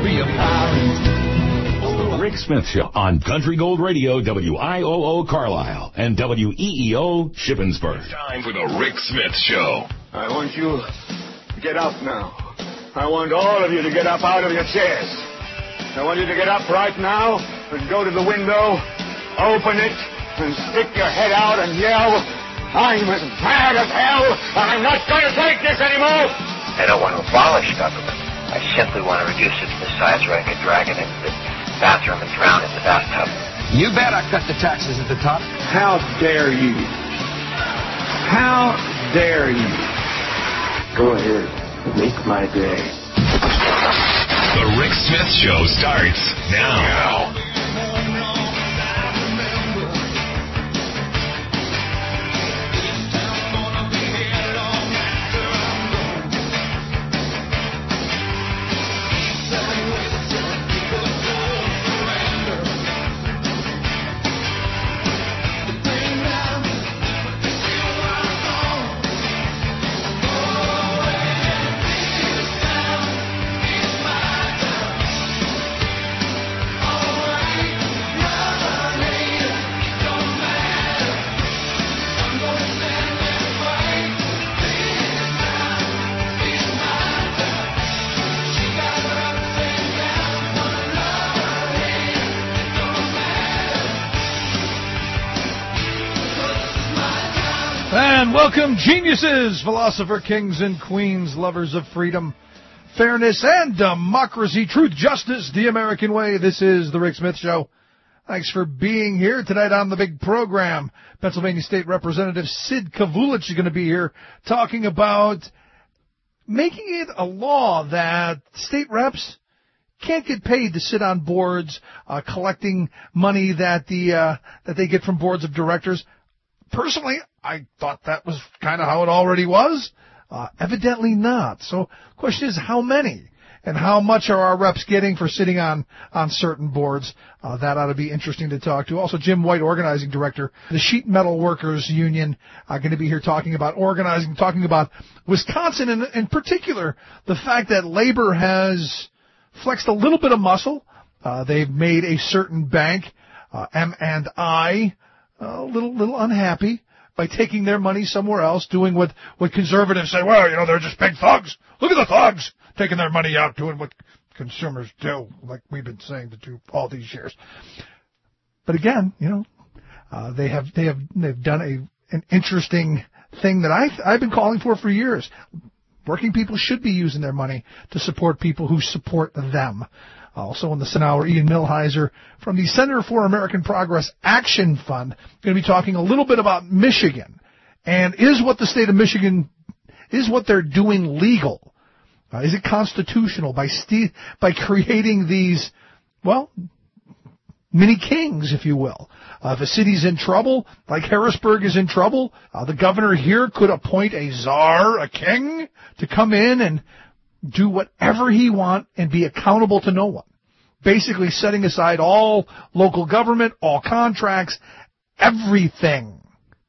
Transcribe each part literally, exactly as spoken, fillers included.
be apparent. The Rick Smith Show on Country Gold Radio, W I O O Carlisle and W E E O Shippensburg. It's time for the Rick Smith Show. I want you to get up now. I want all of you to get up out of your chairs. I want you to get up right now and go to the window, open it, and stick your head out and yell, I'm as mad as hell, and I'm not going to take this anymore. I don't want to abolish government. I simply want to reduce it to the size where I can drag it into the bathroom and drown in the bathtub. You bet I cut the taxes at the top. How dare you? How dare you? Go ahead. Make my day. The Rick Smith Show starts now. now. And welcome, geniuses, philosopher, kings and queens, lovers of freedom, fairness, and democracy, truth, justice, the American way. This is the Rick Smith Show. Thanks for being here tonight on the big program. Pennsylvania State Representative Sid Kavulich is going to be here talking about making it a law that state reps can't get paid to sit on boards, uh, collecting money that the uh, that they get from boards of directors. Personally, I thought that was kind of how it already was. Uh, evidently not. So the question is, how many? And how much are our reps getting for sitting on, on certain boards? Uh, that ought to be interesting to talk to. Also, Jim White, organizing director, the Sheet Metal Workers Union, uh, going to be here talking about organizing, talking about Wisconsin, and in particular, the fact that labor has flexed a little bit of muscle. Uh, they've made a certain bank, uh, M and I, a little, little unhappy by taking their money somewhere else, doing what, what conservatives say, well, you know, they're just big thugs. Look at the thugs taking their money out, doing what consumers do, like we've been saying to do all these years. But again, you know, uh, they have, they have, they've done a, an interesting thing that I, I've been calling for for years. Working people should be using their money to support people who support them. Also in the second hour, Ian Millhiser from the Center for American Progress Action Fund, going to be talking a little bit about Michigan. And is what the state of Michigan, is what they're doing legal? Uh, is it constitutional by st- by creating these, well, mini kings, if you will? Uh, if a city's in trouble, like Harrisburg is in trouble, uh, the governor here could appoint a czar, a king, to come in and do whatever he wants and be accountable to no one. Basically setting aside all local government, all contracts, everything.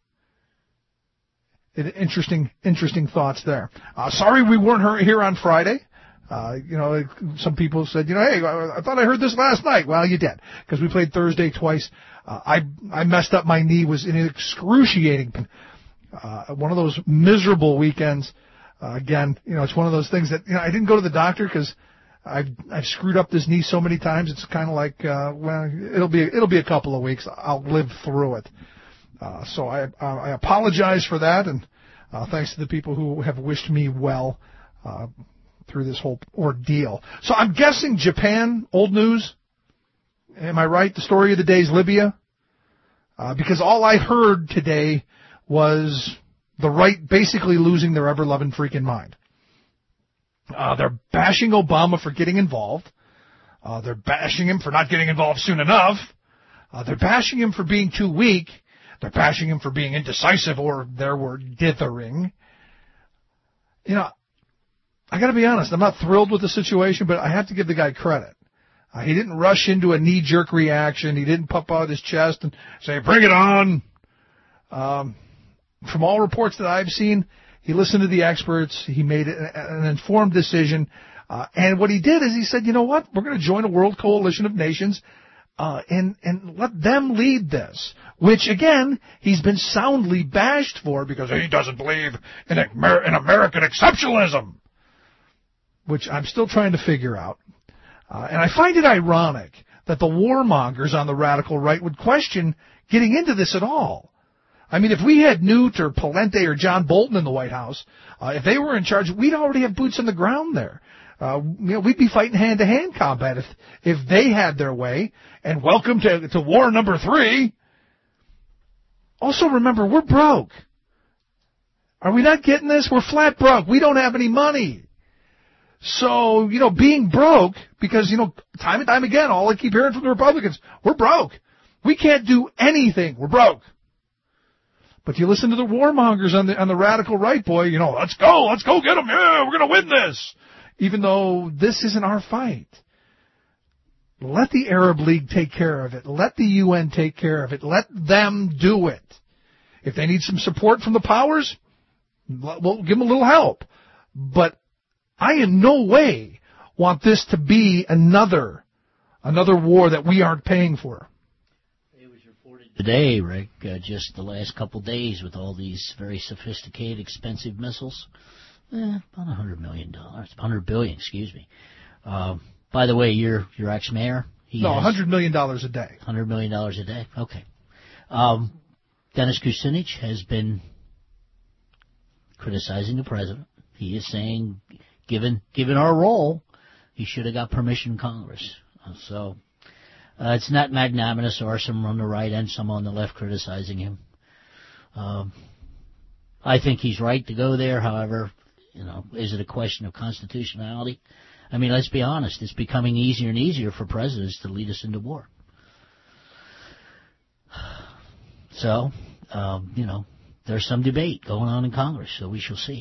Interesting, interesting thoughts there. Uh, sorry we weren't here on Friday. Uh, you know, some people said, you know, hey, I thought I heard this last night. Well, you did, because we played Thursday twice. Uh, I, I messed up my knee, was in excruciating, uh, one of those miserable weekends. Uh, again, you know, it's one of those things that, you know, I didn't go to the doctor because I've, I've screwed up this knee so many times. It's kind of like, uh, well, it'll be, it'll be a couple of weeks. I'll live through it. Uh, so I, uh, I apologize for that. And, uh, thanks to the people who have wished me well, uh, through this whole ordeal. So I'm guessing Japan, old news. Am I right? The story of the day is Libya. Uh, because all I heard today was the right basically losing their ever-loving freaking mind. Uh, they're bashing Obama for getting involved. Uh, they're bashing him for not getting involved soon enough. Uh, they're bashing him for being too weak. They're bashing him for being indecisive, or their word, dithering. You know, I gotta be honest, I'm not thrilled with the situation, but I have to give the guy credit. Uh, he didn't rush into a knee-jerk reaction. He didn't pop out his chest and say, bring it on. Um, From all reports that I've seen, he listened to the experts. He made an informed decision. Uh, and what he did is he said, you know what, we're going to join a world coalition of nations uh, and, and let them lead this, which, again, he's been soundly bashed for because he doesn't believe in, Amer- in American exceptionalism, which I'm still trying to figure out. Uh, and I find it ironic that the warmongers on the radical right would question getting into this at all. I mean, if we had Newt or Pawlenty or John Bolton in the White House, uh, if they were in charge, we'd already have boots on the ground there. Uh, you know, we'd be fighting hand-to-hand combat if if they had their way. And welcome to, to war number three. Also, remember, we're broke. Are we not getting this? We're flat broke. We don't have any money. So, you know, being broke, because, you know, time and time again, all I keep hearing from the Republicans, we're broke. We can't do anything. We're broke. But you listen to the warmongers on the on the radical right, boy, you know, let's go, let's go get them. Yeah, we're going to win this. Even though this isn't our fight. Let the Arab League take care of it. Let the U N take care of it. Let them do it. If they need some support from the powers, we'll give them a little help. But I in no way want this to be another another war that we aren't paying for. It was reported today, Rick, uh, just the last couple days with all these very sophisticated, expensive missiles. Eh, about one hundred million dollars. one hundred billion dollars, excuse me. Uh, by the way, your your ex-mayor? He no, one hundred million dollars a day. one hundred million dollars a day? Okay. Um, Dennis Kucinich has been criticizing the president. He is saying, given given our role, he should have got permission in Congress. Uh, so uh, it's not magnanimous, or some on the right and some on the left criticizing him. Um, I think he's right to go there. However, you know, is it a question of constitutionality? I mean, let's be honest. It's becoming easier and easier for presidents to lead us into war. So, um, you know, there's some debate going on in Congress, so we shall see.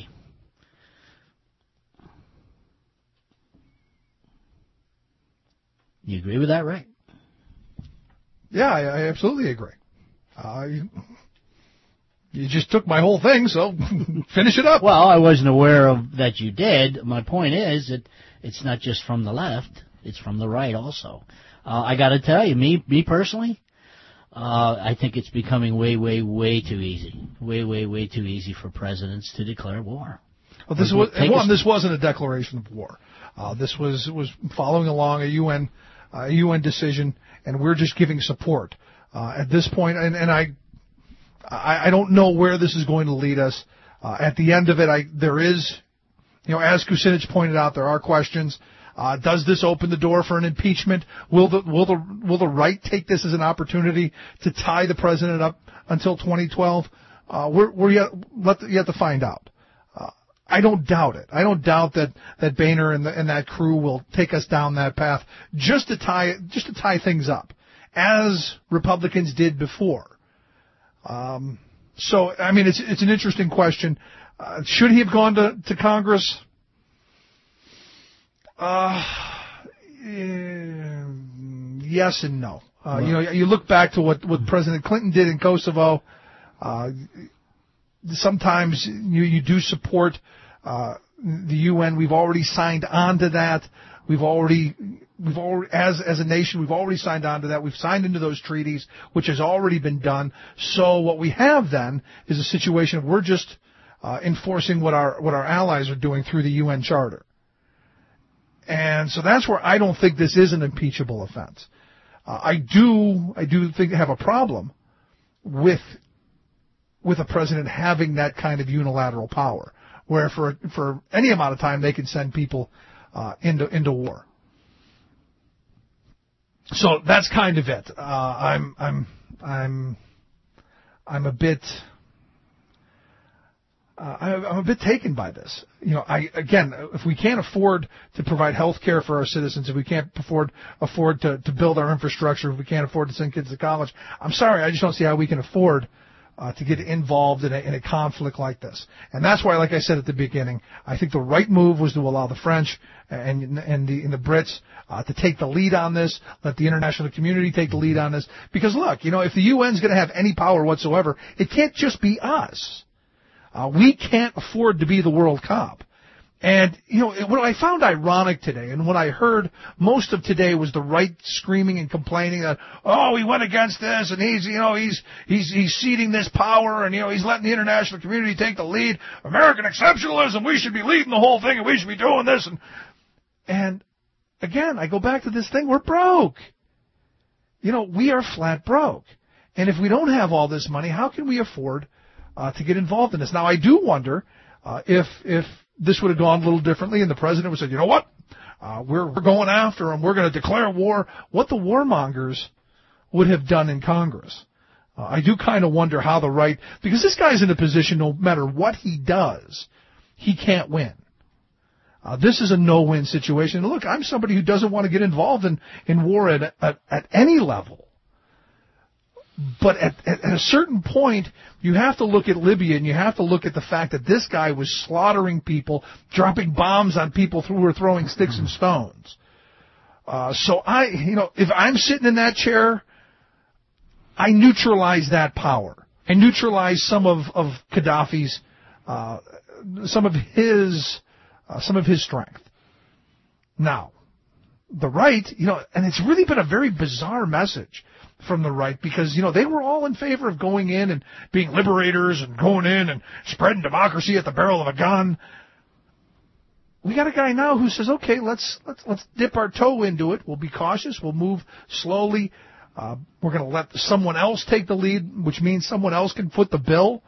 You agree with that, right? Yeah, I, I absolutely agree. Uh, you, you just took my whole thing, so finish it up. Well, I wasn't aware of that you did. My point is that it's not just from the left; it's from the right also. Uh, I got to tell you, me, me personally, uh, I think it's becoming way, way, way too easy, way, way, way too easy for presidents to declare war. Well, this was one. This wasn't a declaration of war. Uh, this was was following along a U N uh, a U N decision, and we're just giving support uh, at this point. And, and I, I I don't know where this is going to lead us. Uh, at the end of it, I there is, you know, as Kucinich pointed out, there are questions. Uh, does this open the door for an impeachment? Will the will the will the right take this as an opportunity to tie the president up until twenty twelve? Uh, we're we're yet let yet to find out. Uh, I don't doubt it. I don't doubt that that Boehner and, the, and that crew will take us down that path just to tie just to tie things up, as Republicans did before. Um, so I mean, it's it's an interesting question. Uh, should he have gone to, to Congress? Uh, yes and no. Uh, well, you know, you look back to what, what President Clinton did in Kosovo. Uh, sometimes you, you do support uh, the U N. We've already signed on to that. We've already, we've already, as as a nation, we've already signed on to that. We've signed into those treaties, which has already been done. So what we have then is a situation of we're just uh, enforcing what our what our allies are doing through the U N Charter. And so that's where I don't think this is an impeachable offense. Uh, I do, I do think they have a problem with with a president having that kind of unilateral power, where for for any amount of time they can send people uh, into into war. So that's kind of it. Uh, I'm I'm I'm I'm a bit. Uh, I, I'm a bit taken by this. You know, I again, if we can't afford to provide health care for our citizens, if we can't afford afford to, to build our infrastructure, if we can't afford to send kids to college, I'm sorry, I just don't see how we can afford uh, to get involved in a, in a conflict like this. And that's why, like I said at the beginning, I think the right move was to allow the French and and the and the Brits uh, to take the lead on this, let the international community take the lead on this. Because look, you know, if the U N's going to have any power whatsoever, it can't just be us. Uh, we can't afford to be the world cop. And, you know, what I found ironic today, and what I heard most of today was the right screaming and complaining that, oh, he went against this, and he's, you know, he's, he's, he's ceding this power, and, you know, he's letting the international community take the lead. American exceptionalism, we should be leading the whole thing, and we should be doing this. And, and again, I go back to this thing, we're broke. You know, we are flat broke. And if we don't have all this money, how can we afford uh, to get involved in this? Now, I do wonder uh, if, if, this would have gone a little differently, and the president would have said, you know what, uh, we're, we're going after him, we're going to declare war, what the warmongers would have done in Congress. Uh, I do kind of wonder how the right, because this guy's in a position, no matter what he does, he can't win. Uh, this is a no-win situation. And look, I'm somebody who doesn't want to get involved in, in war at, at, at any level. But at, at, at a certain point, you have to look at Libya, and you have to look at the fact that this guy was slaughtering people, dropping bombs on people who were throwing sticks and stones. Uh, so I, you know, if I'm sitting in that chair, I neutralize that power. I neutralize some of, of Gaddafi's, uh, some of his, uh, some of his strength. Now, the right, you know, and it's really been a very bizarre message from the right, because, you know, they were all in favor of going in and being liberators and going in and spreading democracy at the barrel of a gun. We got a guy now who says, okay, let's let's let's dip our toe into it. We'll be cautious. We'll move slowly. Uh, we're going to let someone else take the lead, which means someone else can foot the bill.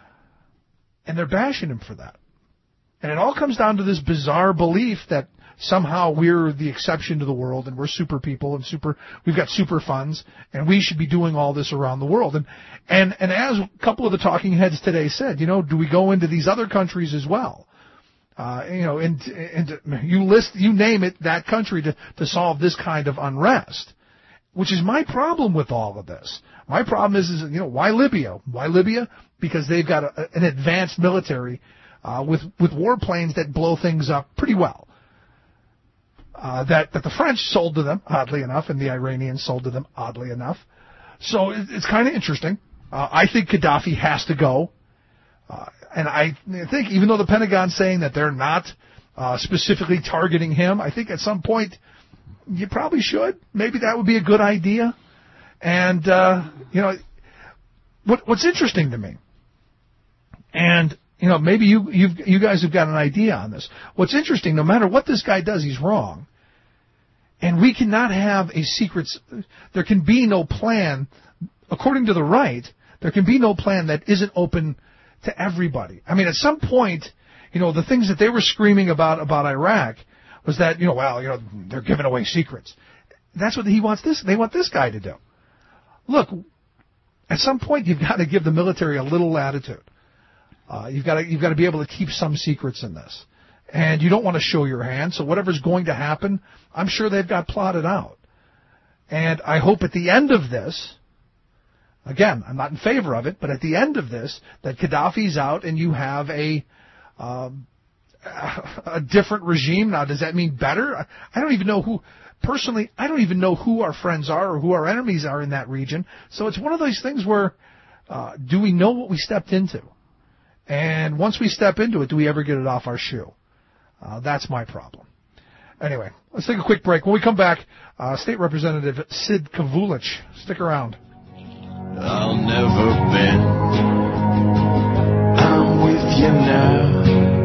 And they're bashing him for that. And it all comes down to this bizarre belief that somehow we're the exception to the world, and we're super people, and super, we've got super funds, and we should be doing all this around the world. And, and, and as a couple of the talking heads today said, you know, do we go into these other countries as well? Uh, you know, and, and you list, you name it, that country to, to solve this kind of unrest, which is my problem with all of this. My problem is, is, you know, why Libya? Why Libya? Because they've got a, an advanced military, uh, with, with warplanes that blow things up pretty well. Uh, that, that the French sold to them, oddly enough, and the Iranians sold to them, oddly enough. So it, it's kind of interesting. Uh, I think Gaddafi has to go. Uh, and I think even though the Pentagon's saying that they're not uh, specifically targeting him, I think at some point you probably should. Maybe that would be a good idea. And, uh, you know, what, what's interesting to me, and you know, maybe you you've, you guys have got an idea on this. What's interesting, no matter what this guy does, he's wrong. And we cannot have a secret, there can be no plan, according to the right, there can be no plan that isn't open to everybody. I mean, at some point, you know, the things that they were screaming about, about Iraq was that, you know, well, you know, they're giving away secrets. That's what he wants this, they want this guy to do. Look, at some point you've got to give the military a little latitude. Uh, you've got to, you've got to be able to keep some secrets in this. And you don't want to show your hand, so whatever's going to happen, I'm sure they've got plotted out. And I hope at the end of this, again, I'm not in favor of it, but at the end of this, that Gaddafi's out and you have a, um, a different regime. Now, does that mean better? I don't even know who, personally, I don't even know who our friends are or who our enemies are in that region. So it's one of those things where, uh, do we know what we stepped into? And once we step into it, do we ever get it off our shoe? Uh, that's my problem. Anyway, let's take a quick break. When we come back, uh, State Representative Sid Kavulich. Stick around. I'll never bend. I'm with you now.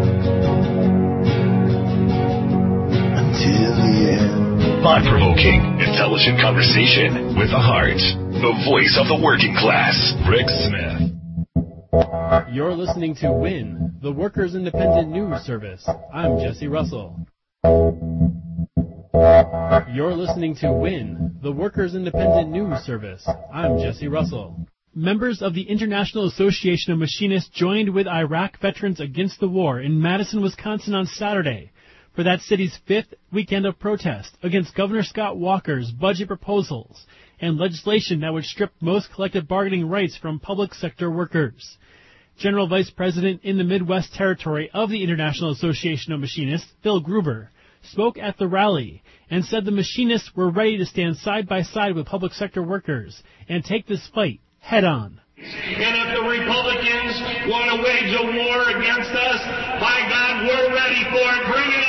Until the end. Thought-provoking, intelligent conversation with a heart. The voice of the working class. Rick Smith. You're listening to WIN, the Workers' Independent News Service. I'm Jesse Russell. You're listening to WIN, the Workers' Independent News Service. I'm Jesse Russell. Members of the International Association of Machinists joined with Iraq Veterans Against the War in Madison, Wisconsin on Saturday for that city's fifth weekend of protest against Governor Scott Walker's budget proposals and legislation that would strip most collective bargaining rights from public sector workers. General Vice President in the Midwest Territory of the International Association of Machinists, Phil Gruber, spoke at the rally and said the machinists were ready to stand side by side with public sector workers and take this fight head on. And if the Republicans want to wage a war against us, by God, we're ready for it. Bring it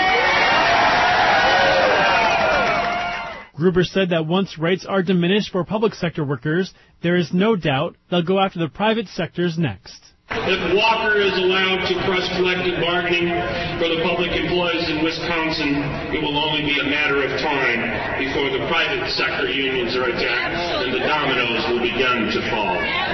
on. Gruber said that once rates are diminished for public sector workers, there is no doubt they'll go after the private sectors next. If Walker is allowed to crush collective bargaining for the public employees in Wisconsin, it will only be a matter of time before the private sector unions are attacked and the dominoes will begin to fall.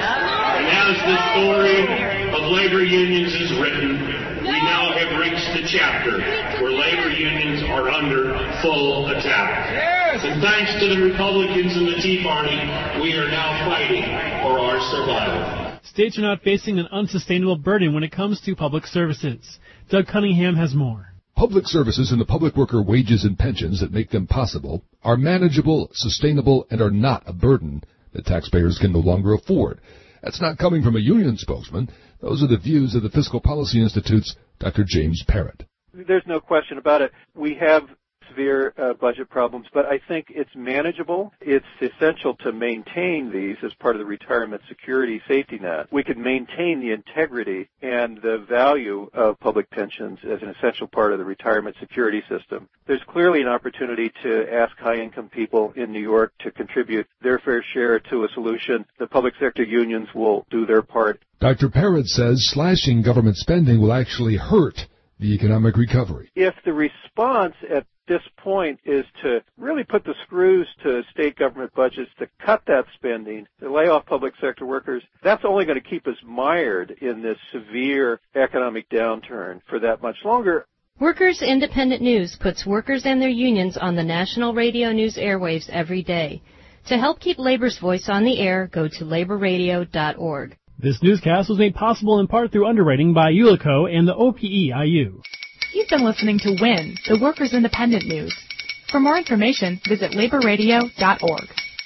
And as the story of labor unions is written, we now have reached the chapter where labor unions are under full attack. And thanks to the Republicans and the Tea Party, we are now fighting for our survival. States are not facing an unsustainable burden when it comes to public services. Doug Cunningham has more. Public services and the public worker wages and pensions that make them possible are manageable, sustainable, and are not a burden that taxpayers can no longer afford. That's not coming from a union spokesman. Those are the views of the Fiscal Policy Institute's Doctor James Parrott. There's no question about it. We have severe uh, budget problems, but I think it's manageable. It's essential to maintain these as part of the retirement security safety net. We could maintain the integrity and the value of public pensions as an essential part of the retirement security system. There's clearly an opportunity to ask high-income people in New York to contribute their fair share to a solution. The public sector unions will do their part. Doctor Parrott says slashing government spending will actually hurt the economic recovery. If the response at this point is to really put the screws to state government budgets, to cut that spending, to lay off public sector workers, that's only going to keep us mired in this severe economic downturn for that much longer. Workers Independent News puts workers and their unions on the national radio news airwaves every day. To help keep labor's voice on the air, go to labor radio dot org. This newscast was made possible in part through underwriting by Ulico and the O P E I U. You've been listening to WIN, the Workers Independent News. For more information, visit labor radio dot org.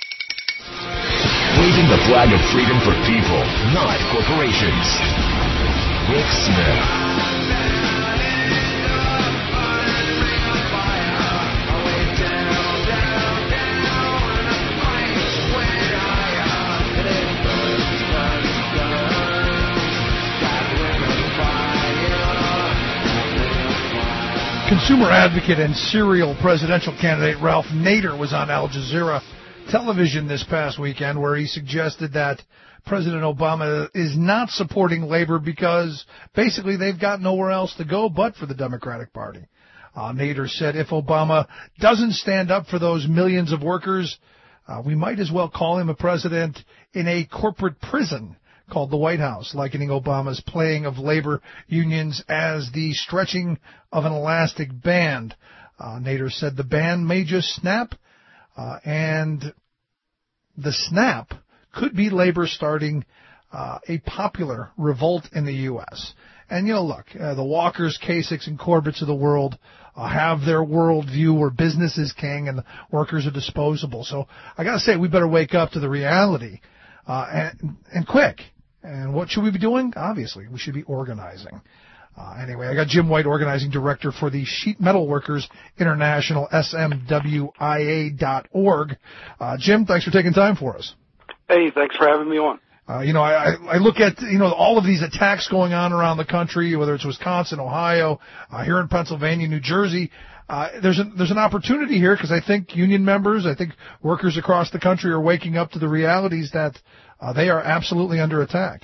Waving the flag of freedom for people, not corporations. Rick Smith. Consumer advocate and serial presidential candidate Ralph Nader was on Al Jazeera television this past weekend where he suggested that President Obama is not supporting labor because basically they've got nowhere else to go but for the Democratic Party. Uh, Nader said if Obama doesn't stand up for those millions of workers, uh, we might as well call him a president in a corporate prison called the White House, likening Obama's playing of labor unions as the stretching of an elastic band. Uh, Nader said the band may just snap, uh, and the snap could be labor starting uh, a popular revolt in the U S. And, you know, look, uh, the Walkers, Kasichs, and Corbetts of the world uh, have their worldview where business is king and the workers are disposable. So I got to say, we better wake up to the reality, uh, and, and quick. And what should we be doing? Obviously, we should be organizing. Uh, anyway, I got Jim White, organizing director for the Sheet Metal Workers International, S M W I A dot org. Uh, Jim, thanks for taking time for us. Hey, thanks for having me on. Uh, you know, I, I look at, you know, all of these attacks going on around the country, whether it's Wisconsin, Ohio, uh, here in Pennsylvania, New Jersey. Uh, there's, a, there's an opportunity here because I think union members, I think workers across the country are waking up to the realities that uh, they are absolutely under attack.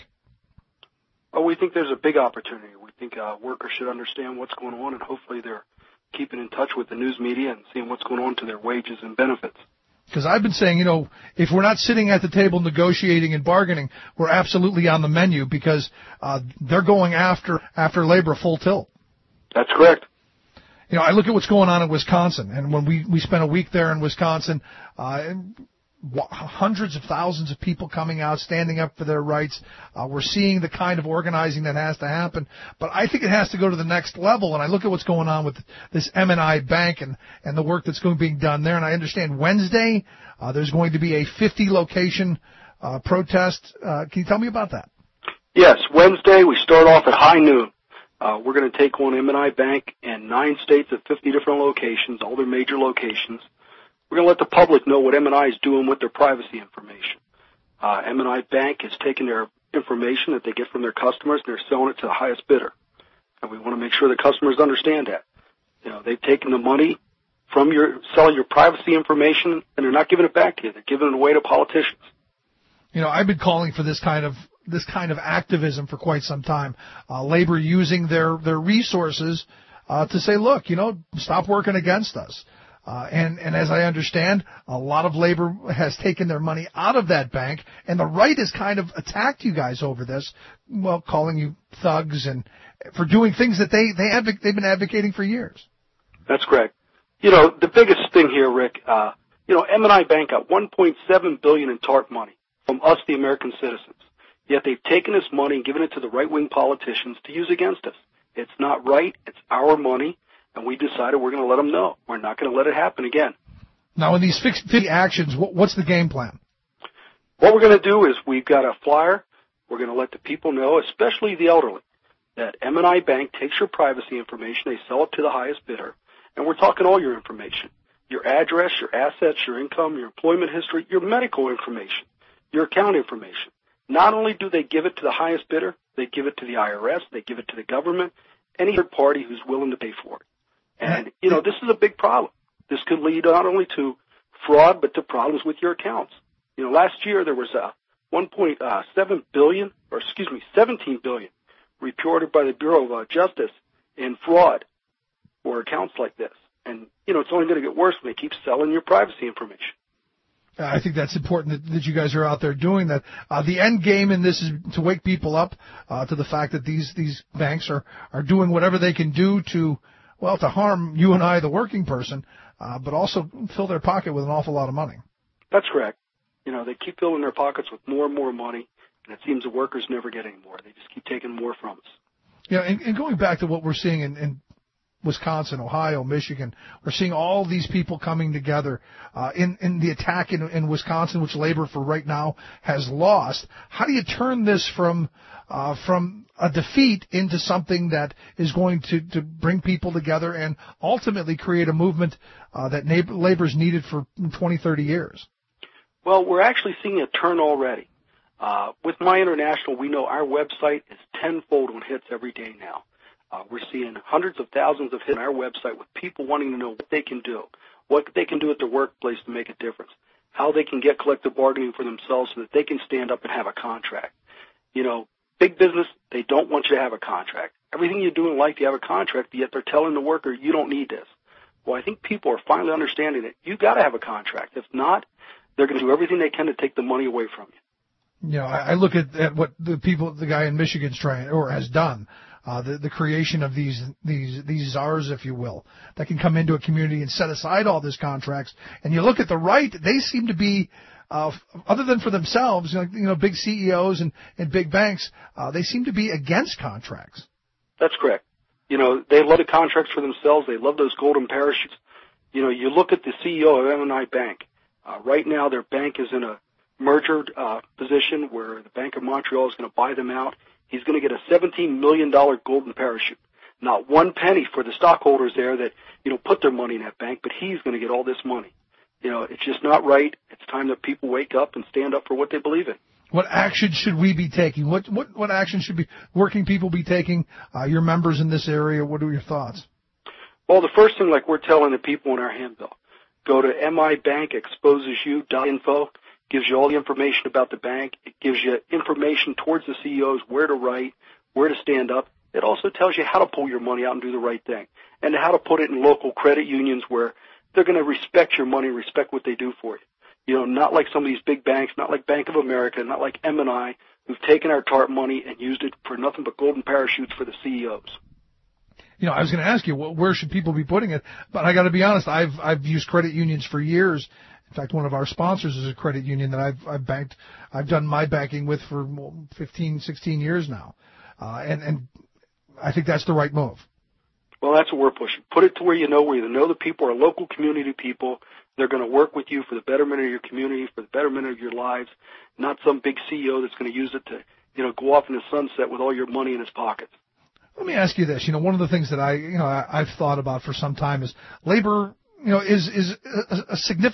Oh, we think there's a big opportunity. We think uh, workers should understand what's going on, and hopefully they're keeping in touch with the news media and seeing what's going on to their wages and benefits. Because I've been saying, you know, if we're not sitting at the table negotiating and bargaining, we're absolutely on the menu because uh, they're going after after labor full tilt. That's correct. You know, I look at what's going on in Wisconsin, and when we, we spent a week there in Wisconsin, uh, hundreds of thousands of people coming out, standing up for their rights. Uh, we're seeing the kind of organizing that has to happen. But I think it has to go to the next level, and I look at what's going on with this M and I Bank and, and the work that's going being done there, and I understand Wednesday uh, there's going to be a fifty-location uh, protest. Uh, can you tell me about that? Yes, Wednesday we start off at high noon. Uh, we're going to take on M and I Bank in nine states at fifty different locations, all their major locations. We're going to let the public know what M and I is doing with their privacy information. Uh, M and I Bank is taking their information that they get from their customers and they're selling it to the highest bidder. And we want to make sure the customers understand that. You know, they've taken the money from your, selling your privacy information, and they're not giving it back to you. They're giving it away to politicians. You know, I've been calling for this kind of this kind of activism for quite some time. Uh, labor using their their resources uh, to say, look, you know, stop working against us. Uh, and, and as I understand, a lot of labor has taken their money out of that bank, and the right has kind of attacked you guys over this, well, calling you thugs and for doing things that they, they advoc- they've been advocating for years. That's correct. You know, the biggest thing here, Rick, uh, you know, M and I Bank got one point seven billion dollars in TARP money from us, the American citizens. Yet they've taken this money and given it to the right-wing politicians to use against us. It's not right. It's our money. And we decided we're going to let them know. We're not going to let it happen again. Now, in these fifty actions, what's the game plan? What we're going to do is we've got a flyer. We're going to let the people know, especially the elderly, that M and I Bank takes your privacy information. They sell it to the highest bidder. And we're talking all your information, your address, your assets, your income, your employment history, your medical information, your account information. Not only do they give it to the highest bidder, they give it to the I R S, they give it to the government, any third party who's willing to pay for it. And, you know, this is a big problem. This could lead not only to fraud, but to problems with your accounts. You know, last year there was uh, one point seven billion dollars, or excuse me, seventeen billion dollars reported by the Bureau of uh, Justice in fraud for accounts like this. And, you know, it's only going to get worse when they keep selling your privacy information. I think that's important that, that you guys are out there doing that. Uh, the end game in this is to wake people up uh, to the fact that these, these banks are, are doing whatever they can do to, well, to harm you and I, the working person, uh, but also fill their pocket with an awful lot of money. That's correct. You know, they keep filling their pockets with more and more money, and it seems the workers never get any more. They just keep taking more from us. Yeah, and, and going back to what we're seeing in, in Wisconsin, Ohio, Michigan, we're seeing all these people coming together uh, in, in the attack in, in Wisconsin, which labor for right now has lost. How do you turn this from uh, from a defeat into something that is going to, to bring people together and ultimately create a movement uh, that labor's needed for twenty, thirty years? Well, we're actually seeing a turn already. Uh, with My International, we know our website is tenfold on hits every day now. Uh, we're seeing hundreds of thousands of hits on our website with people wanting to know what they can do, what they can do at their workplace to make a difference, how they can get collective bargaining for themselves so that they can stand up and have a contract. You know, big business, they don't want you to have a contract. Everything you do in life, you have a contract, yet they're telling the worker, you don't need this. Well, I think people are finally understanding that you got to have a contract. If not, they're going to do everything they can to take the money away from you. You know, I, I look at, at what the people, the guy in Michigan's trying or has done. Uh, the, the creation of these, these, these czars, if you will, that can come into a community and set aside all these contracts. And you look at the right, they seem to be, uh, other than for themselves, you know, you know big C E Os and, and big banks, uh, they seem to be against contracts. That's correct. You know, they love the contracts for themselves. They love those golden parachutes. You know, you look at the C E O of M and I Bank. Uh, right now, their bank is in a merger, uh, position where the Bank of Montreal is going to buy them out. He's going to get a seventeen million dollars golden parachute. Not one penny for the stockholders there that, you know, put their money in that bank, but he's going to get all this money. You know, it's just not right. It's time that people wake up and stand up for what they believe in. What action should we be taking? What what, what action should be working people be taking? Uh, your members in this area, what are your thoughts? Well, the first thing, like we're telling the people in our handbill, go to M I Bank exposes you dot info. Gives you all the information about the bank. It gives you information towards the C E Os, where to write, where to stand up. It also tells you how to pull your money out and do the right thing, and how to put it in local credit unions where they're going to respect your money, respect what they do for you. You know, not like some of these big banks, not like Bank of America, not like M and I, who've taken our TARP money and used it for nothing but golden parachutes for the C E Os. You know, I was going to ask you, where should people be putting it? But I got to be honest, I've I've used credit unions for years. In fact, one of our sponsors is a credit union that I've, I've banked, I've done my banking with for fifteen, sixteen years now. Uh, and, and I think that's the right move. Well, that's what we're pushing. Put it to where you know, where you know the people are local community people. They're going to work with you for the betterment of your community, for the betterment of your lives, not some big C E O that's going to use it to, you know, go off in the sunset with all your money in his pockets. Let me ask you this. You know, one of the things that I, you know, I, I've thought about for some time is labor, you know, is, is a, a significant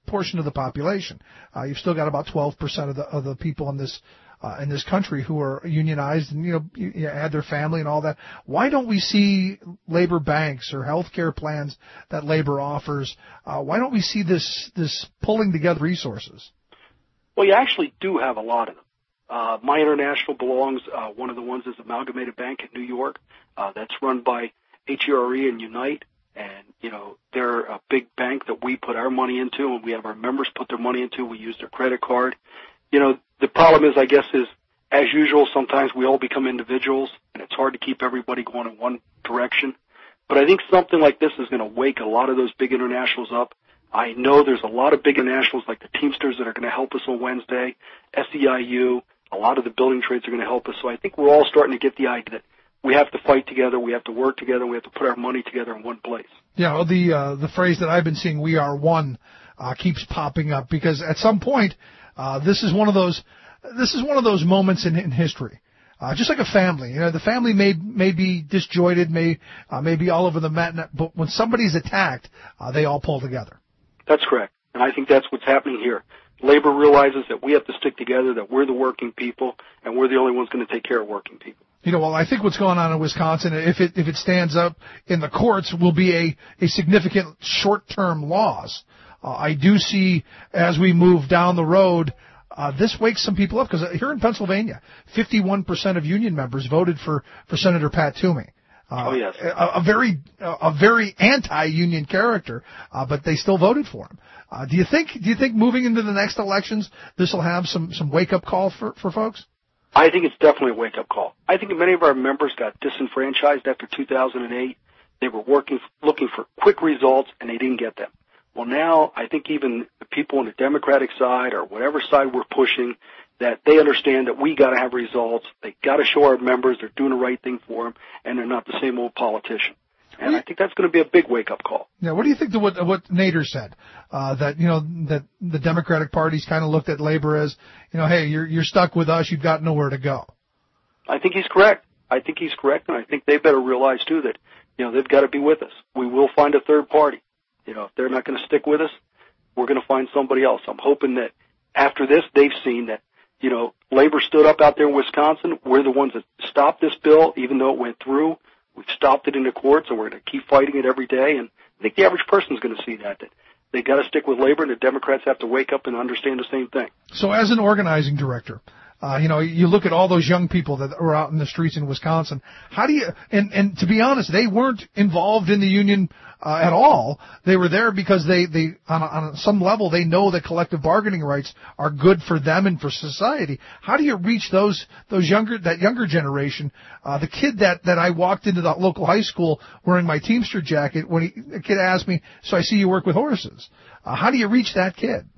portion of the population. Uh, you've still got about twelve percent of the of the people in this uh, in this country who are unionized, and you know, you, you add their family and all that. Why don't we see labor banks or health care plans that labor offers? Uh, why don't we see this this pulling together resources? Well, you actually do have a lot of them. Uh, My International belongs, uh, one of the ones is Amalgamated Bank in New York. Uh, that's run by H E R E and Unite. And, you know, they're a big bank that we put our money into, and we have our members put their money into. We use their credit card. You know, the problem is, I guess, is, as usual, sometimes we all become individuals, and it's hard to keep everybody going in one direction. But I think something like this is going to wake a lot of those big internationals up. I know there's a lot of big internationals like the Teamsters that are going to help us on Wednesday, S E I U. A lot of the building trades are going to help us. So I think we're all starting to get the idea that we have to fight together, we have to work together, we have to put our money together in one place. Yeah, well, the uh, the phrase that I've been seeing, "We are one," uh, keeps popping up because at some point, uh, this is one of those this is one of those moments in, in history. Uh, just like a family, you know, the family may may be disjointed, may uh, may be all over the mat, but when somebody's attacked, uh, they all pull together. That's correct, and I think that's what's happening here. Labor realizes that we have to stick together, that we're the working people, and we're the only ones going to take care of working people. You know, well, I think what's going on in Wisconsin, if it if it stands up in the courts, will be a, a significant short-term loss. Uh, I do see, as we move down the road, uh, this wakes some people up, because here in Pennsylvania, fifty-one percent of union members voted for, for Senator Pat Toomey. Uh, oh, yes. A, a very a very anti-union character, uh, but they still voted for him. Uh, do you think do you think moving into the next elections, this will have some, some wake-up call for, for folks? I think it's definitely a wake-up call. I think many of our members got disenfranchised after two thousand eight. They were working, looking for quick results, and they didn't get them. Well, now I think even the people on the Democratic side or whatever side we're pushing, that they understand that we got to have results. They got to show our members they're doing the right thing for them, and they're not the same old politician. And I think that's going to be a big wake-up call. Yeah, what do you think of what, what Nader said? Uh, that, you know, that the Democratic Party's kind of looked at labor as, you know, hey, you're, you're stuck with us, you've got nowhere to go. I think he's correct. I think he's correct, and I think they better realize, too, that, you know, they've got to be with us. We will find a third party. You know, if they're not going to stick with us, we're going to find somebody else. I'm hoping that after this, they've seen that, you know, labor stood up out there in Wisconsin. We're the ones that stopped this bill, even though it went through. We've stopped it in the courts, and we're going to keep fighting it every day. And I think the average person is going to see that, that they got to stick with labor, and the Democrats have to wake up and understand the same thing. So as an organizing director, uh, you know, you look at all those young people that are out in the streets in Wisconsin. How do you, and, and to be honest, they weren't involved in the union uh, at all. They were there because they, they on, a, on some level, they know that collective bargaining rights are good for them and for society. How do you reach those, those younger, that younger generation? Uh, the kid that, that I walked into the local high school wearing my Teamster jacket, when he, a kid asked me, so I see you work with horses. Uh, how do you reach that kid?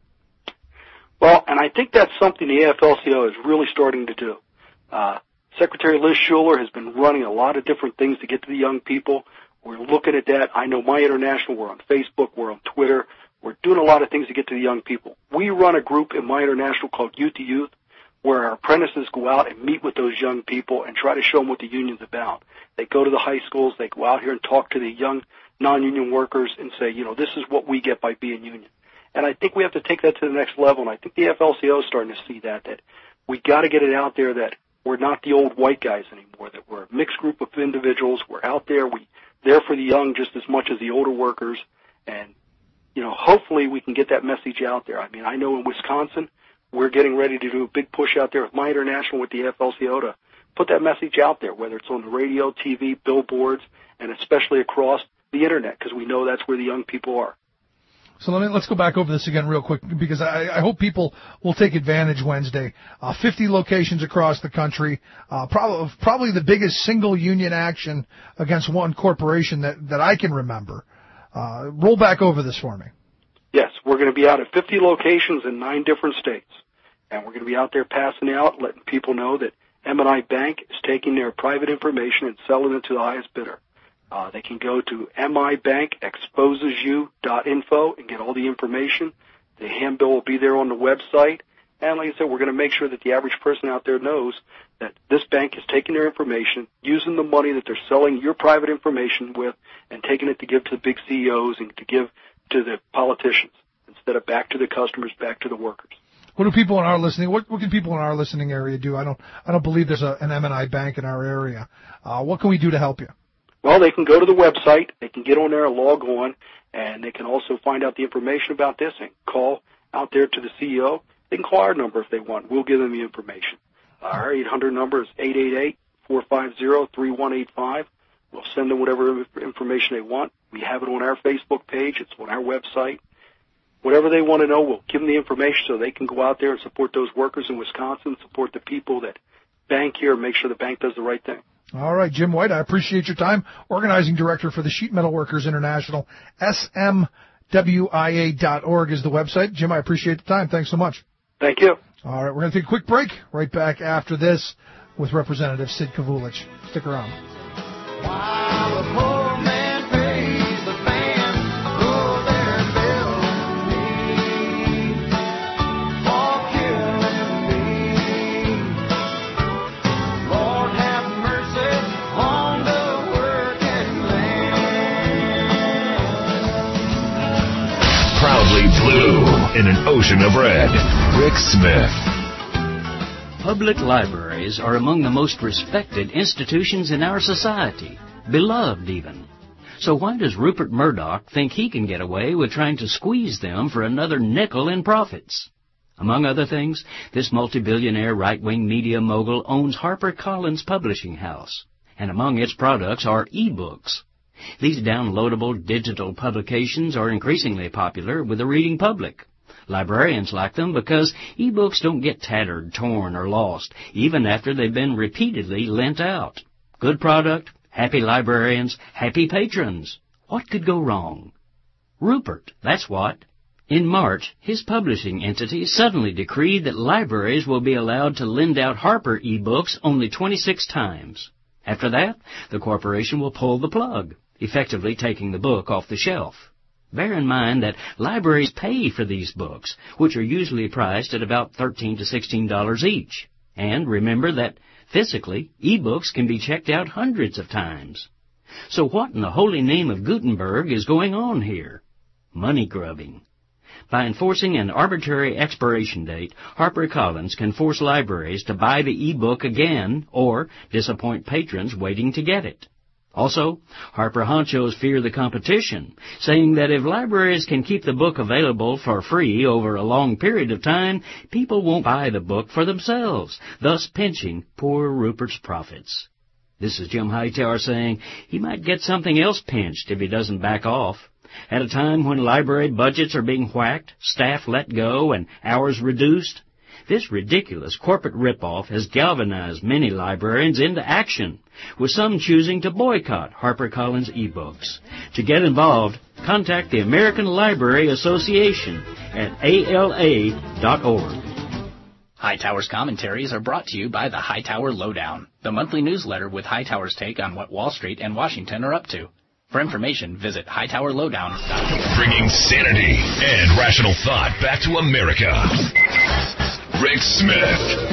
Well, and I think that's something the A F L C O is really starting to do. Uh, Secretary Liz Schuler has been running a lot of different things to get to the young people. We're looking at that. I know My International, we're on Facebook, we're on Twitter. We're doing a lot of things to get to the young people. We run a group in My International called Youth to Youth, where our apprentices go out and meet with those young people and try to show them what the union's about. They go to the high schools, they go out here and talk to the young non-union workers and say, you know, this is what we get by being union. And I think we have to take that to the next level, and I think the A F L C O is starting to see that, that we got to get it out there that we're not the old white guys anymore, that we're a mixed group of individuals. We're out there. We're there for the young just as much as the older workers, and, you know, hopefully we can get that message out there. I mean, I know in Wisconsin we're getting ready to do a big push out there with My International with the A F L C O to put that message out there, whether it's on the radio, T V, billboards, and especially across the Internet, because we know that's where the young people are. So let me, let's go back over this again real quick, because I, I hope people will take advantage Wednesday. Uh, fifty locations across the country, uh, probably, probably the biggest single union action against one corporation that, that I can remember. Uh, roll back over this for me. Yes, we're going to be out at fifty locations in nine different states. And we're going to be out there passing out, letting people know that M and I Bank is taking their private information and selling it to the highest bidder. Uh, they can go to M I bank exposes you dot info and get all the information. The handbill will be there on the website. And like I said, we're going to make sure that the average person out there knows that this bank is taking their information, using the money that they're selling your private information with, and taking it to give to the big C E Os and to give to the politicians. instead of back to the customers, back to the workers. What do people in our listening? What, what can people in our listening area do? I don't. I don't believe there's a, an M and I bank in our area. Uh, what can we do to help you? Well, they can go to the website. They can get on there and log on, and they can also find out the information about this and call out there to the C E O. They can call our number if they want. We'll give them the information. Our eight hundred number is eight eight eight, four five zero, three one eight five. We'll send them whatever information they want. We have it on our Facebook page. It's on our website. Whatever they want to know, we'll give them the information so they can go out there and support those workers in Wisconsin, support the people that bank here, and make sure the bank does the right thing. All right, Jim White, I appreciate your time. Organizing Director for the Sheet Metal Workers International. S M W I A dot org is the website. Jim, I appreciate the time. Thanks so much. Thank you. All right, we're going to take a quick break. Right back after this with Representative Sid Kavulich. Stick around. While the poor man pays the band for their bill for killing me. Lord have mercy on the working man. Proudly blue in an ocean of red. Rick Smith. Public libraries are among the most respected institutions in our society, beloved even. So why does Rupert Murdoch think he can get away with trying to squeeze them for another nickel in profits? Among other things, this multi-billionaire right-wing media mogul owns HarperCollins Publishing House, and among its products are e-books. These downloadable digital publications are increasingly popular with the reading public. Librarians like them because e-books don't get tattered, torn, or lost, even after they've been repeatedly lent out. Good product, happy librarians, happy patrons. What could go wrong? Rupert, that's what. In March, his publishing entity suddenly decreed that libraries will be allowed to lend out Harper e-books only twenty-six times. After that, the corporation will pull the plug, effectively taking the book off the shelf. Bear in mind that libraries pay for these books, which are usually priced at about thirteen to sixteen dollars each. And remember that, physically, e-books can be checked out hundreds of times. So what in the holy name of Gutenberg is going on here? Money grubbing. By enforcing an arbitrary expiration date, HarperCollins can force libraries to buy the e-book again or disappoint patrons waiting to get it. Also, Harper honchos fear the competition, saying that if libraries can keep the book available for free over a long period of time, people won't buy the book for themselves, thus pinching poor Rupert's profits. This is Jim Hightower saying he might get something else pinched if he doesn't back off. At a time when library budgets are being whacked, staff let go, and hours reduced, this ridiculous corporate ripoff has galvanized many librarians into action, with some choosing to boycott HarperCollins e-books. To get involved, contact the American Library Association at A L A dot org. Hightower's commentaries are brought to you by the Hightower Lowdown, the monthly newsletter with Hightower's take on what Wall Street and Washington are up to. For information, visit hightower lowdown dot org. Bringing sanity and rational thought back to America. Rick Smith.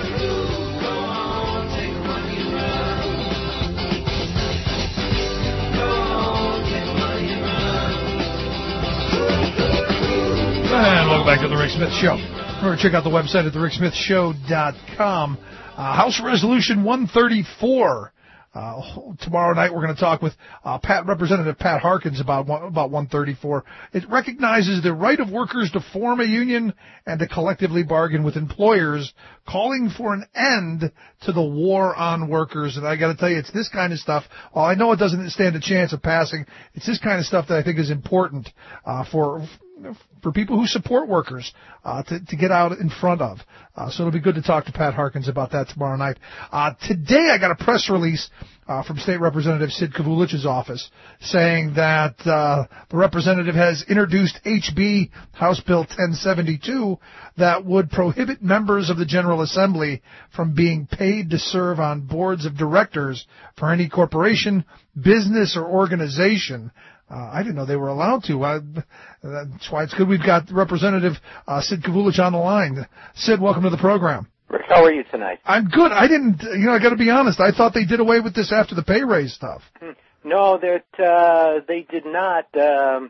And welcome back to the Rick Smith Show. Remember, check out the website at the rick smith show dot com. Uh, House Resolution one thirty-four. Uh, tomorrow night we're going to talk with uh, Pat Representative Pat Harkins about one, about one thirty-four. It recognizes the right of workers to form a union and to collectively bargain with employers, calling for an end to the war on workers. And I got to tell you, it's this kind of stuff. While I know it doesn't stand a chance of passing, it's this kind of stuff that I think is important uh, for. for people who support workers uh, to, to get out in front of. Uh, so it'll be good to talk to Pat Harkins about that tomorrow night. Uh, today I got a press release uh, from State Representative Sid Kavulich's office saying that uh, the representative has introduced H B House Bill ten seventy-two that would prohibit members of the General Assembly from being paid to serve on boards of directors for any corporation, business, or organization. Uh, I didn't know they were allowed to. Uh, that's why it's good we've got Representative uh, Sid Kavulich on the line. Sid, welcome to the program. Rick, how are you tonight? I'm good. I didn't, you know, I got to be honest. I thought they did away with this after the pay raise stuff. No, that uh, they did not. Um,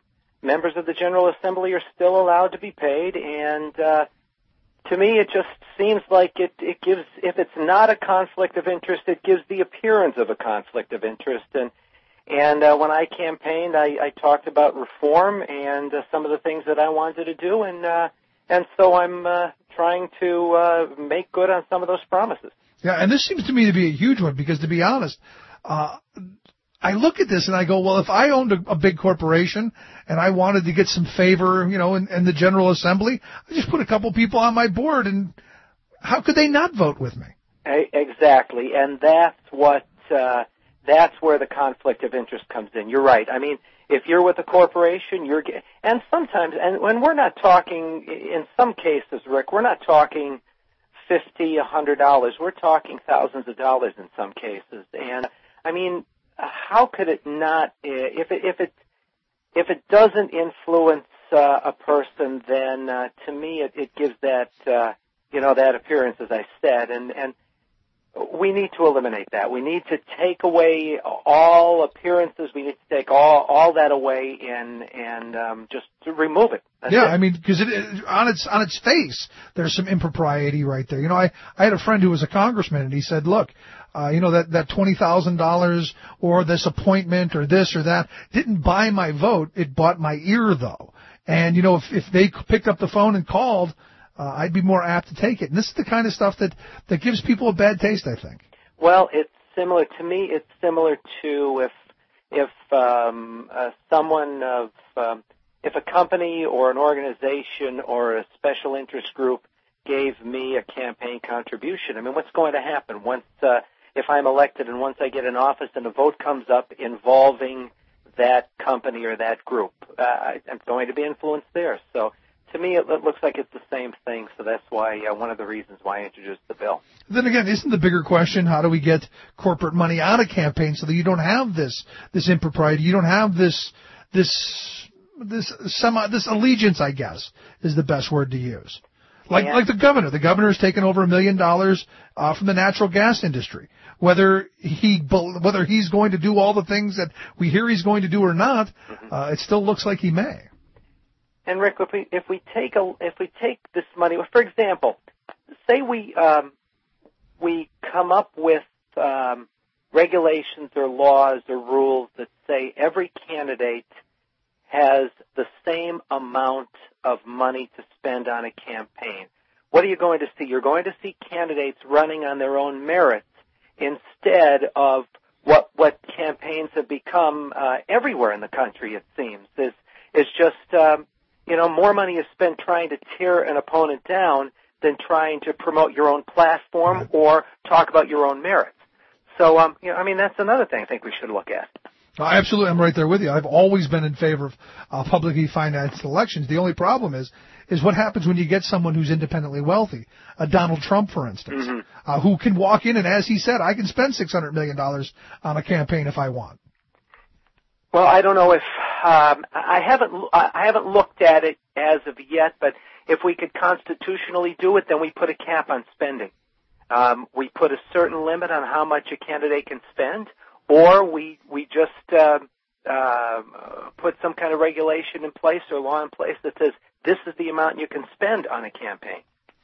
members of the General Assembly are still allowed to be paid, and uh, to me it just seems like it, it gives, if it's not a conflict of interest, it gives the appearance of a conflict of interest. And And uh, when I campaigned, I, I talked about reform and uh, some of the things that I wanted to do, and uh, and so I'm uh, trying to uh, make good on some of those promises. Yeah, and this seems to me to be a huge one because, to be honest, uh, I look at this and I go, well, if I owned a, a big corporation and I wanted to get some favor, you know, in, in the General Assembly, I just put a couple people on my board, and how could they not vote with me? Exactly, and that's what. Uh, That's where the conflict of interest comes in. You're right. I mean, if you're with a corporation, you're get, and sometimes, and when we're not talking, in some cases, Rick, we're not talking fifty, a hundred dollars. We're talking thousands of dollars in some cases. And I mean, how could it not? If it if it if it doesn't influence uh, a person, then uh, to me, it, it gives that uh, you know that appearance, as I said, and and. We need to eliminate that. We need to take away all appearances. We need to take all all that away and and um, just to remove it. That's yeah, it. I mean, because it, it, on its on its face, there's some impropriety right there. You know, I I had a friend who was a congressman, and he said, look, uh, you know, that that twenty thousand dollars or this appointment or this or that didn't buy my vote. It bought my ear, though. And you know, if if they picked up the phone and called, Uh, I'd be more apt to take it. And this is the kind of stuff that, that gives people a bad taste, I think. Well, it's similar to me. It's similar to if if um, uh, someone of um, if a company or an organization or a special interest group gave me a campaign contribution. I mean, what's going to happen once uh, if I'm elected and once I get in office and a vote comes up involving that company or that group? Uh, I'm going to be influenced there. So. To me, it looks like it's the same thing, so that's why uh, one of the reasons why I introduced the bill. Then again, isn't the bigger question, how do we get corporate money out of campaigns so that you don't have this this impropriety, you don't have this this this semi this allegiance, I guess, is the best word to use. Like and, like the governor, the governor has taken over a million dollars uh, from the natural gas industry. Whether he whether he's going to do all the things that we hear he's going to do or not, mm-hmm. uh, it still looks like he may. And Rick, if we if we take a if we take this money, for example, say we um, we come up with um, regulations or laws or rules that say every candidate has the same amount of money to spend on a campaign. What are you going to see? You're going to see candidates running on their own merits instead of what what campaigns have become uh, everywhere in the country. It seems is is just um, you know more money is spent trying to tear an opponent down than trying to promote your own platform or talk about your own merits. So um, you know, I mean that's another thing I think we should look at. Uh, absolutely, I'm right there with you. I've always been in favor of uh, publicly financed elections. The only problem is, is what happens when you get someone who's independently wealthy, a Donald Trump, for instance, mm-hmm. uh, who can walk in and, as he said, I can spend six hundred million dollars on a campaign if I want. Well, I don't know if um, I haven't I haven't looked at it as of yet, but if we could constitutionally do it, then we put a cap on spending. Um, we put a certain limit on how much a candidate can spend. Or we we just uh, uh, put some kind of regulation in place or law in place that says this is the amount you can spend on a campaign.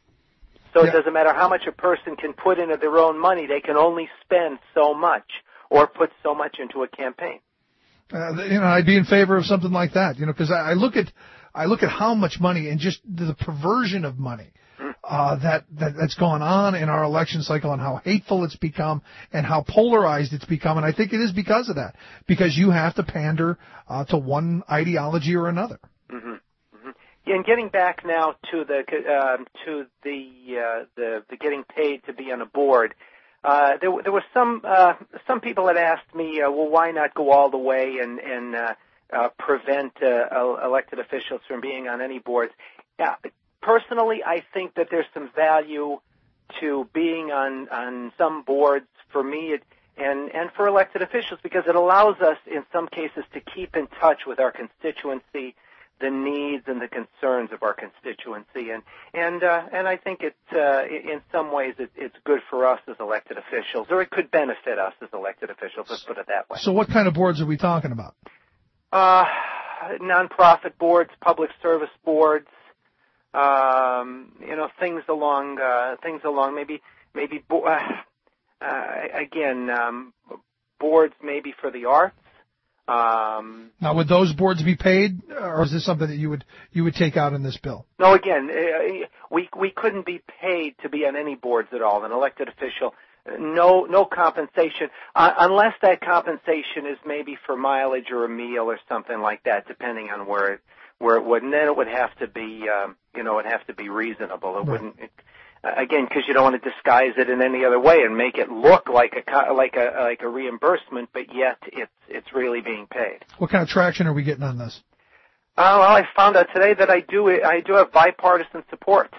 So yeah. It doesn't matter how much a person can put into their own money; they can only spend so much or put so much into a campaign. Uh, you know, I'd be in favor of something like that. You know, because I, I look at I look at how much money and just the perversion of money. Uh, that, that, that's gone on in our election cycle and how hateful it's become and how polarized it's become. And I think it is because of that, because you have to pander uh, to one ideology or another. Mm-hmm. Mm-hmm. And getting back now to the uh, to the, uh, the the getting paid to be on a board, uh, there there was some uh, some people had asked me, uh, well, why not go all the way and and uh, uh, prevent uh, elected officials from being on any boards? Yeah. Personally, I think that there's some value to being on, on some boards for me it, and, and for elected officials because it allows us in some cases to keep in touch with our constituency, the needs and the concerns of our constituency. And, and, uh, and I think it, uh, in some ways it, it's good for us as elected officials, or it could benefit us as elected officials, let's put it that way. So what kind of boards are we talking about? Uh, nonprofit boards, public service boards, um, you know, things along, uh, things along maybe, maybe, bo- uh, uh, again, um, boards maybe for the arts. Um, now, would those boards be paid, or is this something that you would you would take out in this bill? No, again, uh, we we couldn't be paid to be on any boards at all. An elected official, no no compensation, uh, unless that compensation is maybe for mileage or a meal or something like that, depending on where it where it would. And then it would have to be, um, you know, it'd have to be reasonable. It right. wouldn't. It, Again, because you don't want to disguise it in any other way and make it look like a like a like a reimbursement, but yet it's it's really being paid. What kind of traction are we getting on this? Uh, well, I found out today that I do I do have bipartisan support,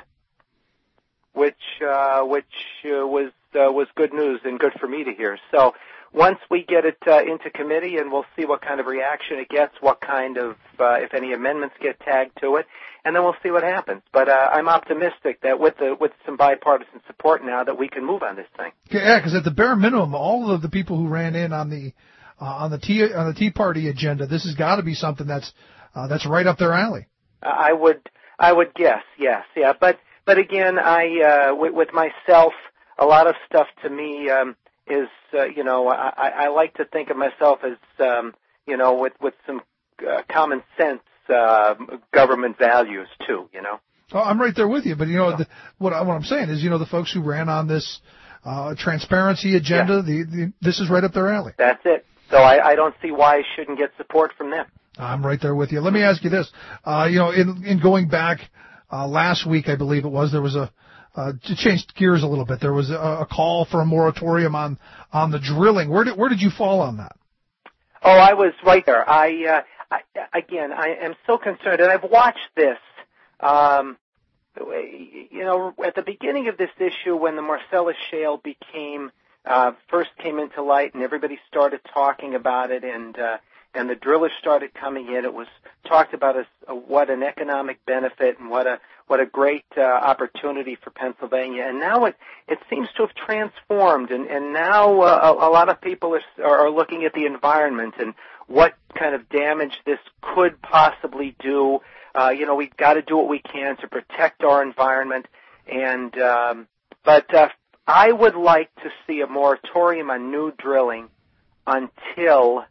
which uh, which uh, was uh, was good news and good for me to hear. So once we get it uh, into committee, and we'll see what kind of reaction it gets, what kind of uh, if any amendments get tagged to it. And then we'll see what happens. But uh, I'm optimistic that with the with some bipartisan support now that we can move on this thing. Yeah, because at the bare minimum, all of the people who ran in on the uh, on the Tea on the Tea Party agenda, this has got to be something that's uh, that's right up their alley. I would I would guess, yes, yeah. But but again, I uh, with, with myself, a lot of stuff to me um, is uh, you know I, I like to think of myself as um, you know with with some uh, common sense. Uh, government values too, you know. Oh, I'm right there with you, but you know oh. the, what, I, what I'm saying is, you know, the folks who ran on this uh, transparency agenda, yeah. the, the this is right up their alley. That's it. So I, I don't see why I shouldn't get support from them. I'm right there with you. Let me ask you this: uh, you know, in in going back uh, last week, I believe it was, there was a uh, to change gears a little bit. There was a, a call for a moratorium on on the drilling. Where did where did you fall on that? Oh, I was right there. I. Uh, I, again, I am so concerned, and I've watched this. Um, you know, at the beginning of this issue, when the Marcellus Shale became uh, first came into light, and everybody started talking about it, and uh, and the drillers started coming in, it was talked about as uh, what an economic benefit and what a what a great uh, opportunity for Pennsylvania. And now it it seems to have transformed, and and now uh, a, a lot of people are are looking at the environment and what kind of damage this could possibly do. Uh, you know, we've got to do what we can to protect our environment. And um, but uh, I would like to see a moratorium on new drilling until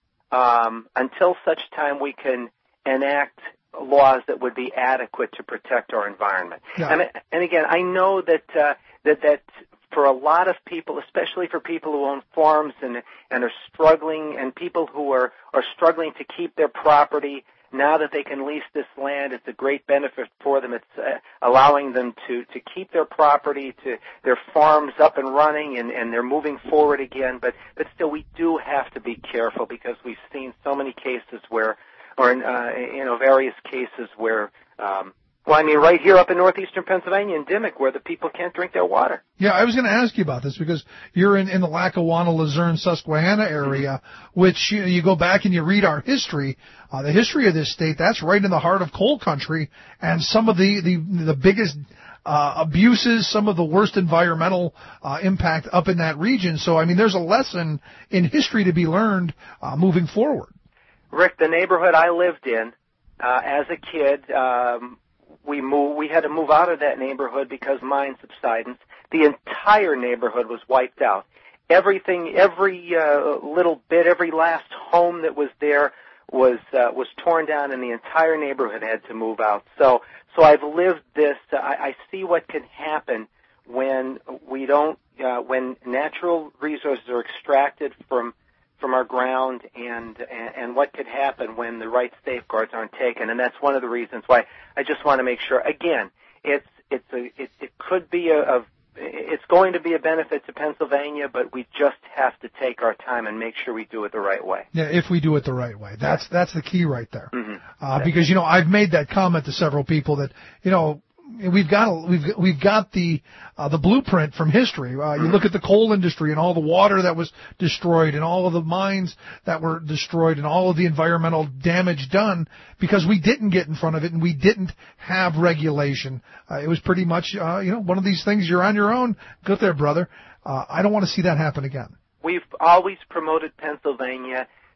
um, until such time we can enact laws that would be adequate to protect our environment. Yeah. And, and again, I know that uh, that that. For a lot of people, especially for people who own farms and and are struggling, and people who are are struggling to keep their property, now that they can lease this land, it's a great benefit for them. It's uh, allowing them to to keep their property, to their farms up and running, and and they're moving forward again. But but still, we do have to be careful, because we've seen so many cases where, or uh, you know, various cases where. Um, Well, I mean, right here up in northeastern Pennsylvania in Dimmock, where the people can't drink their water. Yeah, I was going to ask you about this, because you're in, in the Lackawanna, Luzerne, Susquehanna area, mm-hmm. which you, you go back and you read our history, uh, the history of this state, that's right in the heart of coal country, and some of the, the, the biggest uh, abuses, some of the worst environmental uh, impact up in that region. So, I mean, there's a lesson in history to be learned uh, moving forward. Rick, the neighborhood I lived in uh, as a kid, um, We moved, we had to move out of that neighborhood because mine subsidence. The entire neighborhood was wiped out. Everything, every uh, little bit, every last home that was there was uh, was torn down, and the entire neighborhood had to move out. So, so I've lived this. I, I see what can happen when we don't, uh, when natural resources are extracted from. from our ground, and, and and what could happen when the right safeguards aren't taken, and that's one of the reasons why I just want to make sure. Again, it's it's a it, it could be a, a it's going to be a benefit to Pennsylvania, but we just have to take our time and make sure we do it the right way. Yeah, if we do it the right way, that's that's the key right there. Mm-hmm. Uh, because you know, I've made that comment to several people that you know. We've got we've we've got the uh, the blueprint from history. Uh, you look at the coal industry and all the water that was destroyed, and all of the mines that were destroyed, and all of the environmental damage done because we didn't get in front of it and we didn't have regulation. Uh, it was pretty much uh, you know one of these things. You're on your own. Good there, brother. Uh, I don't want to see that happen again. We've always promoted Pennsylvania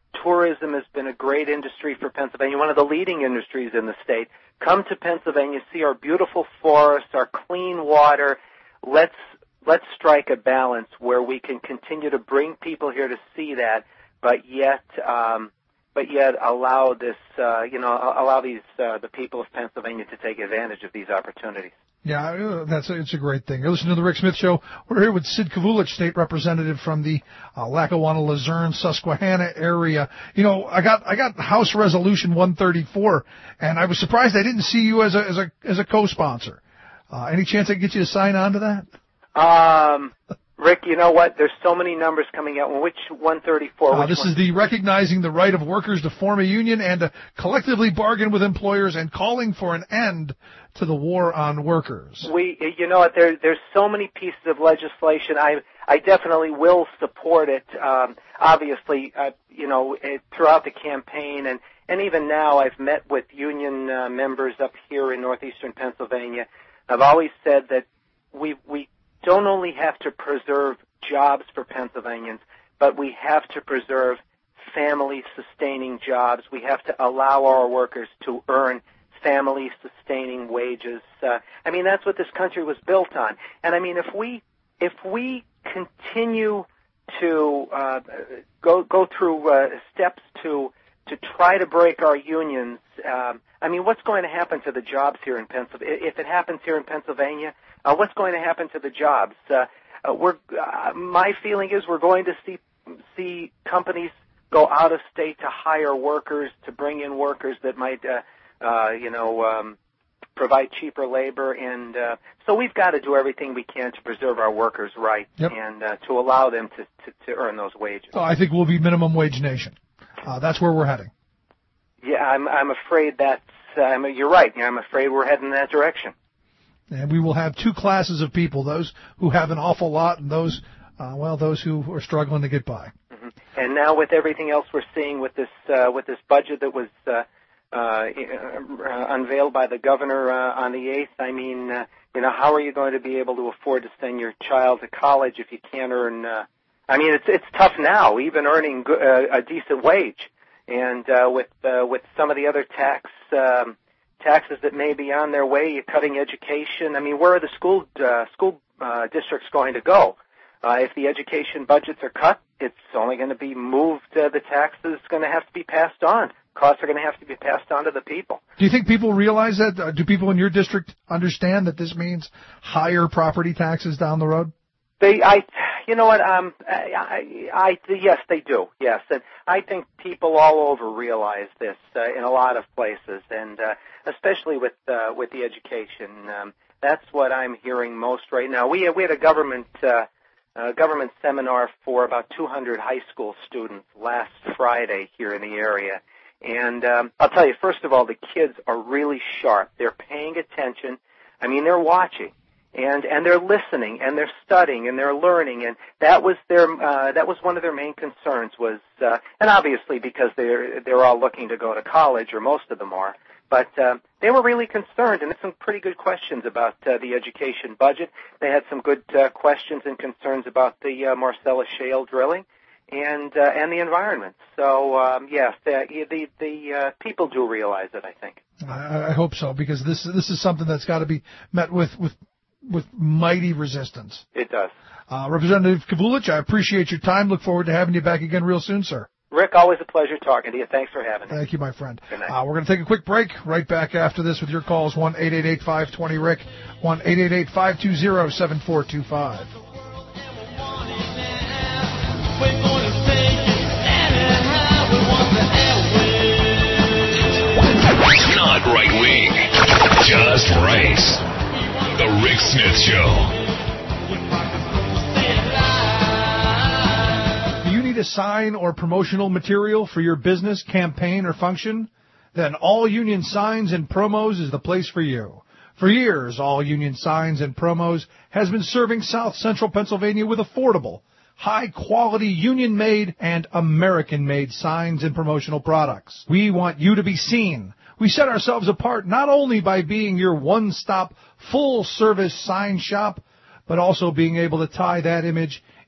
tourism has been a great industry for Pennsylvania, one of the leading industries in the state. Come to Pennsylvania, see our beautiful forests, our clean water. Let's let's strike a balance where we can continue to bring people here to see that, but yet um, but yet allow this uh, you know allow these uh, the people of Pennsylvania to take advantage of these opportunities. Yeah, uh, that's a, it's a great thing. You're listening to the Rick Smith Show. We're here with Sid Kavulich, state representative from the uh, Lackawanna, Luzerne, Susquehanna area. You know, I got I got House Resolution one thirty-four, and I was surprised I didn't see you as a as a as a co-sponsor. Uh, any chance I can get you to sign on to that? Um, Rick, you know what? There's so many numbers coming out. Which one thirty-four? Uh, which this one? is the recognizing the right of workers to form a union and to collectively bargain with employers and calling for an end to the war on workers. We, you know what? There, there's so many pieces of legislation. I, I definitely will support it. Um, obviously, uh, you know, it, throughout the campaign and and even now, I've met with union uh, members up here in northeastern Pennsylvania. I've always said that we we don't only have to preserve jobs for Pennsylvanians, but we have to preserve family-sustaining jobs. We have to allow our workers to earn family-sustaining wages. Uh, I mean, that's what this country was built on. And I mean, if we if we continue to uh, go go through uh, steps to to try to break our unions, um, I mean, what's going to happen to the jobs here in Pennsylvania? If it happens here in Pennsylvania, uh, what's going to happen to the jobs? Uh, uh, we're uh, my feeling is we're going to see see companies go out of state to hire workers, to bring in workers that might, uh, uh, you know, um, provide cheaper labor. And uh, so we've got to do everything we can to preserve our workers' rights Yep. and uh, to allow them to, to, to earn those wages. Oh, I think we'll be minimum wage nation. Uh, that's where we're heading. Yeah, I'm, I'm afraid that's, uh, I mean, you're right. I'm afraid we're heading in that direction. And we will have two classes of people, those who have an awful lot and those, uh, well, those who are struggling to get by. Mm-hmm. And now with everything else we're seeing with this, uh, with this budget that was uh, uh, unveiled by the governor uh, on the eighth, I mean, uh, you know, how are you going to be able to afford to send your child to college if you can't earn, uh, I mean, it's it's tough now, even earning go- uh, a decent wage. And uh, with uh, with some of the other tax um, taxes that may be on their way, you're cutting education. I mean, where are the school uh, school uh, districts going to go? Uh, if the education budgets are cut, it's only going to be moved. Uh, the taxes going to have to be passed on. Costs are going to have to be passed on to the people. Do you think people realize that? Uh, do people in your district understand that this means higher property taxes down the road? They, I, you know what? Um, I, I, I, yes, they do. Yes, and I think people all over realize this uh, in a lot of places, and uh, especially with uh, with the education. Um, that's what I'm hearing most right now. We we had a government uh, uh, government seminar for about two hundred high school students last Friday here in the area, and um, I'll tell you, first of all, the kids are really sharp. They're paying attention. I mean, they're watching. And and they're listening and they're studying and they're learning, and that was their uh, that was one of their main concerns was uh, and obviously because they're they're all looking to go to college, or most of them are, but uh, they were really concerned, and had some pretty good questions about uh, the education budget. They had some good uh, questions and concerns about the uh, Marcellus Shale drilling and uh, and the environment. So um, yes, the the, the uh, people do realize it, I think. I, I hope so, because this this is something that's got to be met with with. with mighty resistance. It does. Uh, Representative Kavulich, I appreciate your time. Look forward to having you back again real soon, sir. Rick, always a pleasure talking to you. Thanks for having me. Thank you, my friend. Good night. Uh, we're going to take a quick break. Right back after this with your calls, one eight eight eight, five two zero, R I C, one eight eight eight, five two zero, seven four two five. Not right wing, just right. The Rick Smith Show. Do you need a sign or promotional material for your business, campaign, or function? Then All Union Signs and Promos is the place for you. For years, All Union Signs and Promos has been serving South Central Pennsylvania with affordable, high-quality, union-made and American-made signs and promotional products. We want you to be seen. We set ourselves apart not only by being your one-stop, full-service sign shop, but also being able to tie that image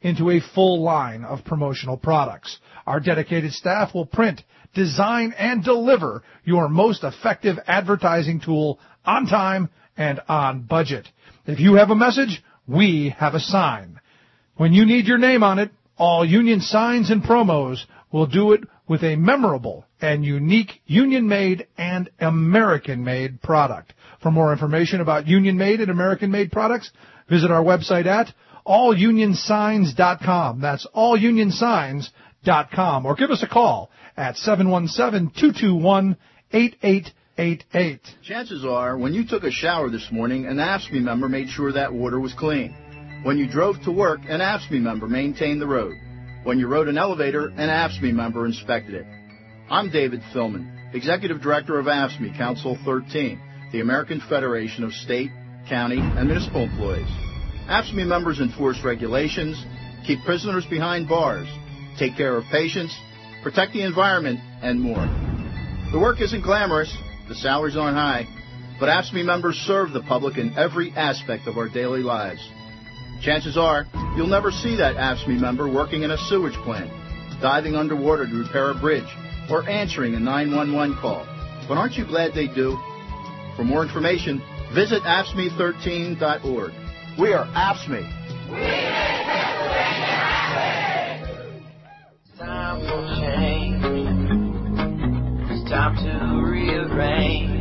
into a full line of promotional products. Our dedicated staff will print, design, and deliver your most effective advertising tool on time and on budget. If you have a message, we have a sign. When you need your name on it, all Union signs and promos will do it with a memorable and unique Union-made and American-made product. For more information about Union-made and American-made products, visit our website at all union signs dot com. That's all union signs dot com. Or give us a call at seven one seven, two two one, eight eight eight eight. Chances are, when you took a shower this morning, an A F S C M E member made sure that water was clean. When you drove to work, an A F S C M E member maintained the road. When you rode an elevator, an A F S C M E member inspected it. I'm David Philman, Executive Director of A F S C M E Council thirteen, the American Federation of State, County, and Municipal Employees. A F S C M E members enforce regulations, keep prisoners behind bars, take care of patients, protect the environment, and more. The work isn't glamorous, the salaries aren't high, but A F S C M E members serve the public in every aspect of our daily lives. Chances are, you'll never see that A F S C M E member working in a sewage plant, diving underwater to repair a bridge, or answering a nine one one call. But aren't you glad they do? For more information, visit A F S C M E thirteen dot org. We are A F S C M E. We make Pennsylvania happy. Time for change. It's time to rearrange.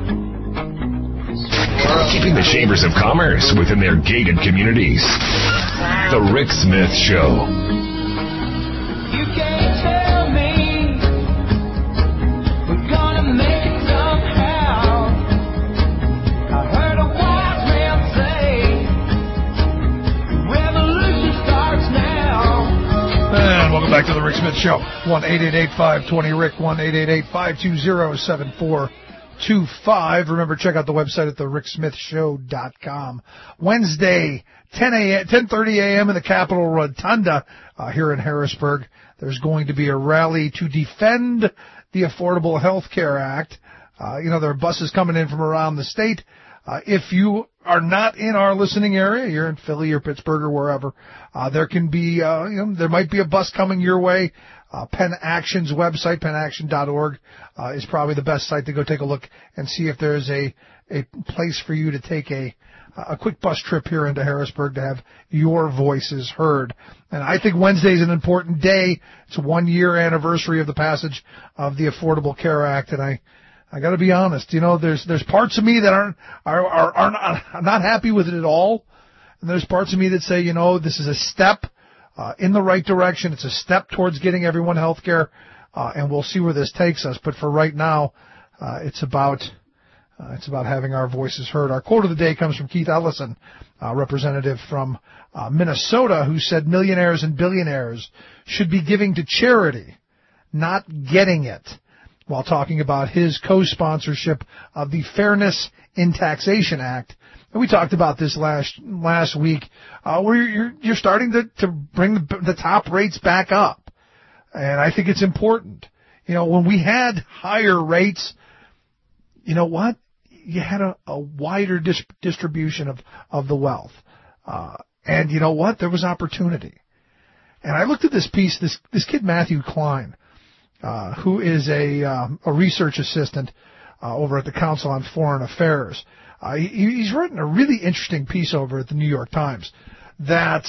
Keeping the chambers of commerce within their gated communities. The Rick Smith Show. You can't tell me we're gonna make it somehow. I heard a wise man say revolution starts now. And welcome back to the Rick Smith Show. one eight eight eight, five two zero, Rick, one eight eight eight, five two zero, seven four two five. Remember, check out the website at the rick smith show dot com. Wednesday, ten a.m., ten thirty a.m. in the Capitol Rotunda uh, here in Harrisburg. There's going to be a rally to defend the Affordable Health Care Act. Uh, you know, there are buses coming in from around the state. Uh, if you are not in our listening area, you're in Philly or Pittsburgh or wherever, uh, there can be, uh, you know, there might be a bus coming your way. Uh, Penn Action's website, penn action dot org, uh, is probably the best site to go take a look and see if there's a, a place for you to take a, a quick bus trip here into Harrisburg to have your voices heard. And I think Wednesday is an important day. It's a one year anniversary of the passage of the Affordable Care Act. And I, I gotta be honest, you know, there's, there's parts of me that aren't, are, are, are not, I'm not happy with it at all. And there's parts of me that say, you know, this is a step Uh, in the right direction. It's a step towards getting everyone health care, uh, and we'll see where this takes us. But for right now, uh, it's about uh, it's about having our voices heard. Our quote of the day comes from Keith Ellison, uh, representative from uh, Minnesota, who said millionaires and billionaires should be giving to charity, not getting it, while talking about his co-sponsorship of the Fairness in Taxation Act. And we talked about this last last week, uh, where you're you're starting to to bring the, the top rates back up, and I think it's important. You know, when we had higher rates, you know what? You had a, a wider dis- distribution of of the wealth, uh, and you know what? There was opportunity. And I looked at this piece. This this kid Matthew Klein, uh, who is a um, a research assistant uh, over at the Council on Foreign Affairs. Uh, he, he's written a really interesting piece over at the New York Times that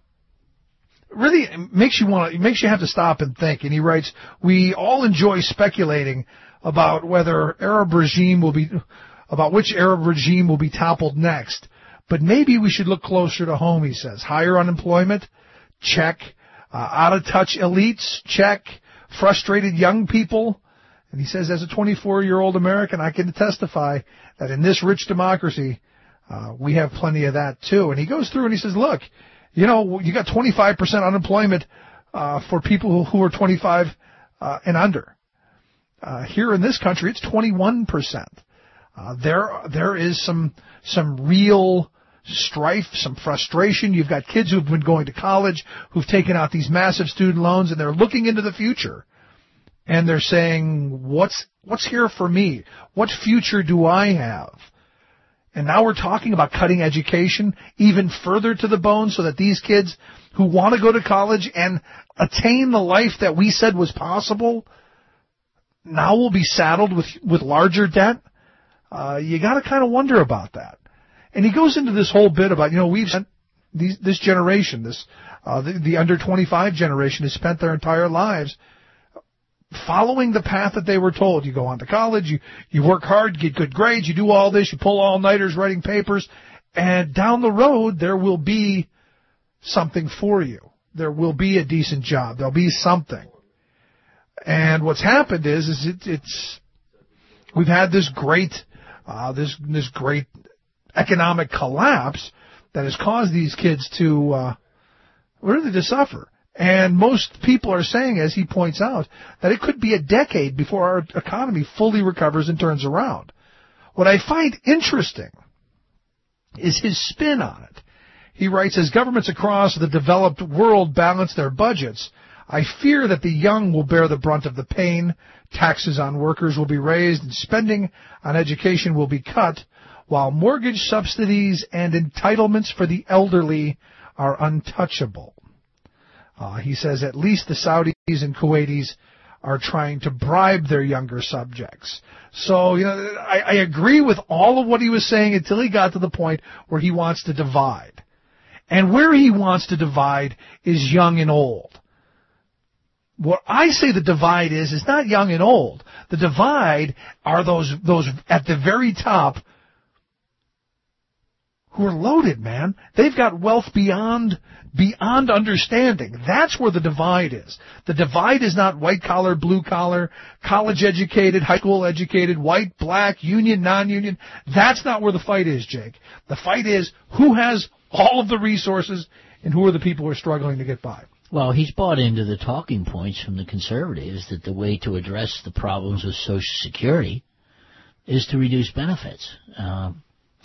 really makes you want to, makes you have to stop and think. And he writes, "We all enjoy speculating about whether Arab regime will be, about which Arab regime will be toppled next. But maybe we should look closer to home," he says. Higher unemployment? Check. Uh, out-of-touch elites? Check. Frustrated young people? And he says, as a twenty-four-year-old American, I can testify that in this rich democracy, uh, we have plenty of that too. And he goes through and he says, look, you know, you got twenty-five percent unemployment uh, for people who, who are twenty-five uh, and under. Uh, here in this country, it's twenty-one percent. Uh, there, there is some some real strife, some frustration. You've got kids who've been going to college, who've taken out these massive student loans, and they're looking into the future. And they're saying, what's what's here for me? What future do I have? And now we're talking about cutting education even further to the bone so that these kids who want to go to college and attain the life that we said was possible now will be saddled with, with larger debt. Uh, you got to kind of wonder about that. And he goes into this whole bit about, you know, we've spent these, this generation, this uh, the, the under twenty-five generation has spent their entire lives following the path that they were told. You go on to college, you, you work hard, get good grades, you do all this, you pull all-nighters writing papers, and down the road there will be something for you. There will be a decent job. There'll be something. And what's happened is, is it, it's, we've had this great, uh, this, this great economic collapse that has caused these kids to, uh, really to suffer. And most people are saying, as he points out, that it could be a decade before our economy fully recovers and turns around. What I find interesting is his spin on it. He writes, as governments across the developed world balance their budgets, I fear that the young will bear the brunt of the pain, taxes on workers will be raised, and spending on education will be cut, while mortgage subsidies and entitlements for the elderly are untouchable. Uh, he says at least the Saudis and Kuwaitis are trying to bribe their younger subjects. So, you know, I, I agree with all of what he was saying until he got to the point where he wants to divide. And where he wants to divide is young and old. What I say the divide is, is not young and old. The divide are those, those at the very top who are loaded, man. They've got wealth beyond, beyond understanding. That's where the divide is. The divide is not white collar, blue collar, college educated, high school educated, white, black, union, non-union. That's not where the fight is, Jake. The fight is who has all of the resources and who are the people who are struggling to get by. Well, he's bought into the talking points from the conservatives that the way to address the problems with Social Security is to reduce benefits. Um,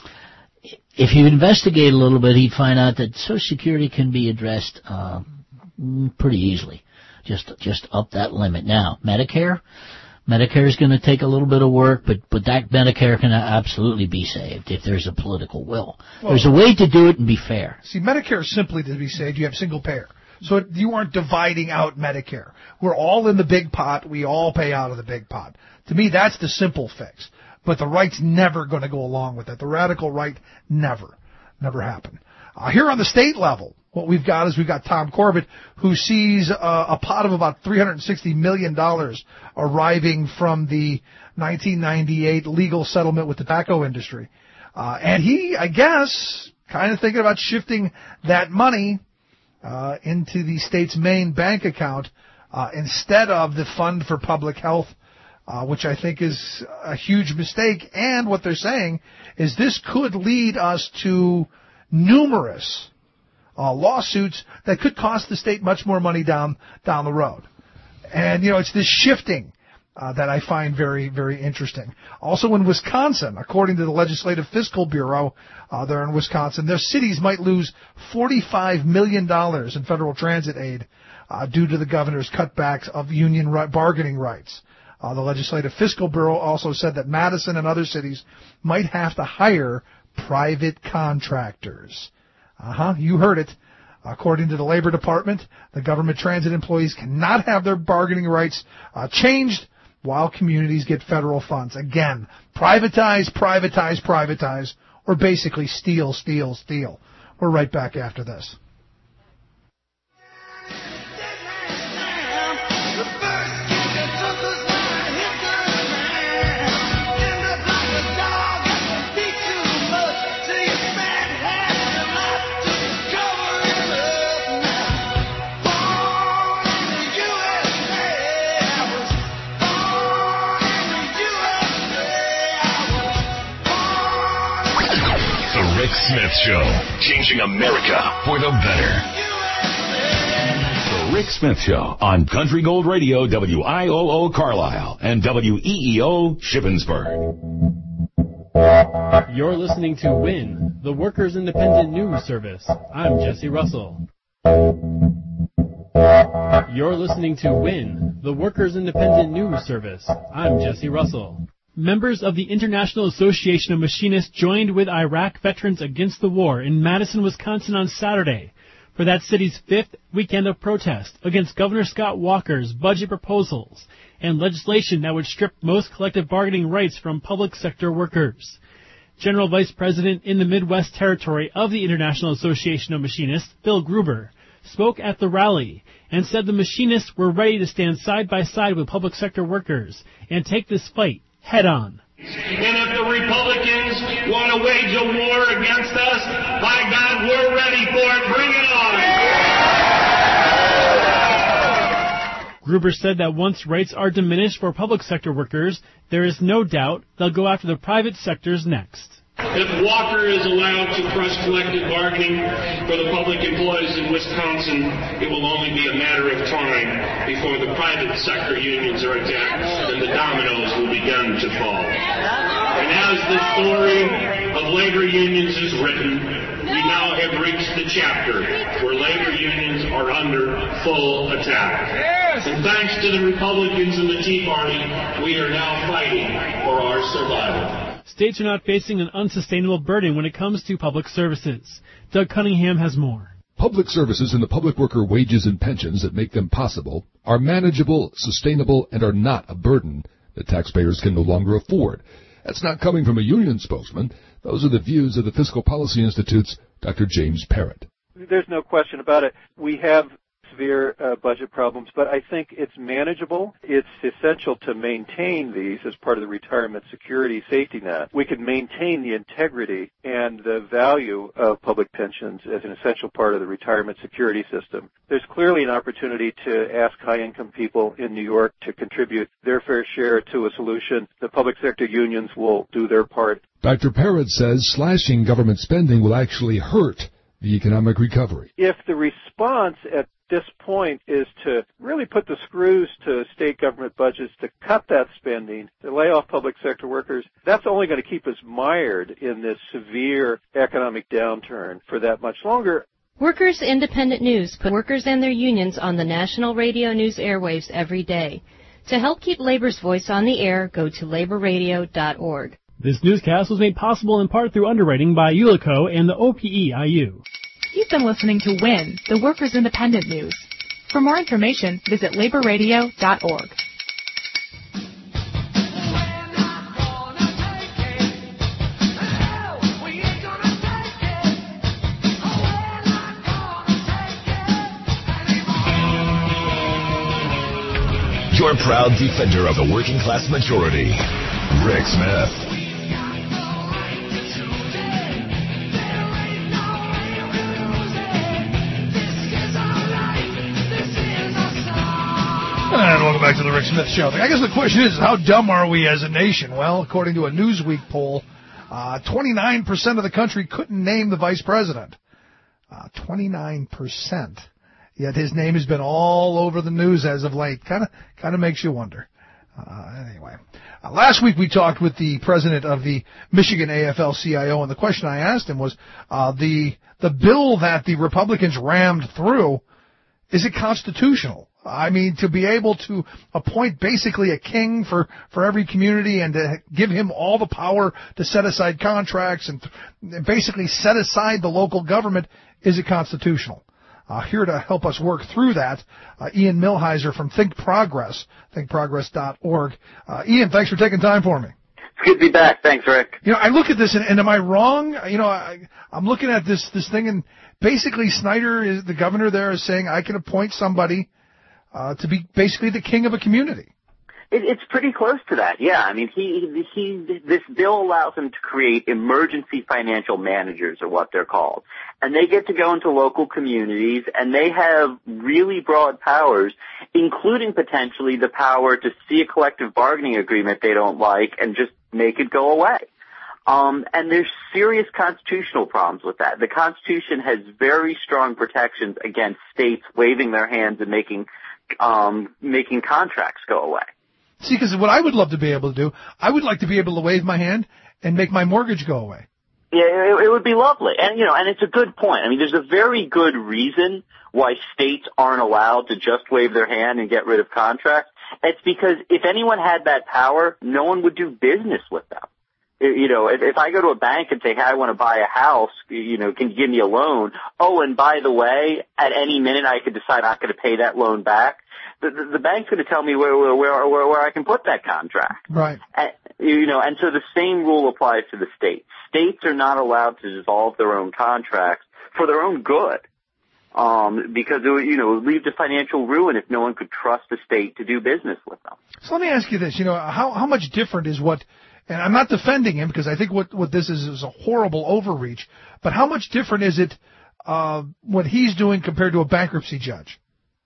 if you investigate a little bit, he'd find out that Social Security can be addressed uh, pretty easily. Just just up that limit. Now, Medicare, Medicare is going to take a little bit of work, but, but that Medicare can absolutely be saved if there's a political will. Well, there's a way to do it and be fair. See, Medicare is simply to be saved. You have single payer. So you aren't dividing out Medicare. We're all in the big pot. We all pay out of the big pot. To me, that's the simple fix. But the right's never going to go along with it. The radical right, never. Never happen. Uh, here on the state level, what we've got is we've got Tom Corbett, who sees uh, a pot of about three hundred sixty million dollars arriving from the nineteen ninety-eight legal settlement with the tobacco industry. Uh, and he, I guess, kind of thinking about shifting that money uh, into the state's main bank account uh, instead of the Fund for Public Health, Uh, which I think is a huge mistake. And what they're saying is this could lead us to numerous uh, lawsuits that could cost the state much more money down down the road. And, you know, it's this shifting uh, that I find very, very interesting. Also in Wisconsin, according to the Legislative Fiscal Bureau uh, there in Wisconsin, their cities might lose forty-five million dollars in federal transit aid uh, due to the governor's cutbacks of union right, bargaining rights. Uh, the Legislative Fiscal Bureau also said that Madison and other cities might have to hire private contractors. Uh-huh, you heard it. According to the Labor Department, the government transit employees cannot have their bargaining rights uh, changed while communities get federal funds. Again, privatize, privatize, privatize, or basically steal, steal, steal. We're right back after this. Rick Smith Show, changing America for the better. The Rick Smith Show on Country Gold Radio, W I O O Carlisle and W E E O Shippensburg. You're listening to WIN, the Workers Independent News Service. I'm Jesse Russell. You're listening to WIN, the Workers Independent News Service. I'm Jesse Russell. Members of the International Association of Machinists joined with Iraq Veterans Against the War in Madison, Wisconsin on Saturday for that city's fifth weekend of protest against Governor Scott Walker's budget proposals and legislation that would strip most collective bargaining rights from public sector workers. General Vice President in the Midwest Territory of the International Association of Machinists, Phil Gruber, spoke at the rally and said the machinists were ready to stand side by side with public sector workers and take this fight head on. And if the Republicans want to wage a war against us, by God, we're ready for it. Bring it on. Gruber said that once rates are diminished for public sector workers, there is no doubt they'll go after the private sectors next. If Walker is allowed to crush collective bargaining for the public employees in Wisconsin, it will only be a matter of time before the private sector unions are attacked and the dominoes will begin to fall. And as the story of labor unions is written, we now have reached the chapter where labor unions are under full attack. And thanks to the Republicans and the Tea Party, we are now fighting for our survival. States are not facing an unsustainable burden when it comes to public services. Doug Cunningham has more. Public services and the public worker wages and pensions that make them possible are manageable, sustainable, and are not a burden that taxpayers can no longer afford. That's not coming from a union spokesman. Those are the views of the Fiscal Policy Institute's Doctor James Parrott. There's no question about it. We have severe uh, budget problems, but I think it's manageable. It's essential to maintain these as part of the retirement security safety net. We can maintain the integrity and the value of public pensions as an essential part of the retirement security system. There's clearly an opportunity to ask high-income people in New York to contribute their fair share to a solution. The public sector unions will do their part. Doctor Parrott says slashing government spending will actually hurt the economic recovery. If the response at this point is to really put the screws to state government budgets, to cut that spending, to lay off public sector workers, that's only going to keep us mired in this severe economic downturn for that much longer. Workers Independent News put workers and their unions on the national radio news airwaves every day. To help keep labor's voice on the air, go to labor radio dot org. This newscast was made possible in part through underwriting by Ulico and the O P E I U. You've been listening to WIN, the Workers Independent News. For more information, visit labor radio dot org. Your proud defender of the working class majority, Rick Smith. And welcome back to the Rick Smith Show. I guess the question is, how dumb are we as a nation? Well, according to a Newsweek poll, uh, twenty-nine percent of the country couldn't name the vice president. Uh, twenty-nine percent. Yet his name has been all over the news as of late. Kind of, kind of makes you wonder. Uh, anyway, uh, last week we talked with the president of the Michigan A F L C I O, and the question I asked him was, uh, the the bill that the Republicans rammed through, is it constitutional? I mean, to be able to appoint basically a king for, for every community and to give him all the power to set aside contracts and th- basically set aside the local government, is it constitutional? Uh, here to help us work through that, uh, Ian Millhiser from Think Progress, think progress dot org. Uh, Ian, thanks for taking time for me. It's good to be back. Thanks, Rick. You know, I look at this, and, and am I wrong? You know, I, I'm looking at this, this thing, and basically Snyder, is the governor there, is saying I can appoint somebody Uh, to be basically the king of a community. It, it's pretty close to that, yeah. I mean, he, he, this bill allows him to create emergency financial managers, or what they're called. And they get to go into local communities, and they have really broad powers, including potentially the power to see a collective bargaining agreement they don't like and just make it go away. Um, and there's serious constitutional problems with that. The Constitution has very strong protections against states waving their hands and making um, making contracts go away. See, because what I would love to be able to do, I would like to be able to wave my hand and make my mortgage go away. Yeah, it, it would be lovely. And, you know, and it's a good point. I mean, there's a very good reason why states aren't allowed to just wave their hand and get rid of contracts. It's because if anyone had that power, no one would do business with them. You know, if, if I go to a bank and say, hey, I want to buy a house, you know, can you give me a loan? Oh, and by the way, at any minute I could decide I'm not going to pay that loan back. The, the, the bank's going to tell me where, where, where, where, where I can put that contract. Right. And, you know, and so the same rule applies to the states. States are not allowed to dissolve their own contracts for their own good. Um, because, it would, you know, it would lead to financial ruin if no one could trust the state to do business with them. So let me ask you this, you know, how, how much different is what, and I'm not defending him because I think what, what this is is a horrible overreach, but how much different is it, uh, what he's doing compared to a bankruptcy judge?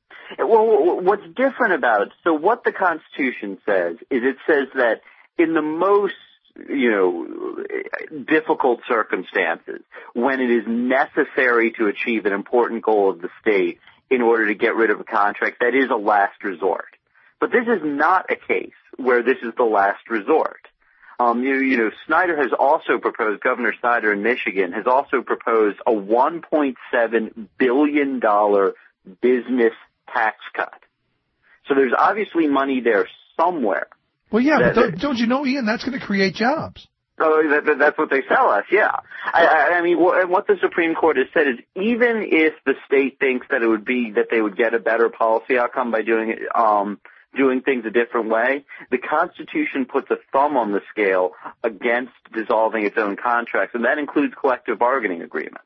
Well, what's different about it, so what the Constitution says is it says that in the most, you know, difficult circumstances, when it is necessary to achieve an important goal of the state in order to get rid of a contract, that is a last resort. But this is not a case where this is the last resort. Um, you, you know, Snyder has also proposed, Governor Snyder in Michigan has also proposed a one point seven billion dollars business tax cut. So there's obviously money there somewhere. Well, yeah, that, but don't, don't you know, Ian, that's going to create jobs. Oh, that, that, that's what they sell us, yeah. I, I, I mean, what, what the Supreme Court has said is even if the state thinks that it would be, that they would get a better policy outcome by doing it, um, doing things a different way, the Constitution puts a thumb on the scale against dissolving its own contracts, and that includes collective bargaining agreements.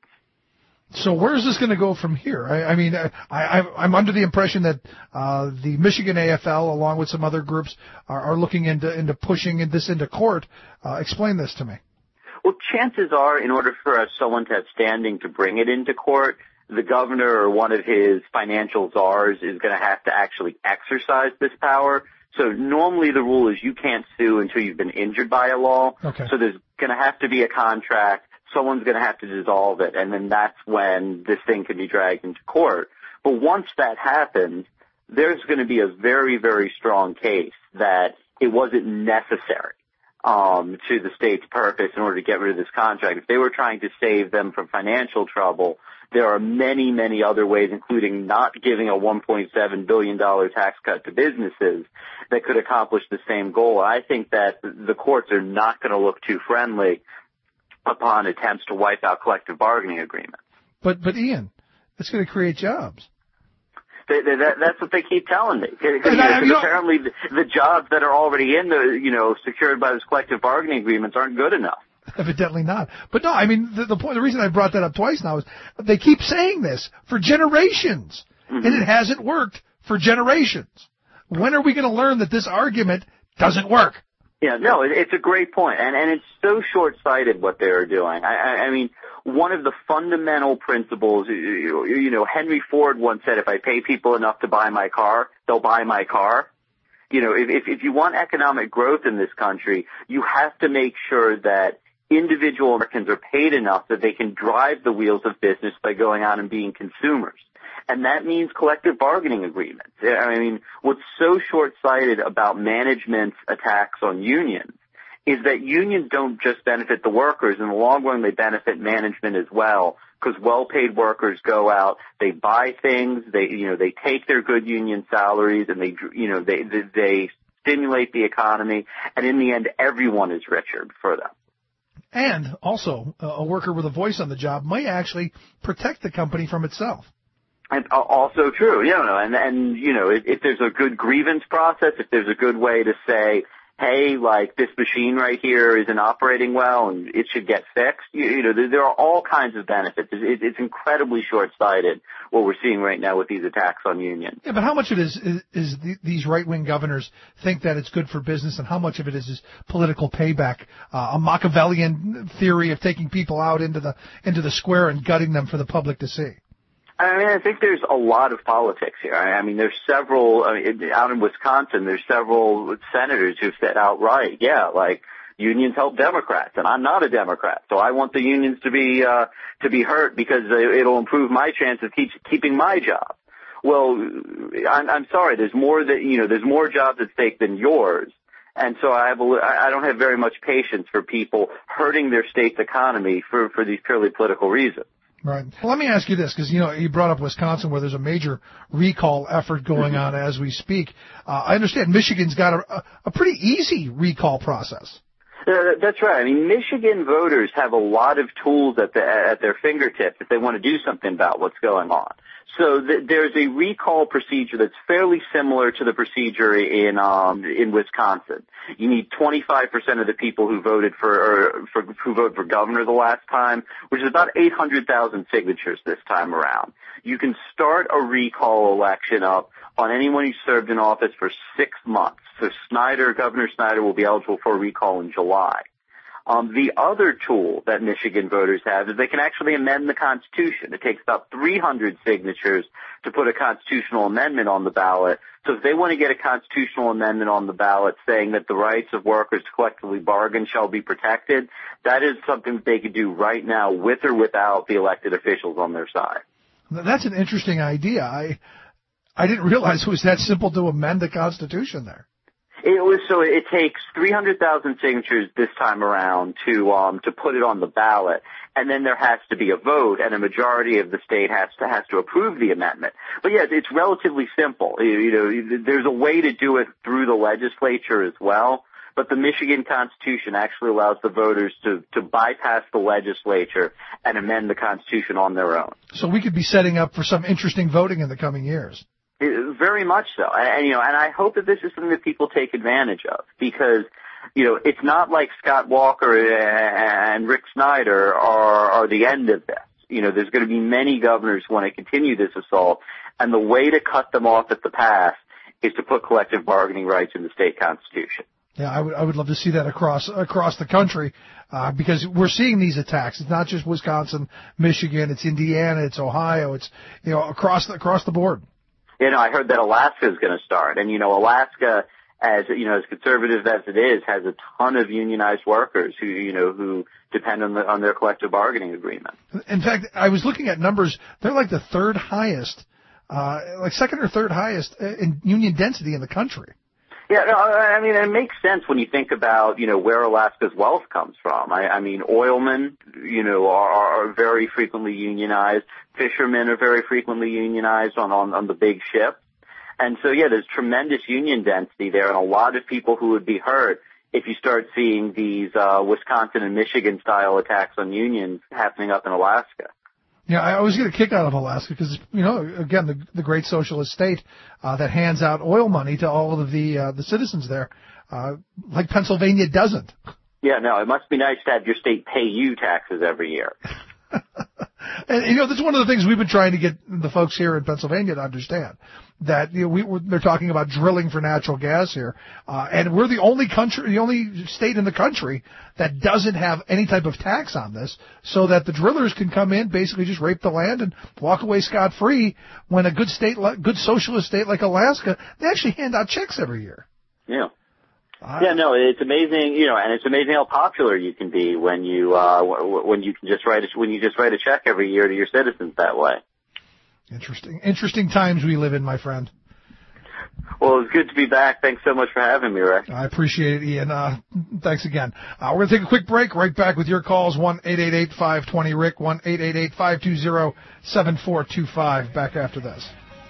So where is this going to go from here? I, I mean, I, I, I'm under the impression that uh, the Michigan A F L, along with some other groups, are, are looking into, into pushing this into court. Uh, explain this to me. Well, chances are, in order for someone to have standing to bring it into court, the governor or one of his financial czars is going to have to actually exercise this power. So normally the rule is you can't sue until you've been injured by a law. Okay. So there's going to have to be a contract. Someone's going to have to dissolve it, and then that's when this thing can be dragged into court. But once that happens, there's going to be a very, very strong case that it wasn't necessary um, to the state's purpose in order to get rid of this contract. If they were trying to save them from financial trouble, there are many, many other ways, including not giving a one point seven billion dollars tax cut to businesses, that could accomplish the same goal. I think that the courts are not going to look too friendly upon attempts to wipe out collective bargaining agreements. But, but Ian, it's going to create jobs. They, they, that, that's what they keep telling me. Because I, you know, apparently the, the jobs that are already in the, you know, secured by those collective bargaining agreements aren't good enough. Evidently not. But no, I mean, the, the point, the reason I brought that up twice now is they keep saying this for generations, mm-hmm. and it hasn't worked for generations. When are we going to learn that this argument doesn't work? Yeah, no, it, it's a great point, and and it's so short-sighted what they're doing. I, I, I mean, one of the fundamental principles, you, you know, Henry Ford once said, if I pay people enough to buy my car, they'll buy my car. You know, if, if, if you want economic growth in this country, you have to make sure that individual Americans are paid enough that they can drive the wheels of business by going out and being consumers. And that means collective bargaining agreements. I mean, what's so short-sighted about management's attacks on unions is that unions don't just benefit the workers. In the long run, they benefit management as well, because well-paid workers go out, they buy things, they, you know, they take their good union salaries, and they, you know, they, they, they stimulate the economy, and in the end, everyone is richer for them. And also, a worker with a voice on the job might actually protect the company from itself. And also true, you know, and, and, you know, if, if there's a good grievance process, if there's a good way to say, hey, like, this machine right here isn't operating well and it should get fixed, you, you know, there, there are all kinds of benefits. It, it's incredibly short-sighted what we're seeing right now with these attacks on unions. Yeah, but how much of it is, is, is the, these right-wing governors think that it's good for business, and how much of it is, is political payback, uh, a Machiavellian theory of taking people out into the into the square and gutting them for the public to see? I mean, I think there's a lot of politics here. I mean, there's several, I mean, out in Wisconsin, there's several senators who've said outright, yeah, like, unions help Democrats, and I'm not a Democrat, so I want the unions to be, uh, to be hurt because it'll improve my chance of keep, keeping my job. Well, I'm, I'm sorry, there's more that, you know, there's more jobs at stake than yours. And so I have a, I don't have very much patience for people hurting their state's economy for, for these purely political reasons. Right. Well, let me ask you this, because, you know, you brought up Wisconsin where there's a major recall effort going on as we speak. Uh, I understand Michigan's got a, a pretty easy recall process. Uh, that's right. I mean, Michigan voters have a lot of tools at, the, at their fingertips if they want to do something about what's going on. So th- there's a recall procedure that's fairly similar to the procedure in um, in Wisconsin. You need twenty-five percent of the people who voted for, or for who voted for governor the last time, which is about eight hundred thousand signatures this time around. You can start a recall election up on anyone who served in office for six months. So Snyder, Governor Snyder, will be eligible for a recall in July. Um, the other tool that Michigan voters have is they can actually amend the Constitution. It takes about three hundred signatures to put a constitutional amendment on the ballot. So if they want to get a constitutional amendment on the ballot saying that the rights of workers to collectively bargain shall be protected, that is something that they could do right now with or without the elected officials on their side. That's an interesting idea. I I didn't realize it was that simple to amend the Constitution there. It was so it takes three hundred thousand signatures this time around to um to put it on the ballot, and then there has to be a vote, and a majority of the state has to has to approve the amendment. But yes, it's relatively simple. You, you know, there's a way to do it through the legislature as well, but the Michigan Constitution actually allows the voters to to bypass the legislature and amend the Constitution on their own. So we could be setting up for some interesting voting in the coming years. Very much so. And, and, you know, and I hope that this is something that people take advantage of because, you know, it's not like Scott Walker and Rick Snyder are, are the end of this. You know, there's going to be many governors who want to continue this assault, and the way to cut them off at the pass is to put collective bargaining rights in the state constitution. Yeah, I would I would love to see that across across the country uh, because we're seeing these attacks. It's not just Wisconsin, Michigan, it's Indiana, it's Ohio, it's, you know, across the, across the board. You know, I heard that Alaska is going to start, and you know, Alaska, as you know, as conservative as it is, has a ton of unionized workers who, you know, who depend on the on their collective bargaining agreement. In fact, I was looking at numbers; they're like the third highest, uh, like second or third highest in union density in the country. Yeah, no, I mean, it makes sense when you think about, you know, where Alaska's wealth comes from. I, I mean, oilmen, you know, are, are very frequently unionized. Fishermen are very frequently unionized on, on, on the big ships. And so, yeah, there's tremendous union density there and a lot of people who would be hurt if you start seeing these uh, Wisconsin and Michigan-style attacks on unions happening up in Alaska. Yeah, I always get a kick out of Alaska because, you know, again, the, the great socialist state uh, that hands out oil money to all of the uh, the citizens there, uh, like Pennsylvania doesn't. Yeah, no, it must be nice to have your state pay you taxes every year. And, you know, that's one of the things we've been trying to get the folks here in Pennsylvania to understand, that, you know, we, we're, they're talking about drilling for natural gas here, uh, and we're the only country, the only state in the country that doesn't have any type of tax on this, so that the drillers can come in, basically just rape the land and walk away scot-free, when a good state, good socialist state like Alaska, they actually hand out checks every year. Yeah. Yeah, no, it's amazing, you know, and it's amazing how popular you can be when you uh when you can just write a, when you just write a check every year to your citizens that way. Interesting, interesting times we live in, my friend. Well, it's good to be back. Thanks so much for having me, Rick. I appreciate it, Ian. Uh, thanks again. Uh, we're going to take a quick break. Right back with your calls. one eight eight eight, five two zero, Rick. one eight eight eight, five two zero, seven four two five. Back after this.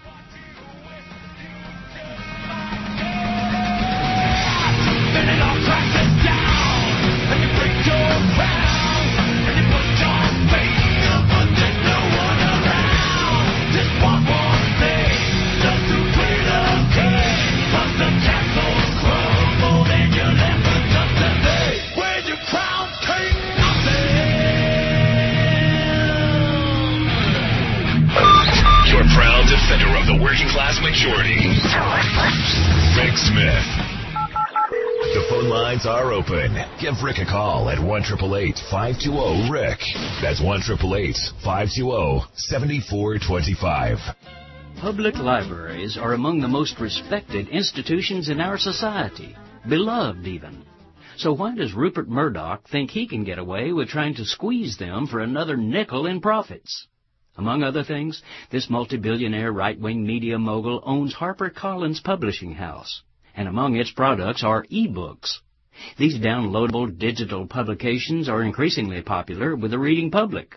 Proud defender of the working class majority, Rick Smith. The phone lines are open. Give Rick a call at one eight eight eight, five two zero, Rick. That's one eight eight eight, five two zero, seven four two five. Public libraries are among the most respected institutions in our society, beloved even. So why does Rupert Murdoch think he can get away with trying to squeeze them for another nickel in profits? Among other things, this multi-billionaire right-wing media mogul owns HarperCollins Publishing House, and among its products are e-books. These downloadable digital publications are increasingly popular with the reading public.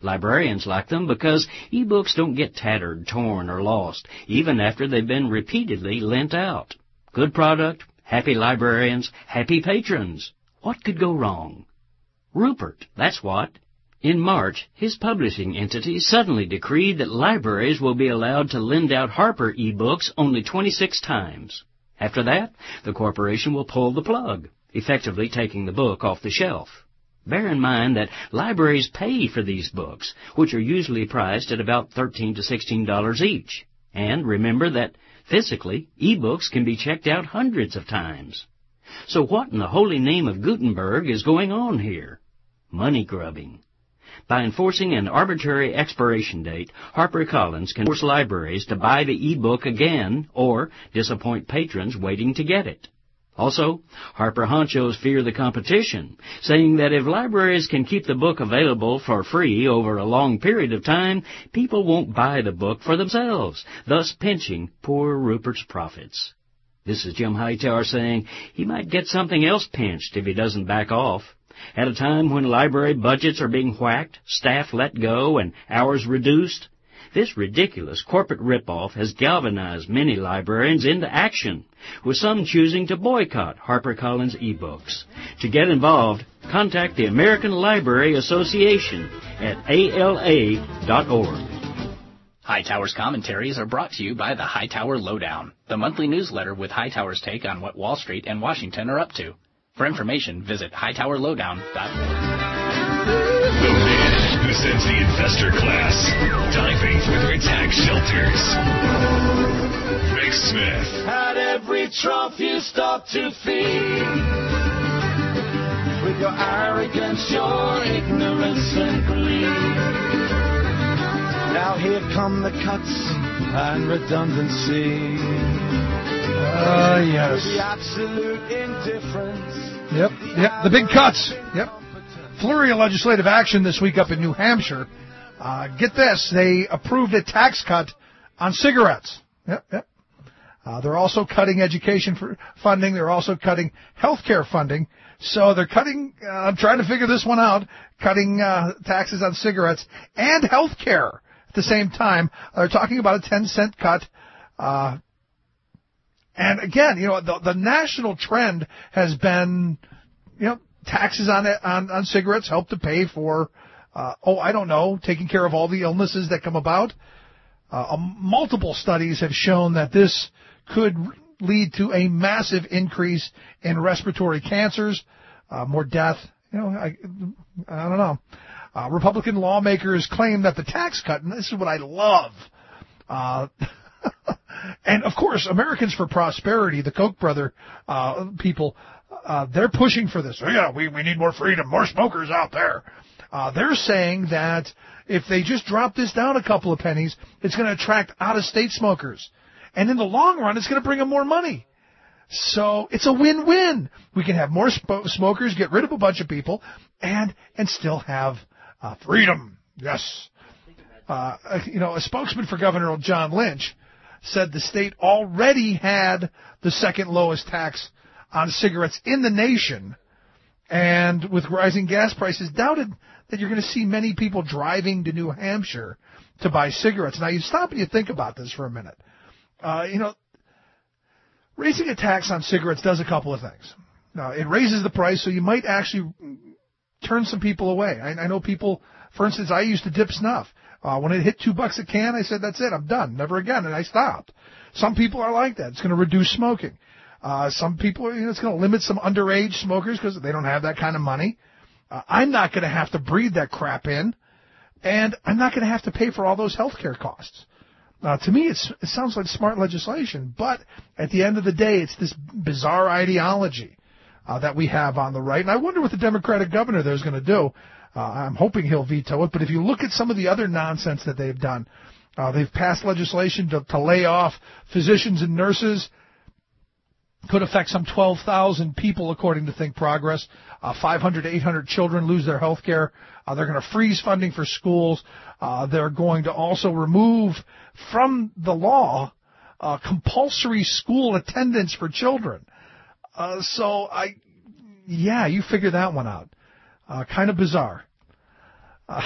Librarians like them because e-books don't get tattered, torn, or lost, even after they've been repeatedly lent out. Good product, happy librarians, happy patrons. What could go wrong? Rupert, that's what. In March, his publishing entity suddenly decreed that libraries will be allowed to lend out Harper e-books only twenty-six times. After that, the corporation will pull the plug, effectively taking the book off the shelf. Bear in mind that libraries pay for these books, which are usually priced at about thirteen to sixteen dollars each. And remember that, physically, e-books can be checked out hundreds of times. So what in the holy name of Gutenberg is going on here? Money grubbing. By enforcing an arbitrary expiration date, HarperCollins can force libraries to buy the e-book again or disappoint patrons waiting to get it. Also, Harper honchos fear the competition, saying that if libraries can keep the book available for free over a long period of time, people won't buy the book for themselves, thus pinching poor Rupert's profits. This is Jim Hightower saying he might get something else pinched if he doesn't back off. At a time when library budgets are being whacked, staff let go, and hours reduced, this ridiculous corporate ripoff has galvanized many librarians into action, with some choosing to boycott HarperCollins e-books. To get involved, contact the American Library Association at A L A dot org. Hightower's commentaries are brought to you by the Hightower Lowdown, the monthly newsletter with Hightower's take on what Wall Street and Washington are up to. For information, visit hightower lowdown dot org. The man who sends the investor class diving for their tax shelters. Rick Smith. At every trough you start to feed. With your arrogance, your ignorance and greed. Now here come the cuts and redundancy. Ah, uh, yes. The absolute indifference. Yep, yep, the big cuts. Yep. Flurry of legislative action this week up in New Hampshire. Uh, get this, they approved a tax cut on cigarettes. Yep, yep. Uh, they're also cutting education for funding. They're also cutting health care funding. So they're cutting, uh, I'm trying to figure this one out, cutting uh, taxes on cigarettes and health care at the same time. They're talking about a ten cent cut. Uh, and again, you know, the, the national trend has been, you know, taxes on on, on cigarettes help to pay for, uh, oh, I don't know, taking care of all the illnesses that come about. Uh, multiple studies have shown that this could lead to a massive increase in respiratory cancers, uh, more death. You know, I, I don't know. Uh, Republican lawmakers claim that the tax cut, and this is what I love, uh, and of course, Americans for Prosperity, the Koch brother uh, people, uh, they're pushing for this. Oh, yeah, we, we need more freedom, more smokers out there. Uh, they're saying that if they just drop this down a couple of pennies, it's going to attract out-of-state smokers. And in the long run, it's going to bring them more money. So it's a win-win. We can have more sp- smokers, get rid of a bunch of people, and and still have uh, freedom. Yes. Uh, you know, a spokesman for Governor John Lynch said the state already had the second lowest tax on cigarettes in the nation, and with rising gas prices, doubted that you're going to see many people driving to New Hampshire to buy cigarettes. Now, you stop and you think about this for a minute. Uh, you know, raising a tax on cigarettes does a couple of things. Now, it raises the price, so you might actually turn some people away. I, I know people, for instance, I used to dip snuff. Uh, when it hit two bucks a can, I said, that's it, I'm done, never again, and I stopped. Some people are like that. It's going to reduce smoking. Uh, some people, you know, it's going to limit some underage smokers because they don't have that kind of money. Uh, I'm not going to have to breathe that crap in, and I'm not going to have to pay for all those health care costs. Uh, to me, it's, it sounds like smart legislation, but at the end of the day, it's this bizarre ideology uh, that we have on the right, and I wonder what the Democratic governor there is going to do. Uh, I'm hoping he'll veto it, but if you look at some of the other nonsense that they've done, uh, they've passed legislation to, to lay off physicians and nurses. Could affect some twelve thousand people, according to Think Progress. Uh, five hundred to eight hundred children lose their health care. Uh, they're going to freeze funding for schools. Uh, they're going to also remove from the law uh, compulsory school attendance for children. Uh, so, I, yeah, you figure that one out. Uh, kind of bizarre. Uh,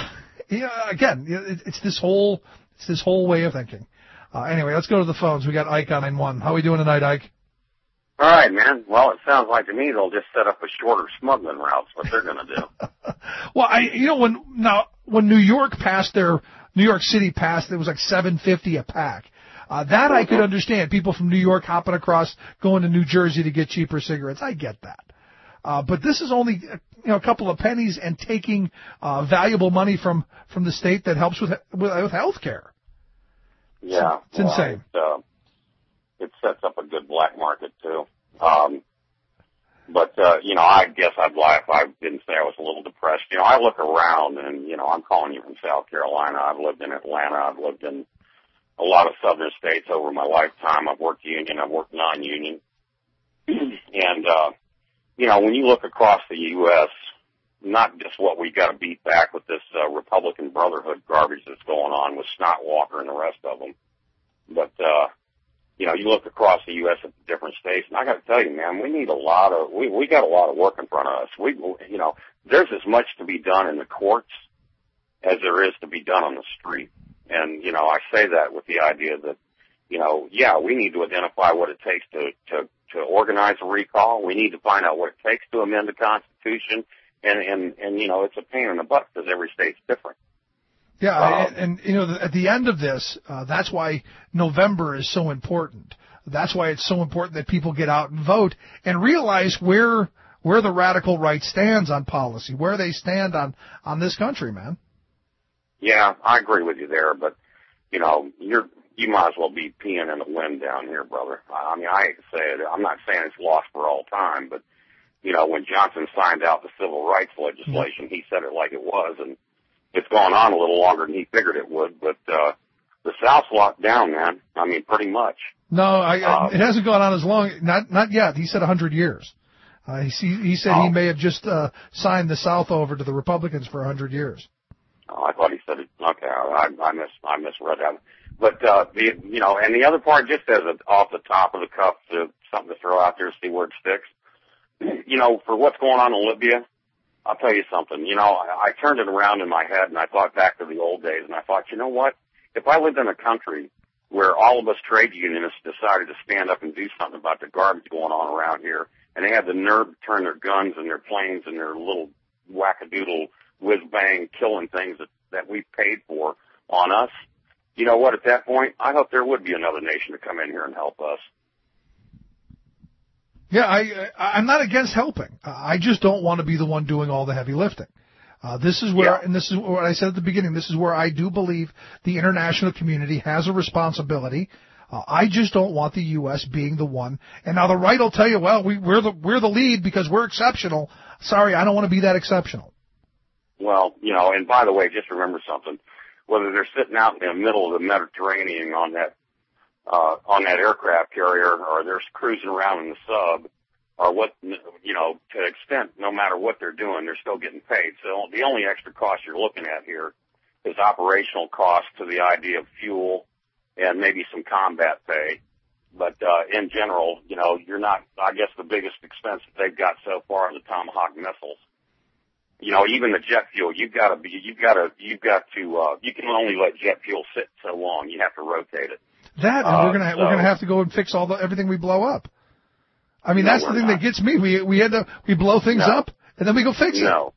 Yeah, again, it, it's this whole it's this whole way of thinking. Uh, anyway, let's go to the phones. We got Ike on line one. How are we doing tonight, Ike? All right, man. Well, it sounds like to me they'll just set up a shorter smuggling route. That's what they're going to do. Well, I, you know, when now when New York passed their New York City passed, it was like seven fifty a pack. Uh, that mm-hmm. I could understand. People from New York hopping across, going to New Jersey to get cheaper cigarettes. I get that. Uh, but this is only, you know, a couple of pennies and taking uh, valuable money from, from the state that helps with with, with health care. Yeah, it's well, insane. It, uh, it sets up a good black market too. Um, but uh, you know, I guess I'd lie if I didn't say I was a little depressed. You know, I look around, and you know, I'm calling you from South Carolina. I've lived in Atlanta. I've lived in a lot of southern states over my lifetime. I've worked union. I've worked non-union, and uh, you know, when you look across the U S, not just what we got to beat back with this uh, Republican Brotherhood garbage that's going on with Scott Walker and the rest of them, but, uh, you know, you look across the U S at the different states, and I got to tell you, man, we need a lot of, we, we got a lot of work in front of us. We, you know, there's as much to be done in the courts as there is to be done on the street. And, you know, I say that with the idea that, you know, yeah, we need to identify what it takes to, to, to organize a recall. We need to find out what it takes to amend the Constitution. And, and, and, you know, it's a pain in the butt because every state's different. Yeah, um, and, and, you know, at the end of this, uh, that's why November is so important. That's why it's so important that people get out and vote and realize where where the radical right stands on policy, where they stand on, on this country, man. Yeah, I agree with you there, but, you know, you're you might as well be peeing in the wind down here, brother. I mean, I hate to say it. I'm not saying it's lost for all time, but, you know, when Johnson signed out the civil rights legislation, mm-hmm. he said it like it was, and it's gone on a little longer than he figured it would, but uh, the South's locked down, man. I mean, pretty much. No, I, um, it hasn't gone on as long. Not not yet. He said one hundred years. Uh, he, he said oh. he may have just uh, signed the South over to the Republicans for one hundred years. Oh, I thought he said it. Okay, I, I, mis, I misread that. But, uh, the, you know, and the other part, just as a, off the top of the cuff, to, something to throw out there, see where it sticks. You know, for what's going on in Libya, I'll tell you something. You know, I, I turned it around in my head, and I thought back to the old days, and I thought, you know what? If I lived in a country where all of us trade unionists decided to stand up and do something about the garbage going on around here, and they had the nerve to turn their guns and their planes and their little wackadoodle whiz-bang killing things that, that we paid for on us, you know what, at that point, I hope there would be another nation to come in here and help us. Yeah, I, I'm not against helping. I just don't want to be the one doing all the heavy lifting. Uh, this is where, yeah. and this is what I said at the beginning, this is where I do believe the international community has a responsibility. Uh, I just don't want the U S being the one. And now the right will tell you, well, we, we're the we're the lead because we're exceptional. Sorry, I don't want to be that exceptional. Well, you know, and by the way, just remember something. Whether they're sitting out in the middle of the Mediterranean on that uh, on that aircraft carrier, or they're cruising around in the sub, or what, you know, to an extent, no matter what they're doing, they're still getting paid. So the only extra cost you're looking at here is operational cost to the idea of fuel and maybe some combat pay. But uh, in general, you know, you're not, I guess the biggest expense that they've got so far are the Tomahawk missiles. You know, even the jet fuel, you've got to be, you've got to, you've got to, uh, you can only let jet fuel sit so long. You have to rotate it. That, and uh, we're gonna, so, we're gonna have to go and fix all the, everything we blow up. I mean, no, that's the thing not. that gets me. We, we had to, we blow things no. up, and then we go fix it. No.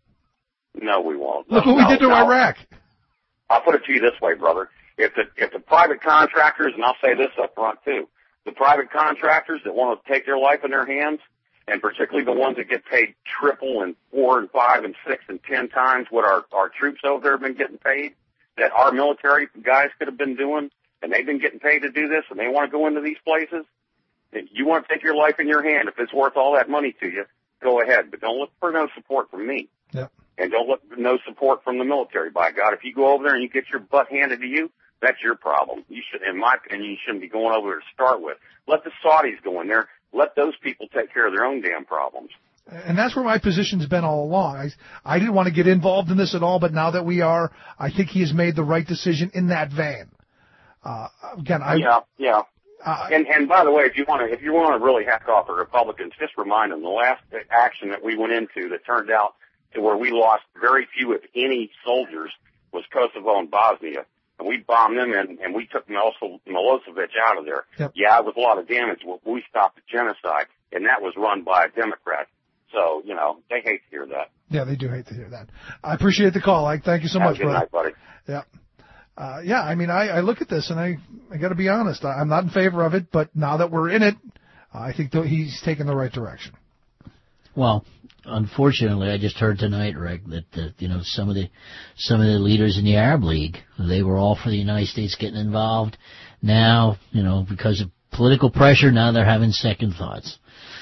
No, we won't. Look no, what we no, did to no. Iraq. I'll put it to you this way, brother. If the, if the private contractors, and I'll say this up front too, the private contractors that want to take their life in their hands, and particularly the ones that get paid triple and four and five and six and ten times what our, our troops over there have been getting paid, that our military guys could have been doing, and they've been getting paid to do this, and they want to go into these places, if you want to take your life in your hand, if it's worth all that money to you, go ahead. But don't look for no support from me. Yeah. And don't look for no support from the military, by God. If you go over there and you get your butt handed to you, that's your problem. You should, in my opinion, you shouldn't be going over there to start with. Let the Saudis go in there. Let those people take care of their own damn problems. And that's where my position's been all along. I, I didn't want to get involved in this at all, but now that we are, I think he has made the right decision in that vein. Uh, again, I. Yeah, yeah. Uh, and, and by the way, if you want to, if you want to really hack off the Republicans, just remind them the last action that we went into that turned out to where we lost very few, if any, soldiers was Kosovo and Bosnia. And we bombed them, and, and we took Milo- Milosevic out of there. Yep. Yeah, it was a lot of damage, but we stopped the genocide, and that was run by a Democrat. So, you know, they hate to hear that. Yeah, they do hate to hear that. I appreciate the call, Ike. Thank you so Have much, a good brother. night, buddy. Yeah. Uh, yeah, I mean, I, I look at this, and I, I got to be honest. I, I'm not in favor of it, but now that we're in it, I think th- he's taken the right direction. Well, unfortunately, I just heard tonight, Rick, that uh, you know some of the some of the leaders in the Arab League, they were all for the United States getting involved. Now, you know, because of political pressure, now they're having second thoughts.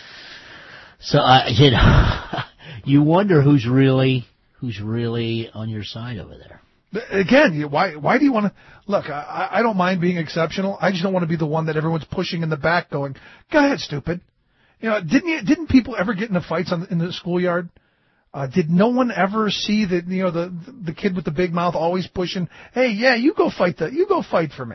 So, I, you know, you wonder who's really who's really on your side over there. Again, you- why why do you want to look? I, I don't mind being exceptional. I just don't want to be the one that everyone's pushing in the back, going, "Go ahead, stupid." You know, didn't you, didn't people ever get into fights on, in the schoolyard? Uh, did no one ever see that, you know, the, the kid with the big mouth always pushing, hey, yeah, you go fight the, you go fight for me.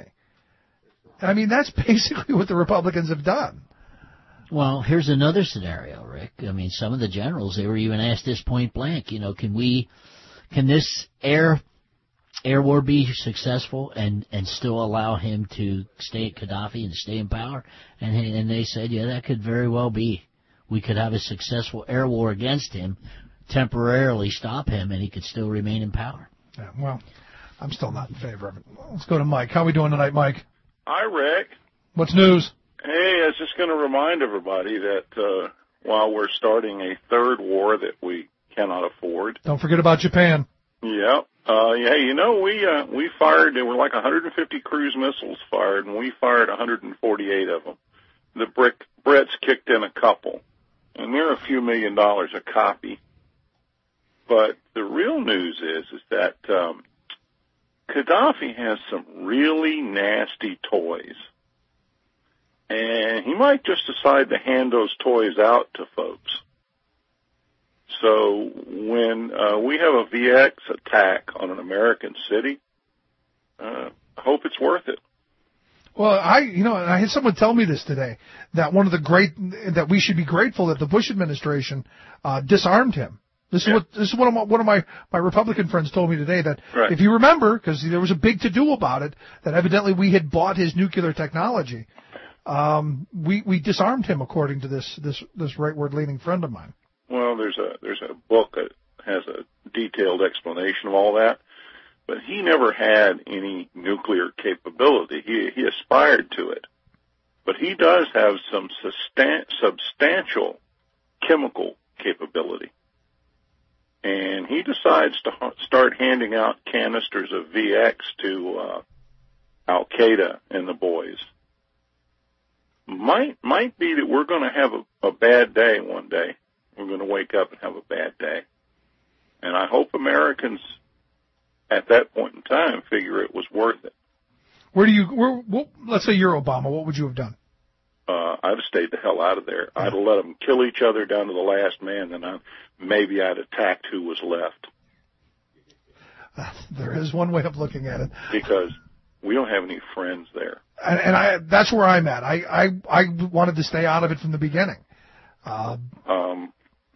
I mean, that's basically what the Republicans have done. Well, here's another scenario, Rick. I mean, some of the generals, they were even asked this point blank, you know, can we, can this air, air war be successful and, and still allow him to stay at Gaddafi and stay in power? And, and they said, yeah, that could very well be. We could have a successful air war against him, temporarily stop him, and he could still remain in power. Yeah, well, I'm still not in favor of it. Let's go to Mike. How are we doing tonight, Mike? Hi, Rick. What's news? Hey, I was just going to remind everybody that uh, while we're starting a third war that we cannot afford. Don't forget about Japan. Yeah. Uh, yeah, you know, we uh, we fired, there were like one hundred fifty cruise missiles fired, and we fired one hundred forty-eight of them. The Brit, Brits kicked in a couple, and they're a few million dollars a copy. But the real news is, is that um, Gaddafi has some really nasty toys. And he might just decide to hand those toys out to folks. So when uh, we have a V X attack on an American city, uh, I hope it's worth it. Well, I, you know, I had someone tell me this today, that one of the great, that we should be grateful that the Bush administration uh, disarmed him. This Yeah. is what this is what one of my, one of my, my Republican friends told me today, that Right. if you remember, because there was a big to-do about it, that evidently we had bought his nuclear technology. Um, we, we disarmed him, according to this, this, this rightward-leaning friend of mine. Well, there's a there's a book that has a detailed explanation of all that, but he never had any nuclear capability. He he aspired to it, but he does have some sustan- substantial chemical capability, and he decides to ha- start handing out canisters of V X to uh, Al Qaeda and the boys. Might might be that we're going to have a, a bad day one day. We're going to wake up and have a bad day. And I hope Americans at that point in time figure it was worth it. Where do you, where, what, let's say you're Obama, what would you have done? Uh, I'd have stayed the hell out of there. I'd have let them kill each other down to the last man, then I, maybe I'd attacked who was left. Uh, there is one way of looking at it. Because we don't have any friends there. And, and I, that's where I'm at. I, I, I wanted to stay out of it from the beginning. Uh, Um,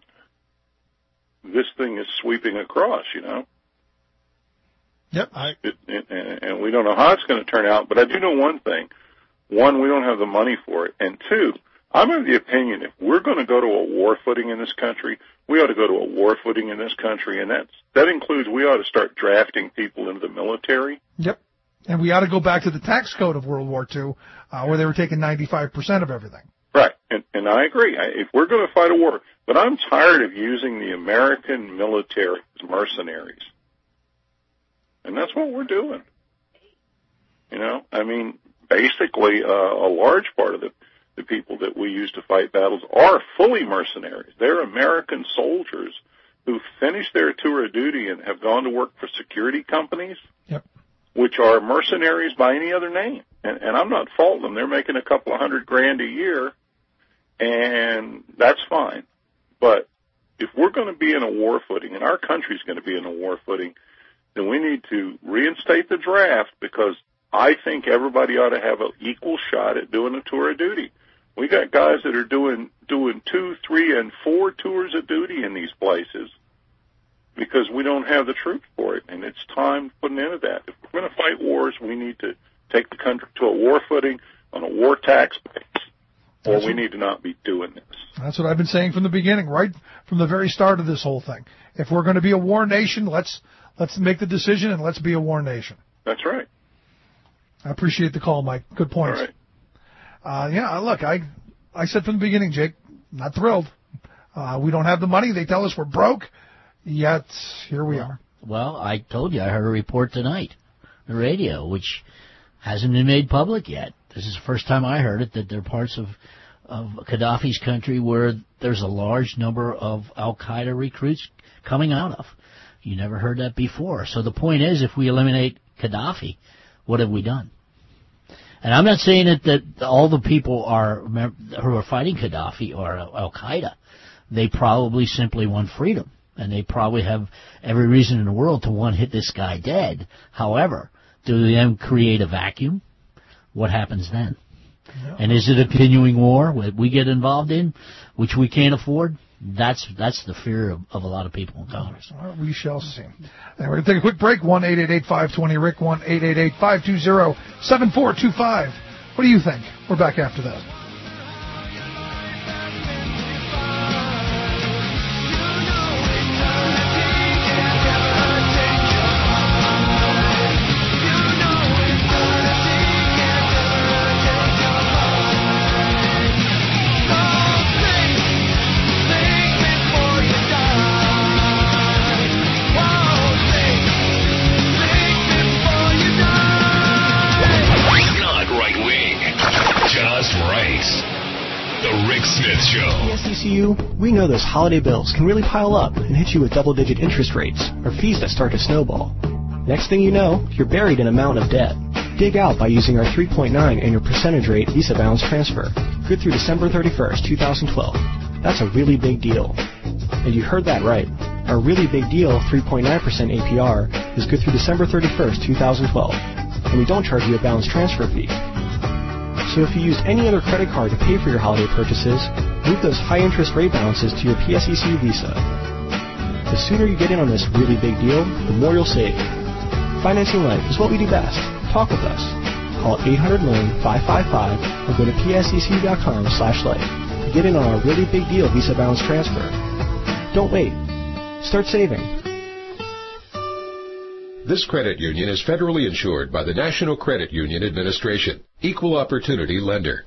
this thing is sweeping across, you know. Yep. I, it, it, and, and we don't know how it's going to turn out, but I do know one thing. One, we don't have the money for it. And two, I'm of the opinion if we're going to go to a war footing in this country, we ought to go to a war footing in this country, and that's, that includes we ought to start drafting people into the military. Yep. And we ought to go back to the tax code of World War Two, uh, where they were taking ninety-five percent of everything. Right, and, and I agree. I, if we're going to fight a war, but I'm tired of using the American military as mercenaries. And that's what we're doing. You know, I mean, basically, uh, a large part of the, the people that we use to fight battles are fully mercenaries. They're American soldiers who finished their tour of duty and have gone to work for security companies, yep. which are mercenaries by any other name. And, and I'm not faulting them. They're making a couple of hundred grand a year, and that's fine. But if we're going to be in a war footing, and our country's going to be in a war footing, then we need to reinstate the draft, because I think everybody ought to have an equal shot at doing a tour of duty. We got guys that are doing doing two, three, and four tours of duty in these places, because we don't have the troops for it, and it's time to put an end to that. If we're going to fight wars, we need to take the country to a war footing on a war tax base, or That's we what, need to not be doing this. That's what I've been saying from the beginning, right from the very start of this whole thing. If we're going to be a war nation, let's let's make the decision and let's be a war nation. That's right. I appreciate the call, Mike. Good points. All right. Uh, yeah, look, I I said from the beginning, Jake, not thrilled. Uh, we don't have the money. They tell us we're broke, yet here we are. Well, I told you I heard a report tonight, the radio, which hasn't been made public yet. This is the first time I heard it, that there are parts of, of Gaddafi's country where there's a large number of al-Qaeda recruits coming out of. You never heard that before. So the point is, if we eliminate Gaddafi, what have we done? And I'm not saying that, that all the people are who are fighting Gaddafi are al-Qaeda. They probably simply want freedom, and they probably have every reason in the world to want to hit this guy dead. However, do they then create a vacuum? What happens then? Yeah. And is it a continuing war that we get involved in, which we can't afford? That's that's the fear of, of a lot of people in Congress. Well, we shall see. And we're going to take a quick break. one eight eight eight, five two zero, Rick, one eight eight eight, five two zero, seven four two five. What do you think? We're back after that. We know those holiday bills can really pile up and hit you with double-digit interest rates or fees that start to snowball. Next thing you know, you're buried in a mountain of debt. Dig out by using our three point nine annual percentage rate Visa balance transfer, good through December thirty-first, twenty twelve. That's a really big deal. And you heard that right. Our really big deal three point nine percent A P R is good through December thirty-first, twenty twelve. And we don't charge you a balance transfer fee. So if you used any other credit card to pay for your holiday purchases, move those high interest rate balances to your P S E C Visa. The sooner you get in on this really big deal, the more you'll save. Financing life is what we do best. Talk with us. Call eight hundred nine five five five or go to P S E C dot com slash life to get in on our really big deal Visa balance transfer. Don't wait. Start saving. This credit union is federally insured by the National Credit Union Administration. Equal Opportunity Lender.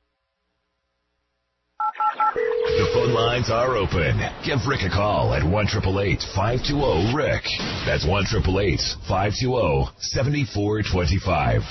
The phone lines are open. Give Rick a call at one eight eight eight, five two zero, R I C. That's one eight eight eight, five two zero, seven four two five.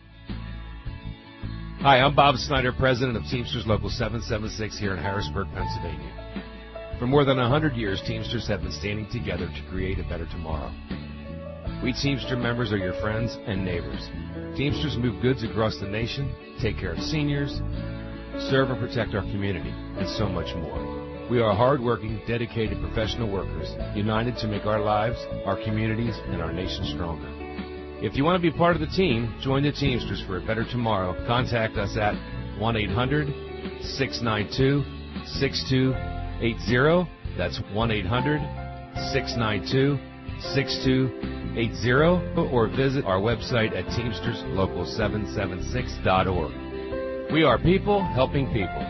Hi, I'm Bob Snyder, president of Teamsters Local seven seven six here in Harrisburg, Pennsylvania. For more than one hundred years, Teamsters have been standing together to create a better tomorrow. We Teamster members are your friends and neighbors. Teamsters move goods across the nation, take care of seniors, serve and protect our community, and so much more. We are hard-working, dedicated professional workers, united to make our lives, our communities, and our nation stronger. If you want to be part of the team, join the Teamsters for a better tomorrow. Contact us at one eight hundred, six nine two, six two eight zero. That's one eight hundred, six nine two, six two eight zero, or visit our website at teamsters local seven seven six dot org. We are people helping people.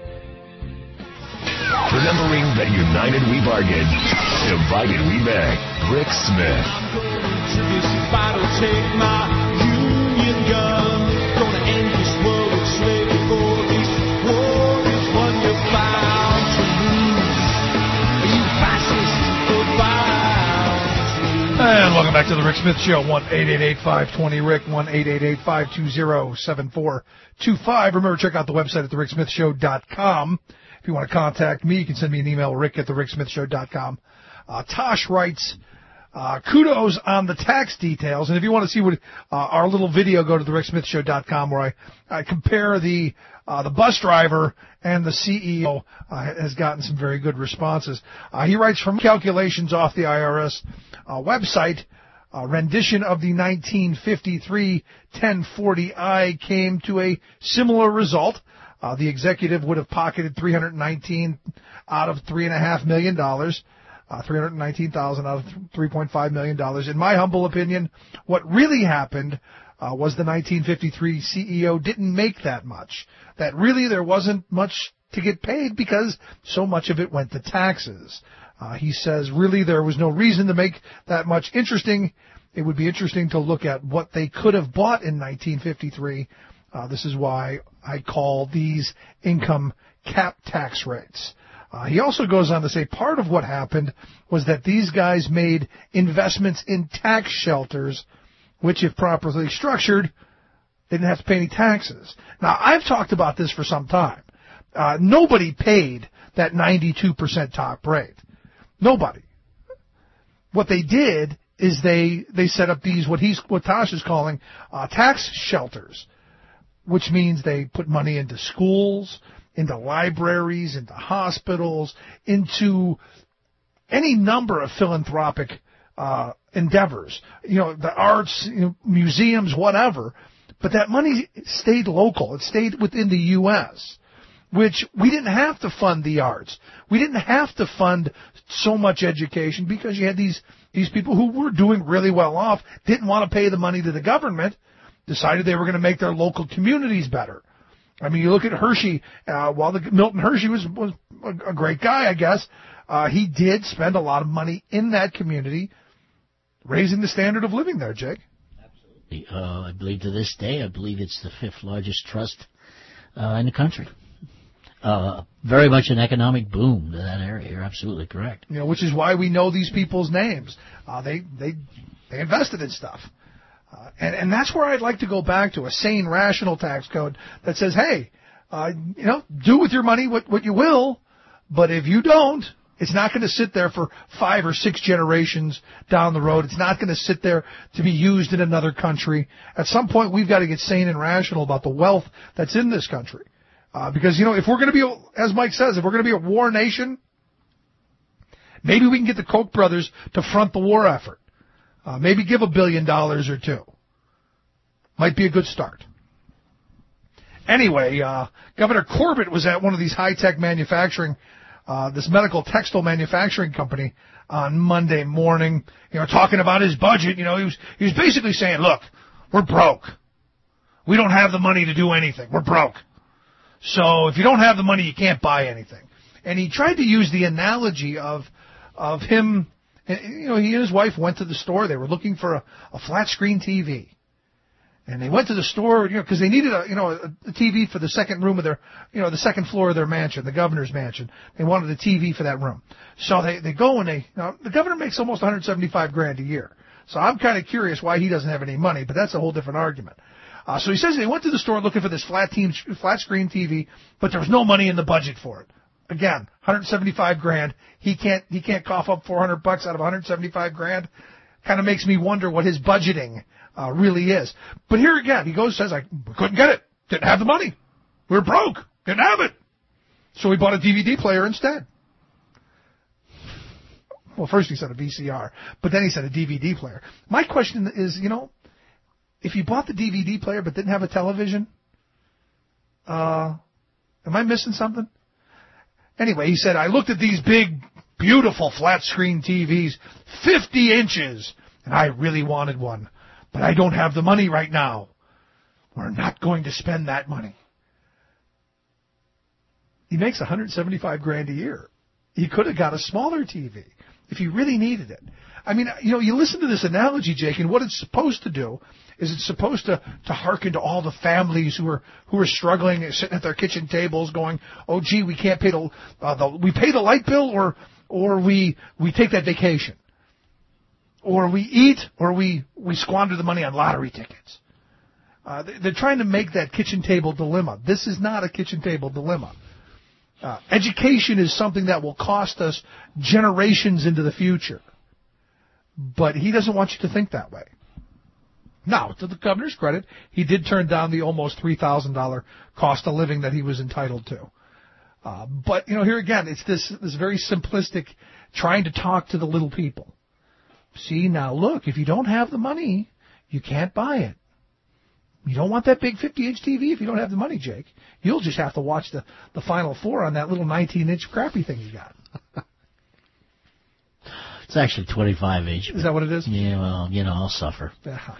Remembering that united we bargain, divided we beg. Rick Smith. Take my union gun. Gonna end this world of slavery, for this war is one you're bound to lose. You fascist, goodbye. And welcome back to the Rick Smith Show. one eight eight eight, five two zero, R I C. one eight eight eight, five two zero, seven four two five. Remember, check out the website at the rick smith show dot com. If you want to contact me, you can send me an email, rick at the rick smith show dot com. Uh, Tosh writes, uh, kudos on the tax details. And if you want to see what uh, our little video, go to the rick smith show dot com, where I, I compare the uh, the bus driver and the C E O. Uh, has gotten some very good responses. Uh, he writes, from calculations off the I R S uh, website, a rendition of the nineteen fifty-three ten forty I came to a similar result. Uh, the executive would have pocketed three hundred nineteen out of three and a half million dollars. Uh, three hundred nineteen thousand dollars out of three point five million dollars. In my humble opinion, what really happened uh, was the nineteen fifty-three C E O didn't make that much. That really there wasn't much to get paid because so much of it went to taxes. Uh, he says really there was no reason to make that much. Interesting. It would be interesting to look at what they could have bought in nineteen fifty-three. Uh, this is why I call these income cap tax rates. Uh, he also goes on to say part of what happened was that these guys made investments in tax shelters, which, if properly structured, they didn't have to pay any taxes. Now, I've talked about this for some time. Uh, nobody paid that ninety-two percent top rate. Nobody. What they did is they they set up these, what he's what Tosh is calling uh, tax shelters, which means they put money into schools, into libraries, into hospitals, into any number of philanthropic uh, endeavors. You know, the arts, you know, museums, whatever. But that money stayed local. It stayed within the U S, which we didn't have to fund the arts. We didn't have to fund so much education because you had these these people who were doing really well off, didn't want to pay the money to the government, decided they were going to make their local communities better. I mean, you look at Hershey. Uh, while the, Milton Hershey was, was a, a great guy, I guess, uh, he did spend a lot of money in that community, raising the standard of living there, Jake. Absolutely. Uh, I believe to this day, I believe it's the fifth largest trust uh, in the country. Uh, very much an economic boom to that area. You're absolutely correct. You know, which is why we know these people's names. Uh, they they they invested in stuff. Uh, and, and that's where I'd like to go back to a sane, rational tax code that says, hey, uh, you know, do with your money what, what you will, but if you don't, it's not going to sit there for five or six generations down the road. It's not going to sit there to be used in another country. At some point, we've got to get sane and rational about the wealth that's in this country. Uh, because, you know, if we're going to be, a, as Mike says, if we're going to be a war nation, maybe we can get the Koch brothers to front the war effort. Uh, maybe give a billion dollars or two. Might be a good start. Anyway, uh, Governor Corbett was at one of these high-tech manufacturing, uh, this medical textile manufacturing company on Monday morning, you know, talking about his budget. You know, he was, he was basically saying, look, we're broke. We don't have the money to do anything. We're broke. So if you don't have the money, you can't buy anything. And he tried to use the analogy of, of him. You know, he and his wife went to the store. They were looking for a, a flat screen T V. And they went to the store, you know, because they needed a, you know, a, a T V for the second room of their, you know, the second floor of their mansion, the governor's mansion. They wanted a T V for that room. So they, they go and they, you know, the governor makes almost one hundred seventy-five grand a year. So I'm kind of curious why he doesn't have any money, but that's a whole different argument. Uh, so he says they went to the store looking for this flat team, flat screen T V, but there was no money in the budget for it. Again, one hundred seventy-five grand. He can't, he can't cough up four hundred bucks out of one hundred seventy-five grand. Kind of makes me wonder what his budgeting uh, really is. But here again, he goes, says, I couldn't get it. Didn't have the money. We were broke. Didn't have it. So we bought a D V D player instead. Well, first he said a V C R, but then he said a D V D player. My question is, you know, if you bought the D V D player but didn't have a television, uh, am I missing something? Anyway, he said, I looked at these big, beautiful flat-screen T Vs, fifty inches, and I really wanted one, but I don't have the money right now. We're not going to spend that money. He makes one hundred seventy-five grand a year. He could have got a smaller T V if he really needed it. I mean, you know, you listen to this analogy, Jake, and what it's supposed to do is it's supposed to, to hearken to all the families who are who are struggling, sitting at their kitchen tables, going, "Oh, gee, we can't pay the, uh, the we pay the light bill, or or we we take that vacation, or we eat, or we we squander the money on lottery tickets." Uh, they're trying to make that kitchen table dilemma. This is not a kitchen table dilemma. Uh, education is something that will cost us generations into the future. But he doesn't want you to think that way. Now, to the governor's credit, he did turn down the almost three thousand dollars cost of living that he was entitled to. Uh, but, you know, here again, it's this, this very simplistic trying to talk to the little people. See, now look, if you don't have the money, you can't buy it. You don't want that big fifty-inch T V if you don't have the money, Jake. You'll just have to watch the, the Final Four on that little nineteen-inch crappy thing you got. It's actually twenty-five each. Is that what it is? Yeah, well, you know, I'll suffer. Yeah.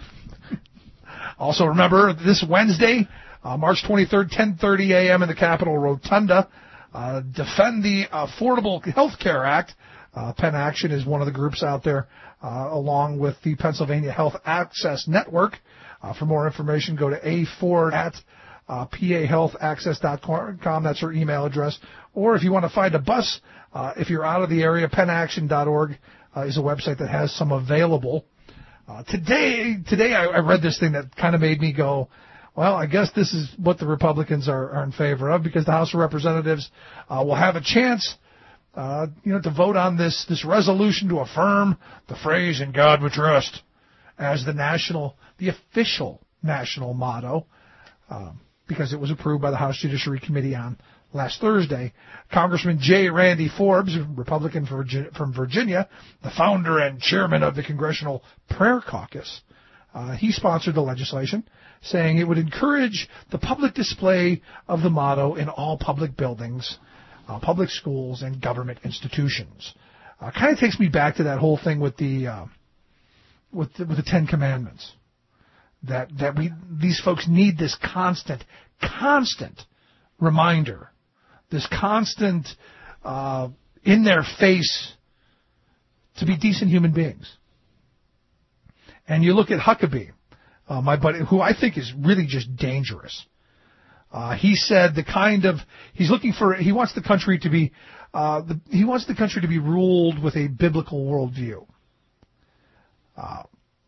Also, remember, this Wednesday, uh, March twenty-third, ten thirty a.m. in the Capitol Rotunda, uh, Defend the Affordable Health Care Act. Uh, Penn Action is one of the groups out there, uh, along with the Pennsylvania Health Access Network. Uh, for more information, go to a four at uh, p a health access dot com. That's her email address. Or if you want to find a bus, uh, if you're out of the area, penn action dot org uh, is a website that has some available. Uh, today, today I, I read this thing that kind of made me go, well, I guess this is what the Republicans are, are in favor of, because the House of Representatives uh, will have a chance, uh, you know, to vote on this this resolution to affirm the phrase "In God We Trust" as the national, the official national motto, um, because it was approved by the House Judiciary Committee on last Thursday. Congressman J. Randy Forbes, Republican from Virginia, the founder and chairman of the Congressional Prayer Caucus, uh, he sponsored the legislation, saying it would encourage the public display of the motto in all public buildings, uh, public schools, and government institutions. Uh, kind of takes me back to that whole thing with the uh, with the, with the Ten Commandments. That that we these folks need this constant, constant reminder, this constant uh, in their face to be decent human beings. And you look at Huckabee, uh, my buddy, who I think is really just dangerous. Uh, he said the kind of he's looking for. He wants the country to be. Uh, the, he wants the country to be ruled with a biblical worldview. Uh,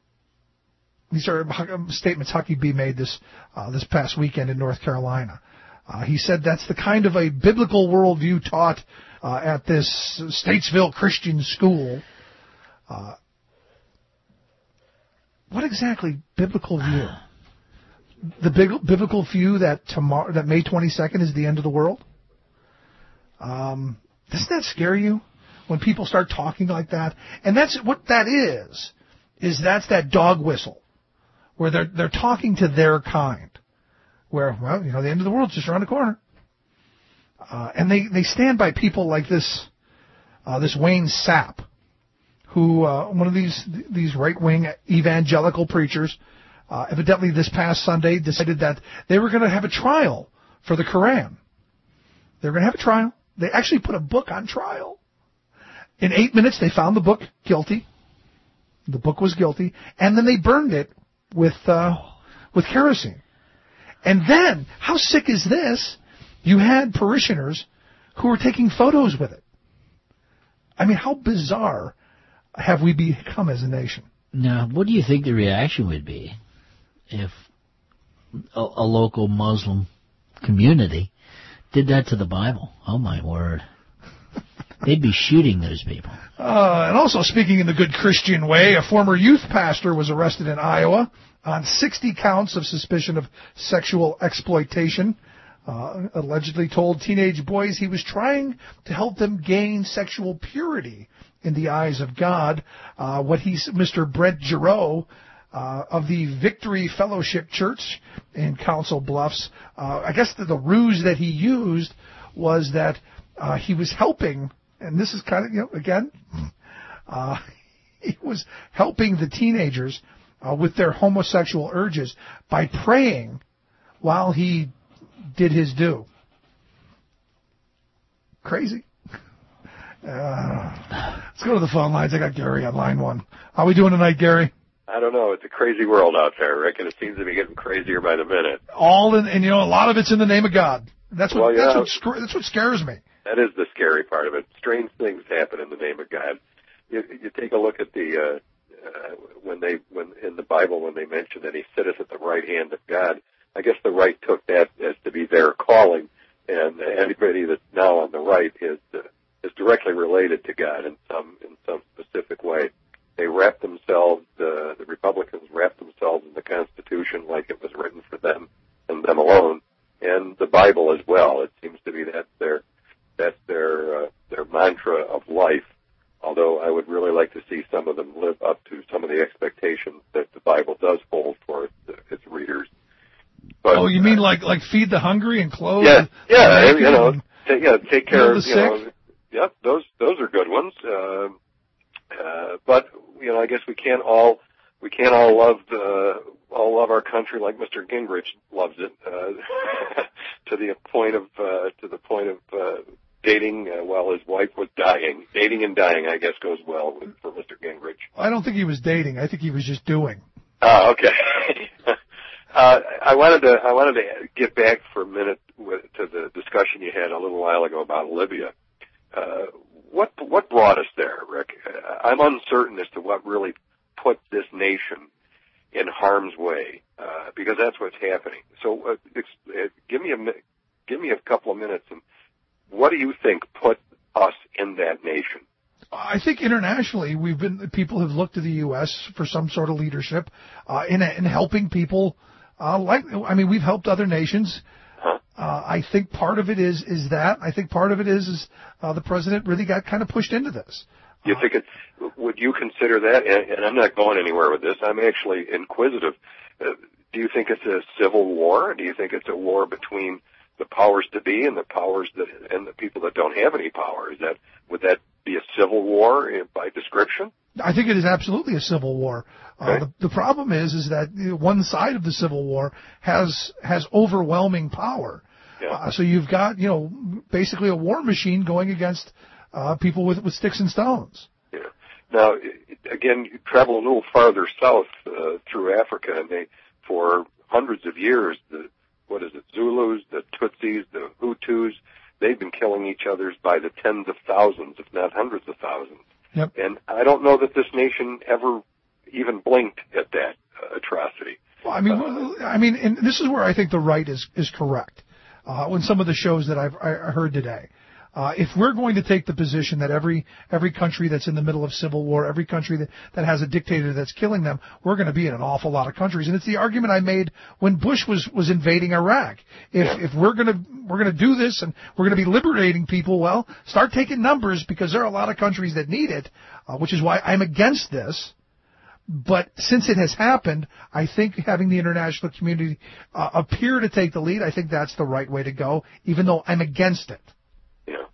these are statements Huckabee made this uh, this past weekend in North Carolina. Uh, he said that's the kind of a biblical worldview taught uh, at this Statesville Christian school. Uh, what exactly biblical view? The big, biblical view that tomorrow, that May twenty-second is the end of the world? Um, doesn't that scare you when people start talking like that? And that's what that is. Is that's that dog whistle where they're they're talking to their kind. Where, well, you know, the end of the world's just around the corner. Uh, and they, they stand by people like this, uh, this Wayne Sapp, who, uh, one of these, these right-wing evangelical preachers, uh, evidently this past Sunday decided that they were going to have a trial for the Quran. They were going to have a trial. They actually put a book on trial. In eight minutes, they found the book guilty. The book was guilty. And then they burned it with, uh, with kerosene. And then, how sick is this? You had parishioners who were taking photos with it. I mean, how bizarre have we become as a nation? Now, what do you think the reaction would be if a, a local Muslim community did that to the Bible? Oh, my word. They'd be shooting those people. Uh, and also, speaking in the good Christian way, a former youth pastor was arrested in Iowa on sixty counts of suspicion of sexual exploitation. Uh, allegedly told teenage boys he was trying to help them gain sexual purity in the eyes of God. Uh, what he's, Mister Brett Giroux, uh, of the Victory Fellowship Church in Council Bluffs, uh, I guess the, the ruse that he used was that uh, he was helping, and this is kind of, you know, again, uh, he was helping the teenagers uh, with their homosexual urges by praying while he did his due. Crazy. Uh, let's go to the phone lines. I got Gary on line one. How are we doing tonight, Gary? I don't know. It's a crazy world out there, Rick, and it seems to be getting crazier by the minute. All in, and you know, a lot of it's in the name of God. That's what well, yeah, that's what that's what scares me. That is the scary part of it. Strange things happen in the name of God. You, you take a look at the uh, uh, when they when in the Bible when they mention that He sitteth at the right hand of God. I guess the right took that as to be their calling, and anybody that's now on the right is uh, is directly related to God in some in some specific way. They wrap themselves, uh, the Republicans wrap themselves in the Constitution like it was written for them and them alone, and the Bible as well. It seems to be that's their that's their uh, their mantra of life. Although I would really like to see some of them live up to some of the expectations that the Bible does hold for its, uh, its readers. But, oh, you mean like like feed the hungry and clothe? Yeah, yeah, the you know, t- yeah, take care of you know. Yep, those those are good ones. Uh, uh, I guess we can't all we can't all love the all love our country like Mister Gingrich loves it uh, to the point of uh, to the point of uh, dating uh, while his wife was dying. Dating and dying, I guess, goes well with, for Mister Gingrich. I don't think he was dating. I think he was just doing. Oh, okay. uh, I wanted to I wanted to get back for a minute with, to the discussion you had a little while ago about Libya. Uh, what what brought us there, Rick? Uh, I'm uncertain as to what really put this nation in harm's way, uh, because that's what's happening. So, uh, ex- uh, give me a mi- give me a couple of minutes, and what do you think put us in that nation? I think internationally, we've been people have looked to the U S for some sort of leadership uh, in in helping people. Uh, like, I mean, we've helped other nations. Huh? Uh, I think part of it is is that. I think part of it is is uh, the president really got kind of pushed into this. You think it? Would you consider that? And, and I'm not going anywhere with this. I'm actually inquisitive. Uh, do you think it's a civil war? Do you think it's a war between the powers to be and the powers that and the people that don't have any power? Is that would that be a civil war by description? I think it is absolutely a civil war. Uh, okay. the, the problem is, is that you know, one side of the civil war has has overwhelming power. Yeah. Uh, so you've got, you know, basically a war machine going against uh, people with with sticks and stones. Yeah. Now, again, you travel a little farther south uh, through Africa, and they, for hundreds of years, the what is it, Zulus, the Tutsis, the Hutus, they've been killing each other by the tens of thousands, if not hundreds of thousands. Yep. And I don't know that this nation ever even blinked at that uh, atrocity. Well, I mean, uh, I mean, and this is where I think the right is is correct. Uh, in some of the shows that I've I heard today, uh, if we're going to take the position that every every country that's in the middle of civil war, every country that, that has a dictator that's killing them, we're going to be in an awful lot of countries. And it's the argument I made when Bush was was invading Iraq. If Yeah. if we're going to we're going to do this and we're going to be liberating people, well, start taking numbers because there are a lot of countries that need it, uh, which is why I'm against this. But since it has happened, I think having the international community uh, appear to take the lead, I think that's the right way to go, even though I'm against it. Yeah.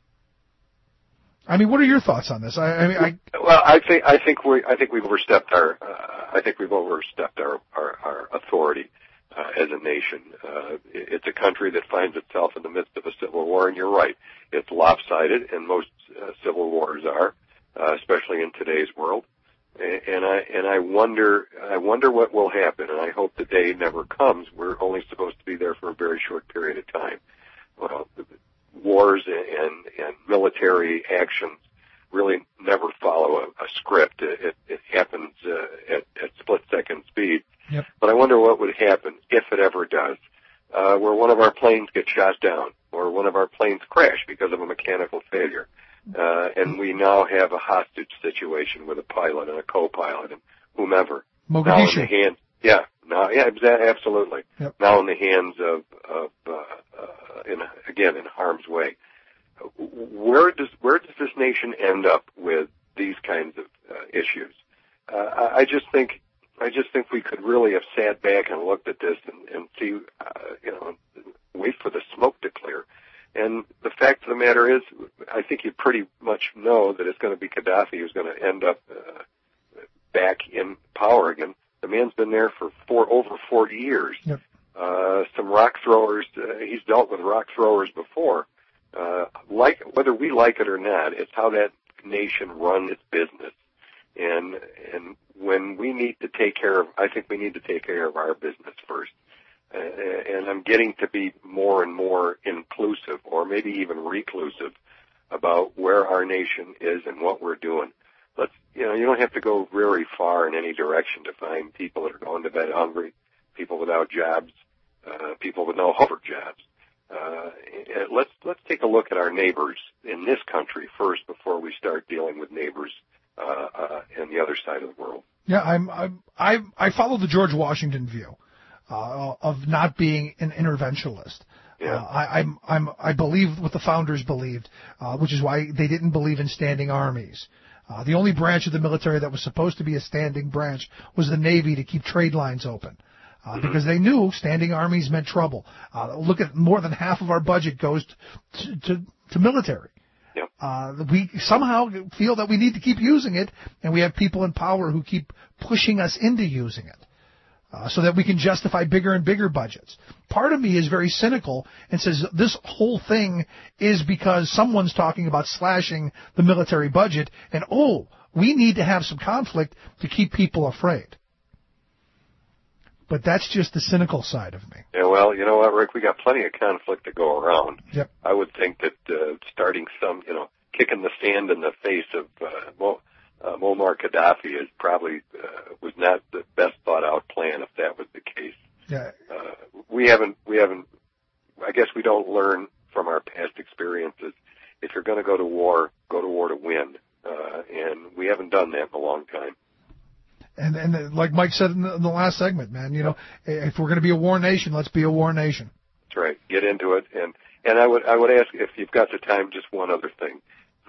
I mean, what are your thoughts on this? I, I mean, I, Well, I think I think we I think we've overstepped our uh, I think we've overstepped our our, our authority uh, as a nation. Uh, it's a country that finds itself in the midst of a civil war, and you're right, it's lopsided, and most uh, civil wars are, uh, especially in today's world. And I and I wonder I wonder what will happen, and I hope the day never comes. We're only supposed to be there for a very short period of time. Well, wars and and military actions really never follow a, a script. It, it, it happens uh, at, at split second speed. Yep. But I wonder what would happen if it ever does, uh, where one of our planes gets shot down, or one of our planes crash because of a mechanical failure. Uh, and we now have a hostage situation with a pilot and a co-pilot and whomever. Mogadishu. Now in the hands, yeah, now, yeah, exa- absolutely. Yep. Now in the hands of, of uh, uh, in, again, in harm's way. Where does where does this nation end up with these kinds of uh, issues? Uh, I, I just think I just think we could really have sat back and looked at this and, and see, uh, you know, wait for the smoke to clear. And the fact of the matter is, I think you pretty much know that it's going to be Gaddafi who's going to end up uh, back in power again. The man's been there for four, over forty years. Yep. Uh, some rock throwers, uh, he's dealt with rock throwers before. Uh, like, whether we like it or not, it's how that nation runs its business. And, and when we need to take care of, I think we need to take care of our business first. Uh, and I'm getting to be more and more inclusive, or maybe even reclusive, about where our nation is and what we're doing. Let's, you know, you don't have to go very far in any direction to find people that are going to bed hungry, people without jobs, uh, people with no hope for jobs. Uh, let's let's take a look at our neighbors in this country first before we start dealing with neighbors uh, uh, in the other side of the world. yeah, I'm, I'm I I follow the George Washington view uh, of not being an interventionist. Yeah. Uh, I, I'm I'm I believe what the founders believed, uh, which is why they didn't believe in standing armies. Uh, the only branch of the military that was supposed to be a standing branch was the Navy to keep trade lines open. Uh, Mm-hmm. because they knew standing armies meant trouble. Uh, look at more than half of our budget goes to, to, to military. Yep. Uh, we somehow feel that we need to keep using it, and we have people in power who keep pushing us into using it uh, so that we can justify bigger and bigger budgets. Part of me is very cynical and says this whole thing is because someone's talking about slashing the military budget, and, oh, we need to have some conflict to keep people afraid. But that's just the cynical side of me. Yeah, well, you know what, Rick? We got plenty of conflict to go around. Yep. I would think that uh, starting some, you know, kicking the sand in the face of uh, Mo, uh, Muammar Gaddafi is probably uh, was not the best thought out plan if that was the case. Yeah. Uh, we haven't, we haven't. I guess we don't learn from our past experiences. If you're going to go to war, go to war to win, uh, and we haven't done that in a long time. And, and like Mike said in the, in the last segment, man, you know, if we're going to be a war nation, let's be a war nation. That's right. Get into it. And, and I would, I would ask if you've got the time, just one other thing.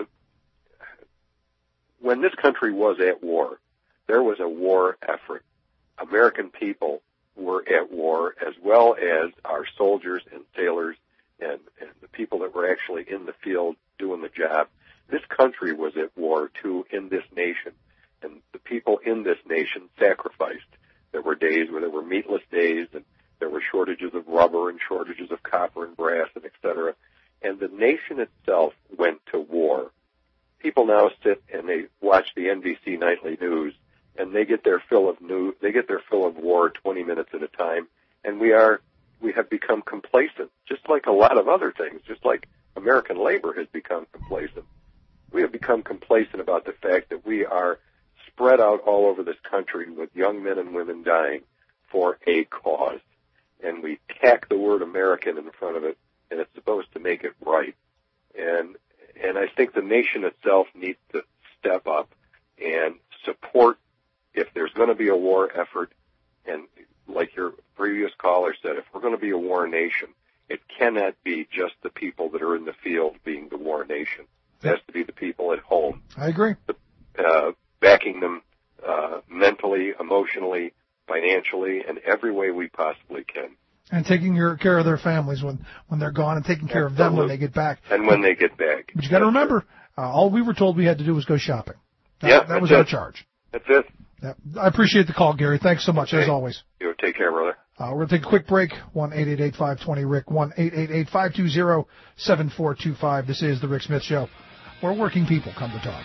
When this country was at war, there was a war effort. American people were at war, as well as our soldiers and sailors and, and the people that were actually in the field doing the job. This country was at war, too, in this nation. And the people in this nation sacrificed. There were days where there were meatless days, and there were shortages of rubber and shortages of copper and brass and et cetera. And the nation itself went to war. People now sit and they watch the N B C nightly news, and they get their fill of news. They get their fill of war twenty minutes at a time. And we are, we have become complacent, just like a lot of other things. Just like American labor has become complacent. We have become complacent about the fact that we are spread out all over this country with young men and women dying for a cause. And we tack the word American in front of it, and it's supposed to make it right. And and I think the nation itself needs to step up and support if there's going to be a war effort. And like your previous caller said, if we're going to be a war nation, it cannot be just the people that are in the field being the war nation. It has to be the people at home. I agree. Uh, backing them uh, mentally, emotionally, financially, and every way we possibly can. And taking care of their families when, when they're gone, and taking care Absolutely. of them when they get back. And when they get back. But you got to remember, uh, all we were told we had to do was go shopping. That, yeah, that was it. our charge. That's it. Yeah. I appreciate the call, Gary. Thanks so much, okay. as always. You take care, brother. Uh, we're going to take a quick break. one eight eight eight, five two zero, R I C K, one eight eight eight, five two zero, seven four two five. This is The Rick Smith Show, where working people come to talk.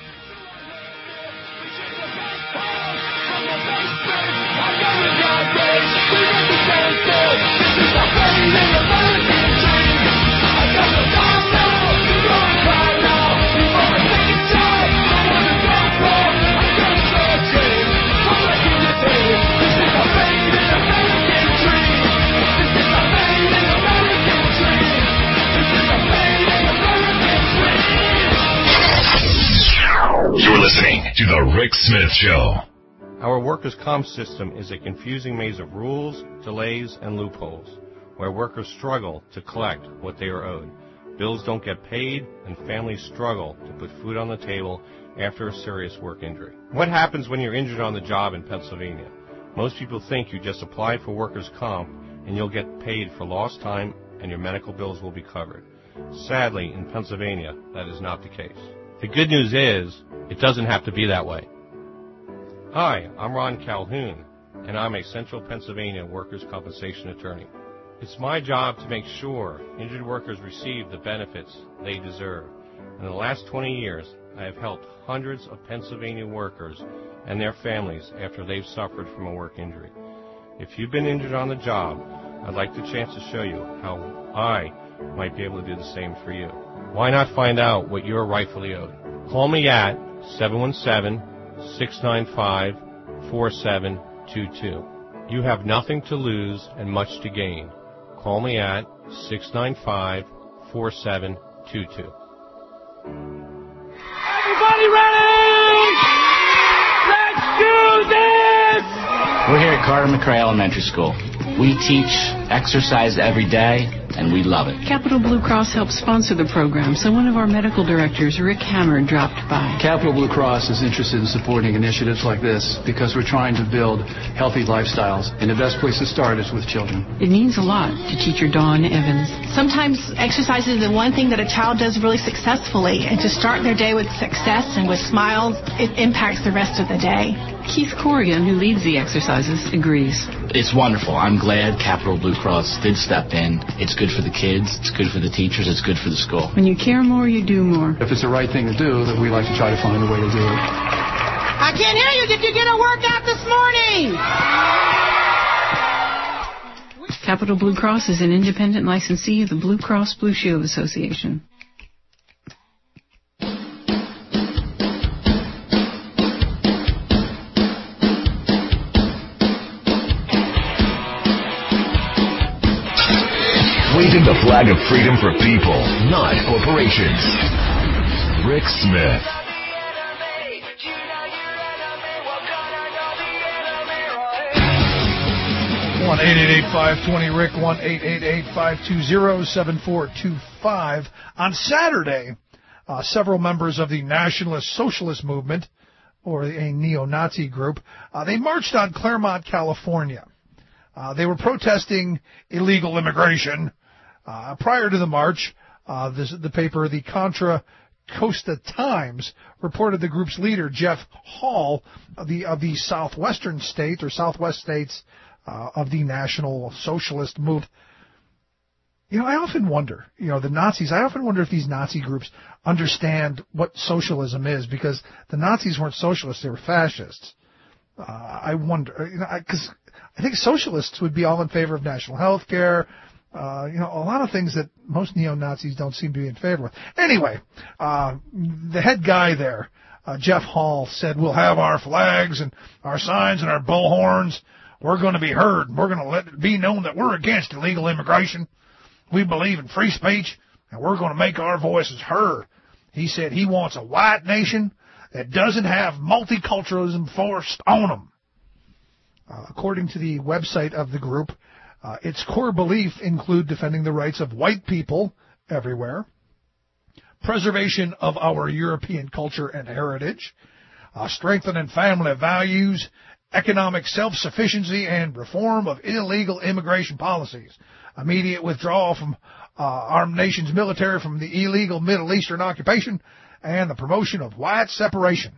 You're listening to The Rick Smith Show. Our workers' comp system is a confusing maze of rules, delays, and loopholes, where workers struggle to collect what they are owed. Bills don't get paid, and families struggle to put food on the table after a serious work injury. What happens when you're injured on the job in Pennsylvania? Most people think you just apply for workers' comp, and you'll get paid for lost time, and your medical bills will be covered. Sadly, in Pennsylvania, that is not the case. The good news is, it doesn't have to be that way. Hi, I'm Ron Calhoun, and I'm a Central Pennsylvania workers' compensation attorney. It's my job to make sure injured workers receive the benefits they deserve. In the last twenty years, I have helped hundreds of Pennsylvania workers and their families after they've suffered from a work injury. If you've been injured on the job, I'd like the chance to show you how I might be able to do the same for you. Why not find out what you're rightfully owed? Call me at seven one seven, six nine five, four seven two two. You have nothing to lose and much to gain. Call me at six nine five, four seven two two. Everybody ready? Let's do this! We're here at Carter McRae Elementary School. We teach exercise every day, and we love it. Capital Blue Cross helps sponsor the program, so one of our medical directors, Rick Hammer, dropped by. Capital Blue Cross is interested in supporting initiatives like this because we're trying to build healthy lifestyles, and the best place to start is with children. It means a lot to teacher Dawn Evans. Sometimes exercise is the one thing that a child does really successfully, and to start their day with success and with smiles, it impacts the rest of the day. Keith Corrigan, who leads the exercises, agrees. It's wonderful. I'm glad Capital Blue Cross did step in. It's good for the kids, it's good for the teachers, it's good for the school. When you care more, you do more. If it's the right thing to do, then we like to try to find a way to do it. I can't hear you. Did you get a workout this morning? Capital Blue Cross is an independent licensee of the Blue Cross Blue Shield Association. Waving the flag of freedom for people, not corporations. Rick Smith. one eight eight eight, five two zero, Rick, one eight eight eight, five two zero, seven four two five. On Saturday, uh, several members of the Nationalist Socialist Movement, or a neo-Nazi group, uh, they marched on Claremont, California. Uh, they were protesting illegal immigration. Uh, prior to the march, uh, this, the paper, the Contra Costa Times, reported the group's leader, Jeff Hall, of the, of the southwestern state, or southwest states, uh, of the National Socialist Movement. You know, I often wonder, you know, the Nazis, I often wonder if these Nazi groups understand what socialism is, because the Nazis weren't socialists, they were fascists. Uh, I wonder, you know, because I, I think socialists would be all in favor of national health care, Uh, you know, a lot of things that most neo-Nazis don't seem to be in favor of. Anyway, uh, the head guy there, uh, Jeff Hall, said, we'll have our flags and our signs and our bullhorns. We're going to be heard. We're going to let it be known that we're against illegal immigration. We believe in free speech, and we're going to make our voices heard. He said he wants a white nation that doesn't have multiculturalism forced on them. Uh, according to the website of the group, Uh, its core beliefs include defending the rights of white people everywhere, preservation of our European culture and heritage, uh, strengthening family values, economic self-sufficiency, and reform of illegal immigration policies, immediate withdrawal from uh, our nation's military from the illegal Middle Eastern occupation, and the promotion of white separation.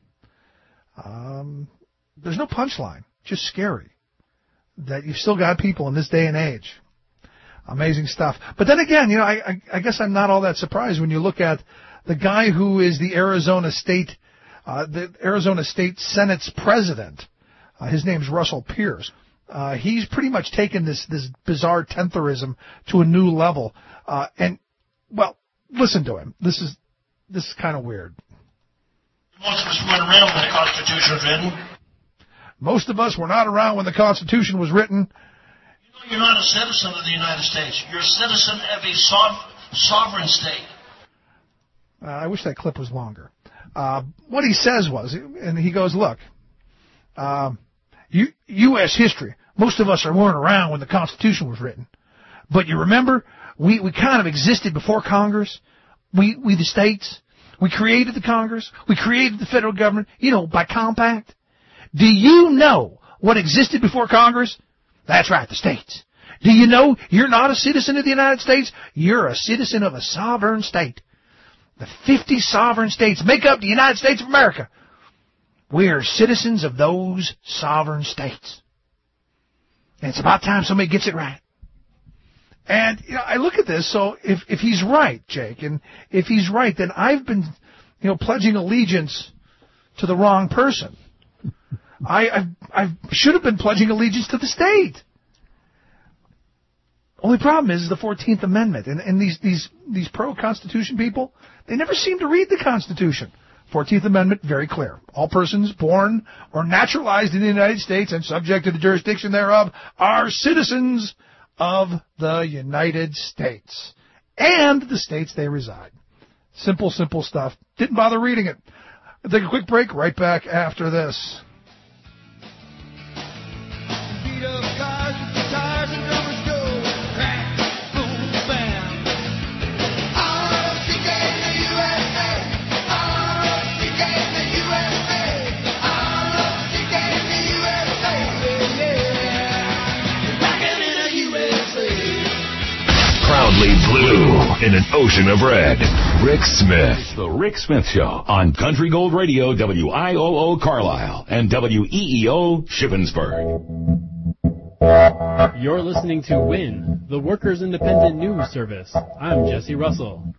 Um, there's no punchline, just scary. That you've still got people in this day and age. Amazing stuff. But then again, you know, I, I, I guess I'm not all that surprised when you look at the guy who is the Arizona State, uh, the Arizona State Senate's president. Uh, his name's Russell Pierce. Uh, he's pretty much taken this, this bizarre tentherism to a new level. Uh, and, well, listen to him. This is, this is kind of weird. Most of us weren't around when the Constitution was written. Most of us were not around when the Constitution was written. You know, you're not a citizen of the United States. You're a citizen of a sov- sovereign state. Uh, I wish that clip was longer. Uh, what he says was, and he goes, look, uh, U- U S history, most of us weren't around when the Constitution was written. But you remember, we, we kind of existed before Congress. We, we the states. We created the Congress. We created the federal government, you know, by compact. Do you know what existed before Congress? That's right, the states. Do you know you're not a citizen of the United States? You're a citizen of a sovereign state. The fifty sovereign states make up the United States of America. We are citizens of those sovereign states. And it's about time somebody gets it right. And you know, I look at this, so if, if he's right, Jake, and if he's right, then I've been, you know, pledging allegiance to the wrong person. I, I, I should have been pledging allegiance to the state. Only problem is the fourteenth Amendment. And, and these, these, these pro-Constitution people, they never seem to read the Constitution. fourteenth Amendment, very clear. All persons born or naturalized in the United States and subject to the jurisdiction thereof are citizens of the United States and the states they reside. Simple, simple stuff. Didn't bother reading it. I'll take a quick break. Right back after this. Beat up cars with the tires proudly blue in an ocean of red. Rick Smith. The Rick Smith Show on Country Gold Radio, W I O O Carlisle and W E E O Shippensburg. You're listening to WIN, the Workers' Independent News Service. I'm Jesse Russell.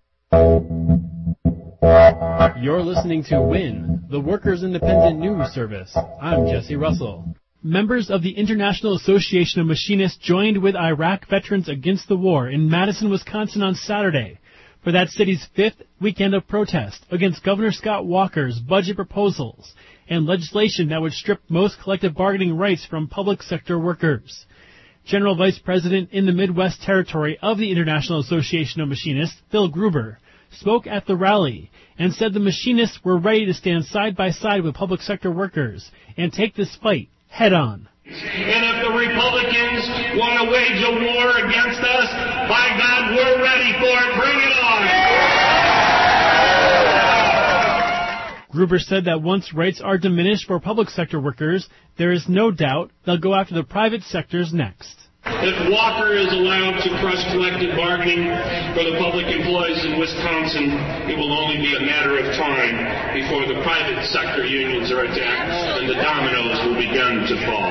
You're listening to WIN, the Workers' Independent News Service. I'm Jesse Russell. Members of the International Association of Machinists joined with Iraq Veterans Against the War in Madison, Wisconsin on Saturday for that city's fifth weekend of protest against Governor Scott Walker's budget proposals and legislation that would strip most collective bargaining rights from public sector workers. General Vice President in the Midwest Territory of the International Association of Machinists, Phil Gruber, spoke at the rally and said the machinists were ready to stand side by side with public sector workers and take this fight head on. And if the Republicans want to wage a war against us, by God, we're ready for it. Bring it on. Gruber said that once rights are diminished for public sector workers, there is no doubt they'll go after the private sectors next. If Walker is allowed to crush collective bargaining for the public employees in Wisconsin, it will only be a matter of time before the private sector unions are attacked and the dominoes will begin to fall.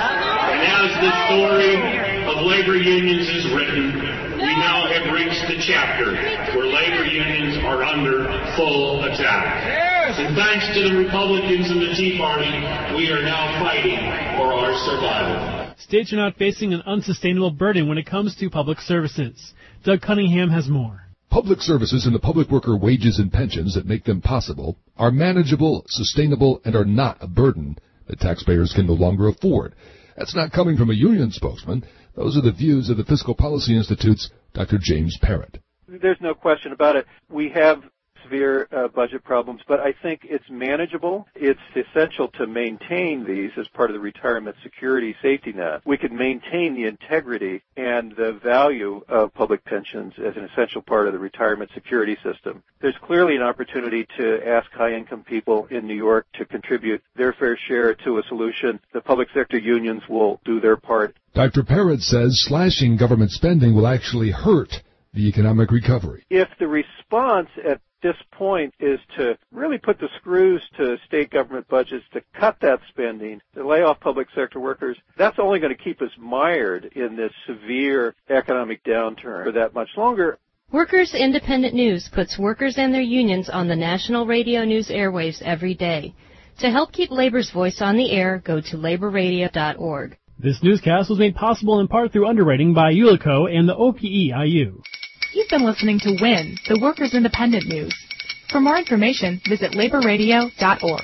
And as the story of labor unions is written, we now have reached the chapter where labor unions are under full attack. And thanks to the Republicans and the Tea Party, we are now fighting for our survival. States are not facing an unsustainable burden when it comes to public services. Doug Cunningham has more. Public services and the public worker wages and pensions that make them possible are manageable, sustainable, and are not a burden that taxpayers can no longer afford. That's not coming from a union spokesman. Those are the views of the Fiscal Policy Institute's Doctor James Parrott. There's no question about it. We have severe uh, budget problems, but I think it's manageable. It's essential to maintain these as part of the retirement security safety net. We can maintain the integrity and the value of public pensions as an essential part of the retirement security system. There's clearly an opportunity to ask high-income people in New York to contribute their fair share to a solution. The public sector unions will do their part. Doctor Parrott says slashing government spending will actually hurt the economic recovery. If the response at this point is to really put the screws to state government budgets, to cut that spending, to lay off public sector workers, that's only going to keep us mired in this severe economic downturn for that much longer. Workers Independent News puts workers and their unions on the national radio news airwaves every day. To help keep labor's voice on the air, go to labor radio dot org. This newscast was made possible in part through underwriting by Ulico and the O P E I U. You've been listening to WIN, the Workers' Independent News. For more information, visit labor radio dot org.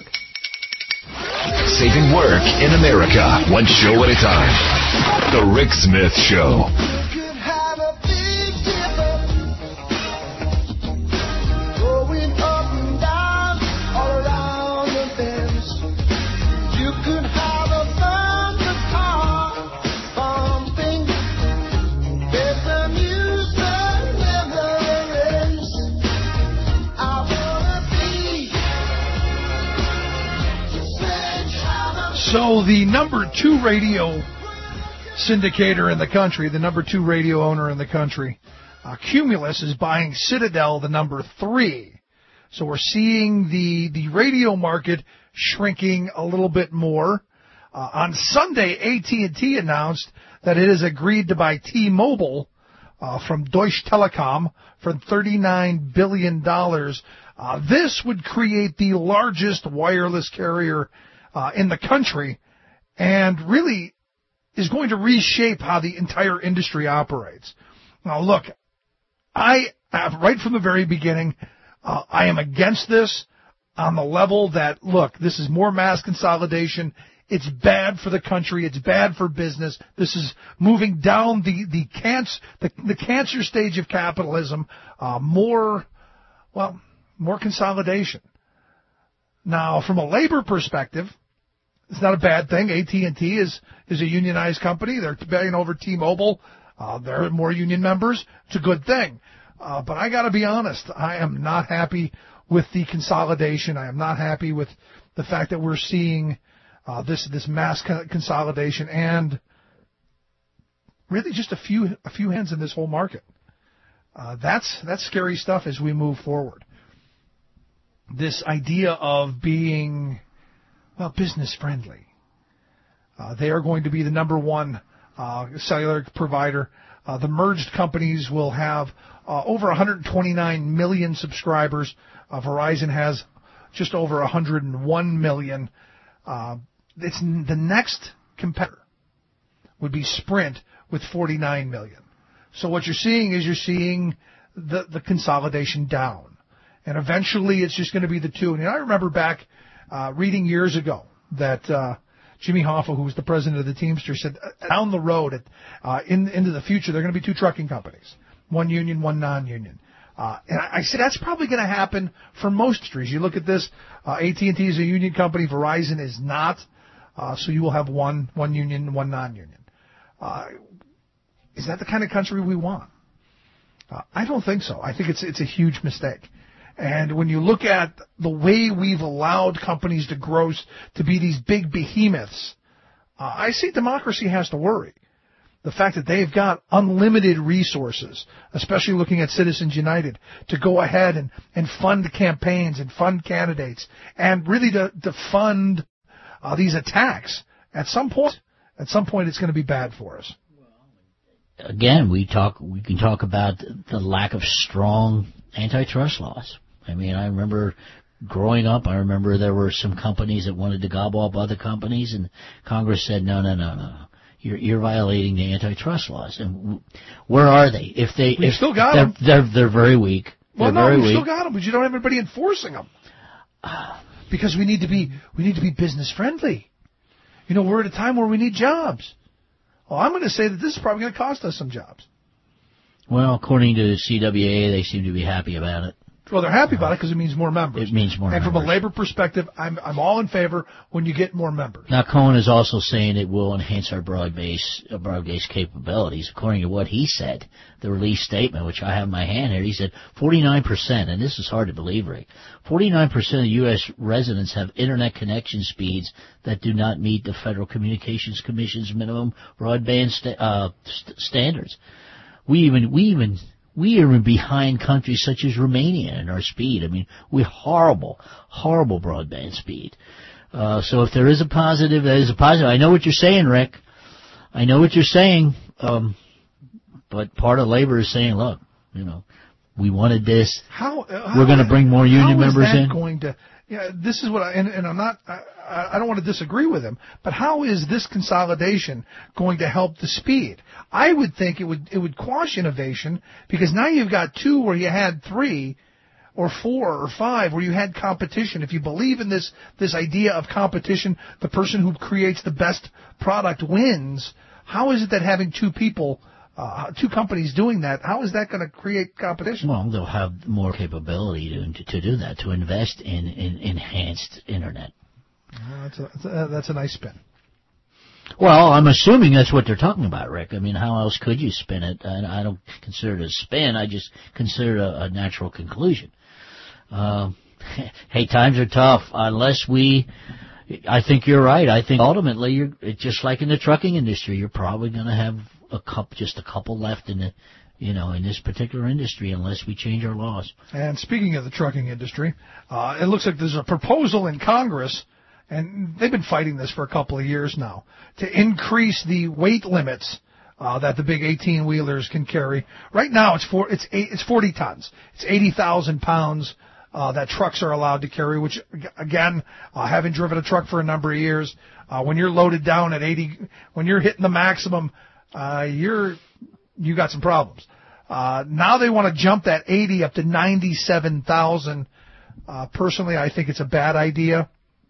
Saving work in America, one show at a time. The Rick Smith Show. So the number two radio syndicator in the country, the number two radio owner in the country, uh, Cumulus, is buying Citadel, the number three. So we're seeing the, the radio market shrinking a little bit more. Uh, on Sunday, A T and T announced that it has agreed to buy T-Mobile uh, from Deutsche Telekom for thirty-nine billion dollars. Uh, this would create the largest wireless carrier Uh, in the country, and really is going to reshape how the entire industry operates. Now, look, I have, right from the very beginning, uh, I am against this on the level that, look, this is more mass consolidation. It's bad for the country. It's bad for business. This is moving down the the cancer the, the cancer stage of capitalism. Uh, more, well, more consolidation. Now, from a labor perspective, it's not a bad thing. A T and T is, is a unionized company. They're buying over T-Mobile. Uh, there are more union members. It's a good thing. Uh, but I got to be honest. I am not happy with the consolidation. I am not happy with the fact that we're seeing uh, this this mass consolidation and really just a few a few hands in this whole market. Uh, that's that's scary stuff as we move forward. This idea of being, well, business friendly. Uh, they are going to be the number one uh, cellular provider. Uh, the merged companies will have uh, over one hundred twenty-nine million subscribers. Uh, Verizon has just over one hundred one million. Uh, it's the next competitor would be Sprint with forty-nine million. So what you're seeing is you're seeing the, the consolidation down. And eventually it's just going to be the two. And I remember back uh, reading years ago that uh, Jimmy Hoffa, who was the president of the Teamsters, said uh, down the road, at, uh, in, into the future, there are going to be two trucking companies, one union, one non-union. Uh, and I, I said that's probably going to happen for most industries. You look at this, uh, A T and T is a union company, Verizon is not, uh, so you will have one one union, one non-union. Uh, is that the kind of country we want? Uh, I don't think so. I think it's it's a huge mistake. And when you look at the way we've allowed companies to grow to be these big behemoths, uh, I see democracy has to worry. The fact that they've got unlimited resources, especially looking at Citizens United, to go ahead and, and fund campaigns and fund candidates, and really to, to fund uh, these attacks. At some point, at some point, it's going to be bad for us. Again, we talk. We can talk about the lack of strong antitrust laws. I mean, I remember growing up, I remember there were some companies that wanted to gobble up other companies, and Congress said, no, no, no, no. You're, you're violating the antitrust laws. And where are they? If they, we if still got they're, them. They're, they're very weak. Well, they're no, very we weak. still got them, but you don't have anybody enforcing them. Because we need to be, we need to be business friendly. You know, we're at a time where we need jobs. Well, I'm going to say that this is probably going to cost us some jobs. Well, according to C W A, they seem to be happy about it. Well, they're happy about it because it means more members. It means more and members. And from a labor perspective, I'm I'm all in favor when you get more members. Now, Cohen is also saying it will enhance our broad base, uh, broad base capabilities. According to what he said, the release statement, which I have in my hand here, he said forty-nine percent, and this is hard to believe, Rick, forty-nine percent of U S residents have Internet connection speeds that do not meet the Federal Communications Commission's minimum broadband sta- uh, st- standards. We even, we even... We are behind countries such as Romania in our speed. I mean, we're horrible, horrible broadband speed. Uh, so if there is a positive, there is a positive. I know what you're saying, Rick. I know what you're saying. Um, but part of labor is saying, look, you know, we wanted this. How, uh, how we're going to bring more union members in. How is that in. going to? Yeah, this is what I and, and I'm not. I, I don't want to disagree with him, but how is this consolidation going to help the speed? I would think it would it would quash innovation because now you've got two where you had three, or four or five where you had competition. If you believe in this this idea of competition, the person who creates the best product wins. How is it that having two people? Uh, two companies doing that, how is that going to create competition? Well, they'll have more capability to to do that, to invest in, in enhanced Internet. Well, that's, a, that's, a, that's a nice spin. Well, I'm assuming that's what they're talking about, Rick. I mean, how else could you spin it? I, I don't consider it a spin. I just consider it a, a natural conclusion. Uh, hey, times are tough. Unless we... I think you're right. I think ultimately, you're it's just like in the trucking industry, you're probably going to have a couple, just a couple left in the, you know, in this particular industry unless we change our laws. And speaking of the trucking industry, uh, it looks like there's a proposal in Congress, and they've been fighting this for a couple of years now, to increase the weight limits uh, that the big eighteen-wheelers can carry. Right now, it's four, it's eight, it's forty tons. It's eighty thousand pounds. Uh, that trucks are allowed to carry, which, again, uh, having driven a truck for a number of years, uh, when you're loaded down at eighty, when you're hitting the maximum, uh, you're, you got some problems. Uh, now they want to jump that eighty up to ninety-seven thousand. Uh, personally, I think it's a bad idea.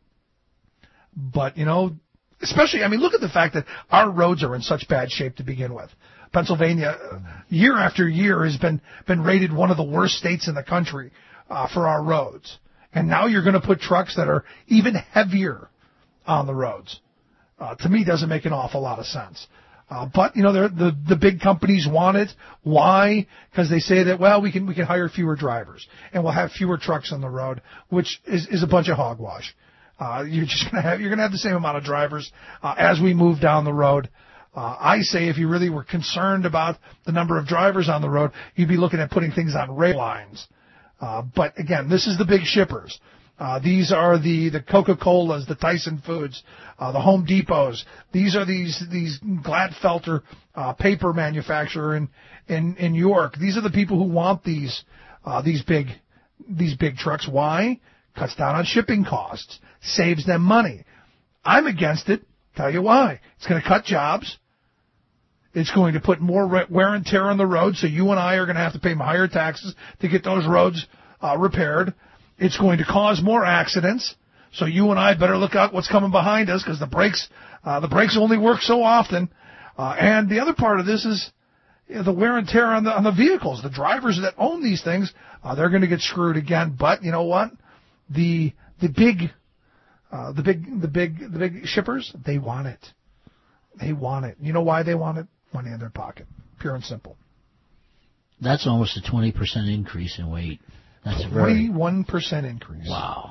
But, you know, especially, I mean, look at the fact that our roads are in such bad shape to begin with. Pennsylvania, year after year, has been, been rated one of the worst states in the country. Uh, for our roads. And now you're going to put trucks that are even heavier on the roads. Uh, to me, doesn't make an awful lot of sense. Uh, but, you know, the, the big companies want it. Why? Because they say that, well, we can we can hire fewer drivers and we'll have fewer trucks on the road, which is, is a bunch of hogwash. Uh, you're just going to have, you're going to have the same amount of drivers uh, as we move down the road. Uh, I say if you really were concerned about the number of drivers on the road, you'd be looking at putting things on rail lines. Uh, but again, this is the big shippers. Uh, these are the, the Coca-Colas, the Tyson Foods, uh, the Home Depots. These are these, these Gladfelter, uh, paper manufacturer in, in, in York. These are the people who want these, uh, these big, these big trucks. Why? Cuts down on shipping costs, saves them money. I'm against it. Tell you why. It's going to cut jobs. It's going to put more wear and tear on the road, so you and I are going to have to pay higher taxes to get those roads uh, repaired. It's going to cause more accidents, so you and I better look out what's coming behind us because the brakes, uh, the brakes only work so often. Uh, and the other part of this is you know, the wear and tear on the on the vehicles. The drivers that own these things, uh, they're going to get screwed again. But you know what? The the big, uh, the big the big the big shippers, they want it. They want it. You know why they want it? Money in their pocket. Pure and simple. That's almost a twenty percent increase in weight. That's a twenty-one percent increase. Wow.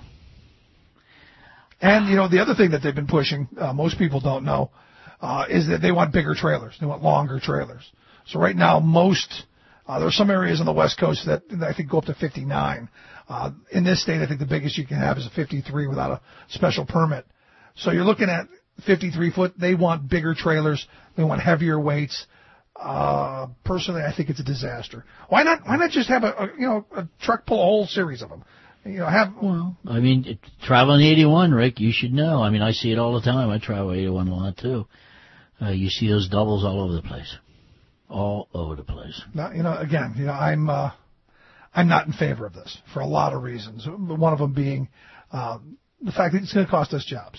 And, you know, the other thing that they've been pushing, uh, most people don't know, uh, is that they want bigger trailers. They want longer trailers. So right now, most, uh, there are some areas on the West Coast that, that I think go up to fifty-nine. Uh, in this state, I think the biggest you can have is a fifty-three without a special permit. So you're looking at fifty-three foot. They want bigger trailers. They want heavier weights. Uh, personally, I think it's a disaster. Why not? Why not just have a, a you know a truck pull a whole series of them? You know, have well. I mean, it, traveling eighty-one, Rick. You should know. I mean, I see it all the time. I travel eighty-one a lot too. Uh, you see those doubles all over the place, all over the place. Now, you know, again, you know, I'm uh, I'm not in favor of this for a lot of reasons. One of them being uh, the fact that it's going to cost us jobs.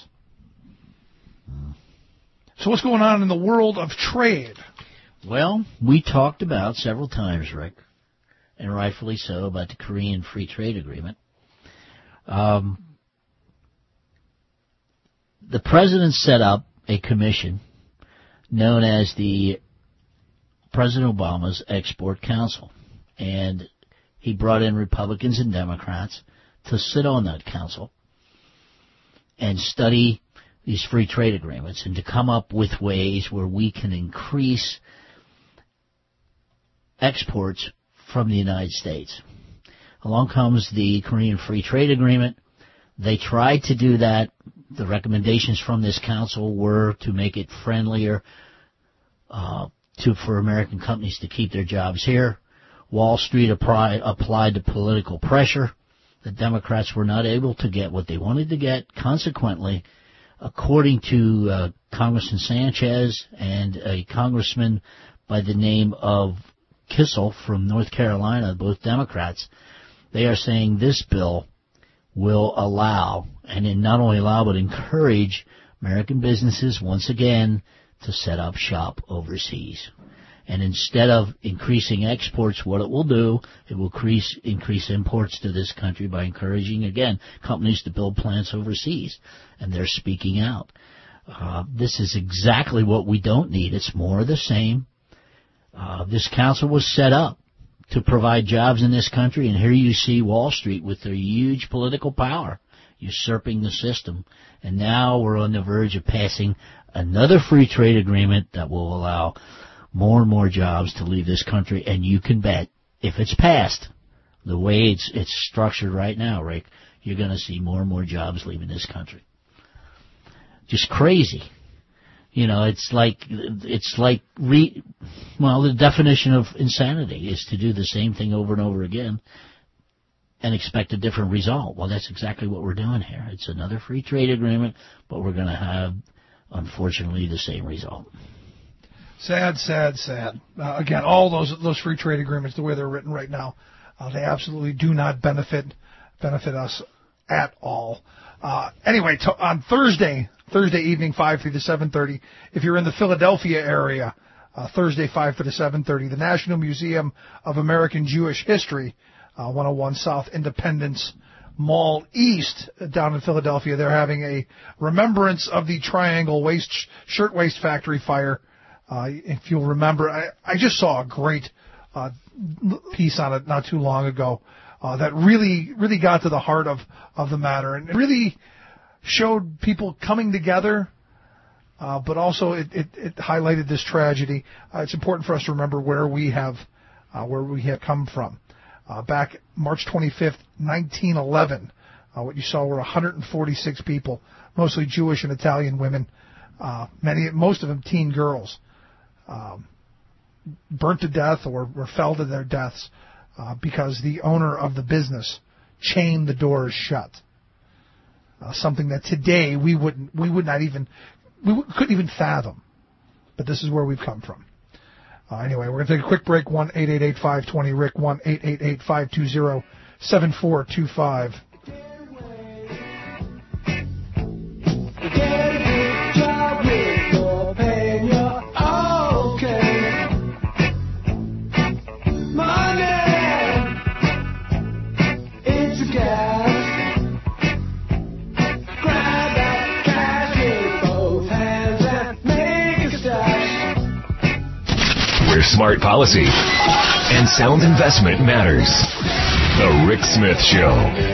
Mm. So what's going on in the world of trade? Well, we talked about several times, Rick, and rightfully so, about the Korean Free Trade Agreement. Um, the president set up a commission known as the President Obama's Export Council, and he brought in Republicans and Democrats to sit on that council and study these free trade agreements and to come up with ways where we can increase exports from the United States. Along comes the Korean Free Trade Agreement. They tried to do that. The recommendations from this council were to make it friendlier uh, to for American companies to keep their jobs here. Wall Street applied, applied to political pressure. The Democrats were not able to get what they wanted to get. Consequently, according to uh, Congressman Sanchez and a congressman by the name of Kissel from North Carolina, both Democrats, they are saying this bill will allow, and in not only allow, but encourage American businesses once again to set up shop overseas. And instead of increasing exports, what it will do, it will increase, increase imports to this country by encouraging, again, companies to build plants overseas. And they're speaking out. Uh, this is exactly what we don't need. It's more of the same. Uh, this council was set up to provide jobs in this country, and here you see Wall Street with their huge political power usurping the system. And now we're on the verge of passing another free trade agreement that will allow more and more jobs to leave this country. And you can bet, if it's passed, the way it's, it's structured right now, Rick, you're going to see more and more jobs leaving this country. Just crazy. You know, it's like, it's like, re, well, the definition of insanity is to do the same thing over and over again and expect a different result. Well, that's exactly what we're doing here. It's another free trade agreement, but we're going to have, unfortunately, the same result. Sad, sad, sad. Uh, again, all those those free trade agreements, the way they're written right now, uh, they absolutely do not benefit benefit us at all. Uh, anyway, to, on Thursday, Thursday evening, five through to seven thirty, if you're in the Philadelphia area, uh, Thursday, five through to seven thirty, the National Museum of American Jewish History, uh, one oh one South Independence Mall East down in Philadelphia, they're having a remembrance of the Triangle Waste Shirtwaist Factory fire. Uh, if you'll remember, I, I just saw a great uh, piece on it not too long ago uh, that really, really got to the heart of, of the matter and really showed people coming together uh, but also it, it, it highlighted this tragedy. Uh, it's important for us to remember where we have uh, where we have come from. Uh, back March twenty-fifth, nineteen eleven, uh, what you saw were one hundred forty-six people, mostly Jewish and Italian women, uh, many, most of them teen girls, um, burnt to death or, or fell to their deaths uh, because the owner of the business chained the doors shut. Uh, something that today we wouldn't, we would not even, we w- couldn't even fathom. But this is where we've come from. Uh, anyway, we're going to take a quick break. one eight eight eight five two zero R I C K, one eight eight eight five two zero seven four two five. Smart policy and sound investment matters. The Rick Smith Show.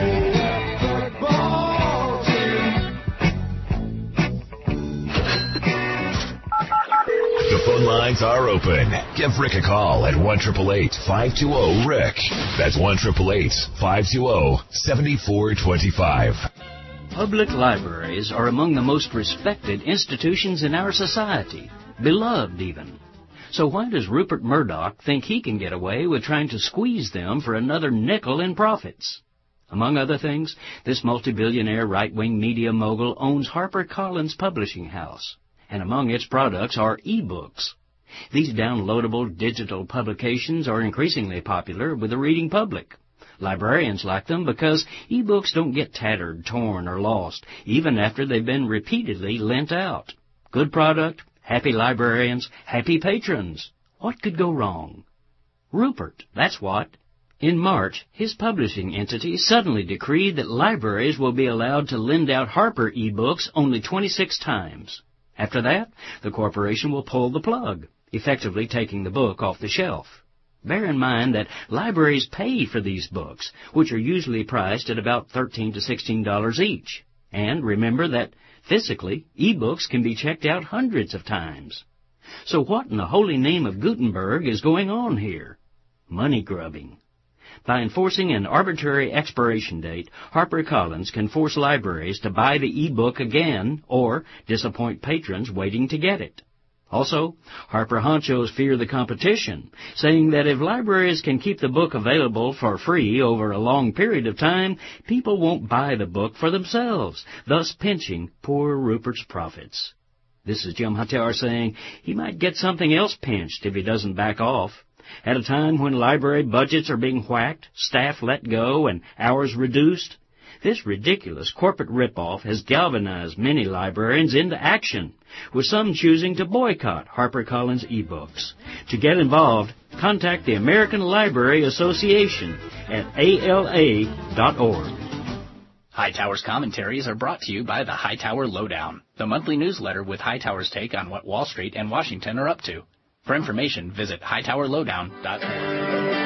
The phone lines are open. Give Rick a call at one eight eight eight, five two zero, R I C K. That's one eight eight eight, five two zero, seven four two five. Public libraries are among the most respected institutions in our society, beloved even. So why does Rupert Murdoch think he can get away with trying to squeeze them for another nickel in profits? Among other things, this multi-billionaire right-wing media mogul owns HarperCollins Publishing House, and among its products are e-books. These downloadable digital publications are increasingly popular with the reading public. Librarians like them because e-books don't get tattered, torn, or lost, even after they've been repeatedly lent out. Good product, happy librarians, happy patrons. What could go wrong? Rupert, that's what. In March, his publishing entity suddenly decreed that libraries will be allowed to lend out Harper e-books only twenty-six times. After that, the corporation will pull the plug, effectively taking the book off the shelf. Bear in mind that libraries pay for these books, which are usually priced at about thirteen to sixteen dollars each. And remember that physically, e-books can be checked out hundreds of times. So what in the holy name of Gutenberg is going on here? Money grubbing. By enforcing an arbitrary expiration date, HarperCollins can force libraries to buy the e-book again or disappoint patrons waiting to get it. Also, Harper honchos fear the competition, saying that if libraries can keep the book available for free over a long period of time, people won't buy the book for themselves, thus pinching poor Rupert's profits. This is Jim Hightower saying he might get something else pinched if he doesn't back off. At a time when library budgets are being whacked, staff let go, and hours reduced, this ridiculous corporate ripoff has galvanized many librarians into action, with some choosing to boycott HarperCollins e-books. To get involved, contact the American Library Association at A L A dot org. Hightower's commentaries are brought to you by the Hightower Lowdown, the monthly newsletter with Hightower's take on what Wall Street and Washington are up to. For information, visit hightower lowdown dot org.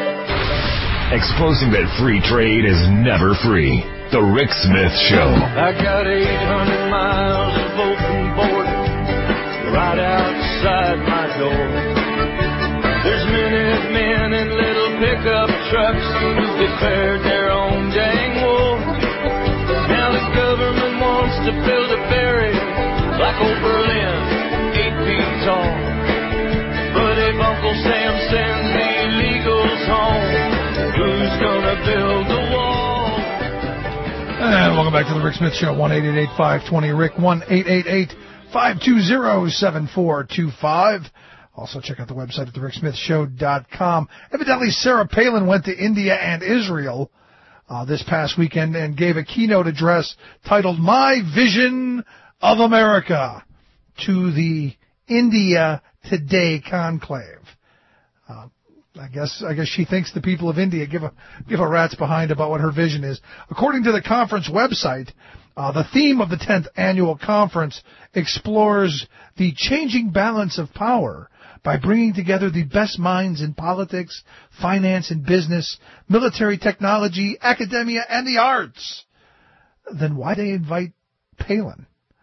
Exposing that free trade is never free. The Rick Smith Show. I got eight hundred miles of open border right outside my door. There's Minutemen and little pickup trucks who declared their own dang war. Now the government wants to build a barrier like old Berlin, eight feet tall. But if Uncle Sam sends the illegals home, who's gonna build the wall? And welcome back to the Rick Smith Show, one eight eight eight five two zero R I C K, one eight eight eight five two zero seven four two five. Also check out the website at the rick smith show dot com. Evidently, Sarah Palin went to India and Israel uh, this past weekend and gave a keynote address titled My Vision of America to the India Today conclave. Uh, I guess I guess she thinks the people of India give a give a rat's behind about what her vision is. According to the conference website, uh, the theme of the tenth annual conference explores the changing balance of power by bringing together the best minds in politics, finance and business, military technology, academia, and the arts. Then why they invite Palin?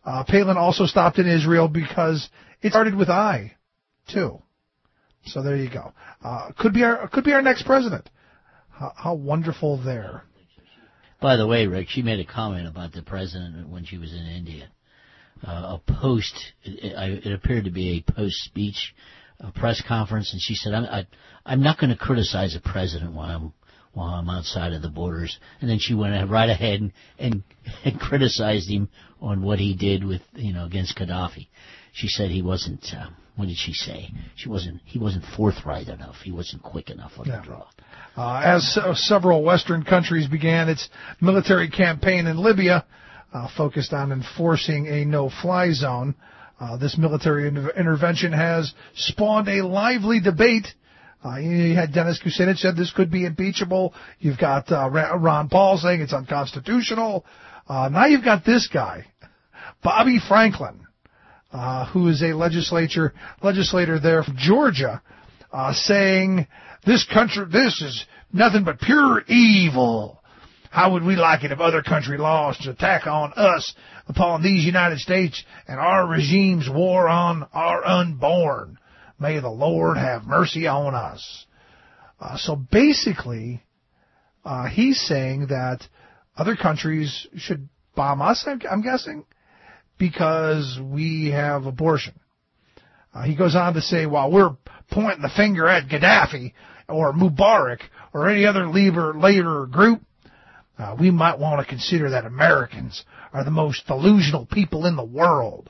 Uh, Palin also stopped in Israel because it started with I, too. So there you go. Uh, could be our could be our next president. How, how wonderful there. By the way, Rick, she made a comment about the president when she was in India. Uh, a post, it, it appeared to be a post-speech uh, press conference, and she said, I'm, I, I'm not going to criticize a president while I'm while I'm outside of the borders. And then she went right ahead and, and, and criticized him on what he did with, you know, against Gaddafi. She said he wasn't, uh, what did she say? She wasn't, he wasn't forthright enough. He wasn't quick enough on yeah. the draw. Uh, as uh, several Western countries began its military campaign in Libya, uh, focused on enforcing a no-fly zone, uh, this military in- intervention has spawned a lively debate. Uh, you had Dennis Kucinich said this could be impeachable. You've got uh, Ron Paul saying it's unconstitutional. Uh, now you've got this guy, Bobby Franklin, uh, who is a legislature legislator there from Georgia, uh, saying this country, this is nothing but pure evil. How would we like it if other country laws to attack on us upon these United States and our regime's war on our unborn? May the Lord have mercy on us. Uh, so basically, uh, he's saying that other countries should bomb us, I'm, I'm guessing, because we have abortion. Uh, he goes on to say, while we're pointing the finger at Gaddafi or Mubarak or any other leader, leader group, uh, we might want to consider that Americans are the most delusional people in the world.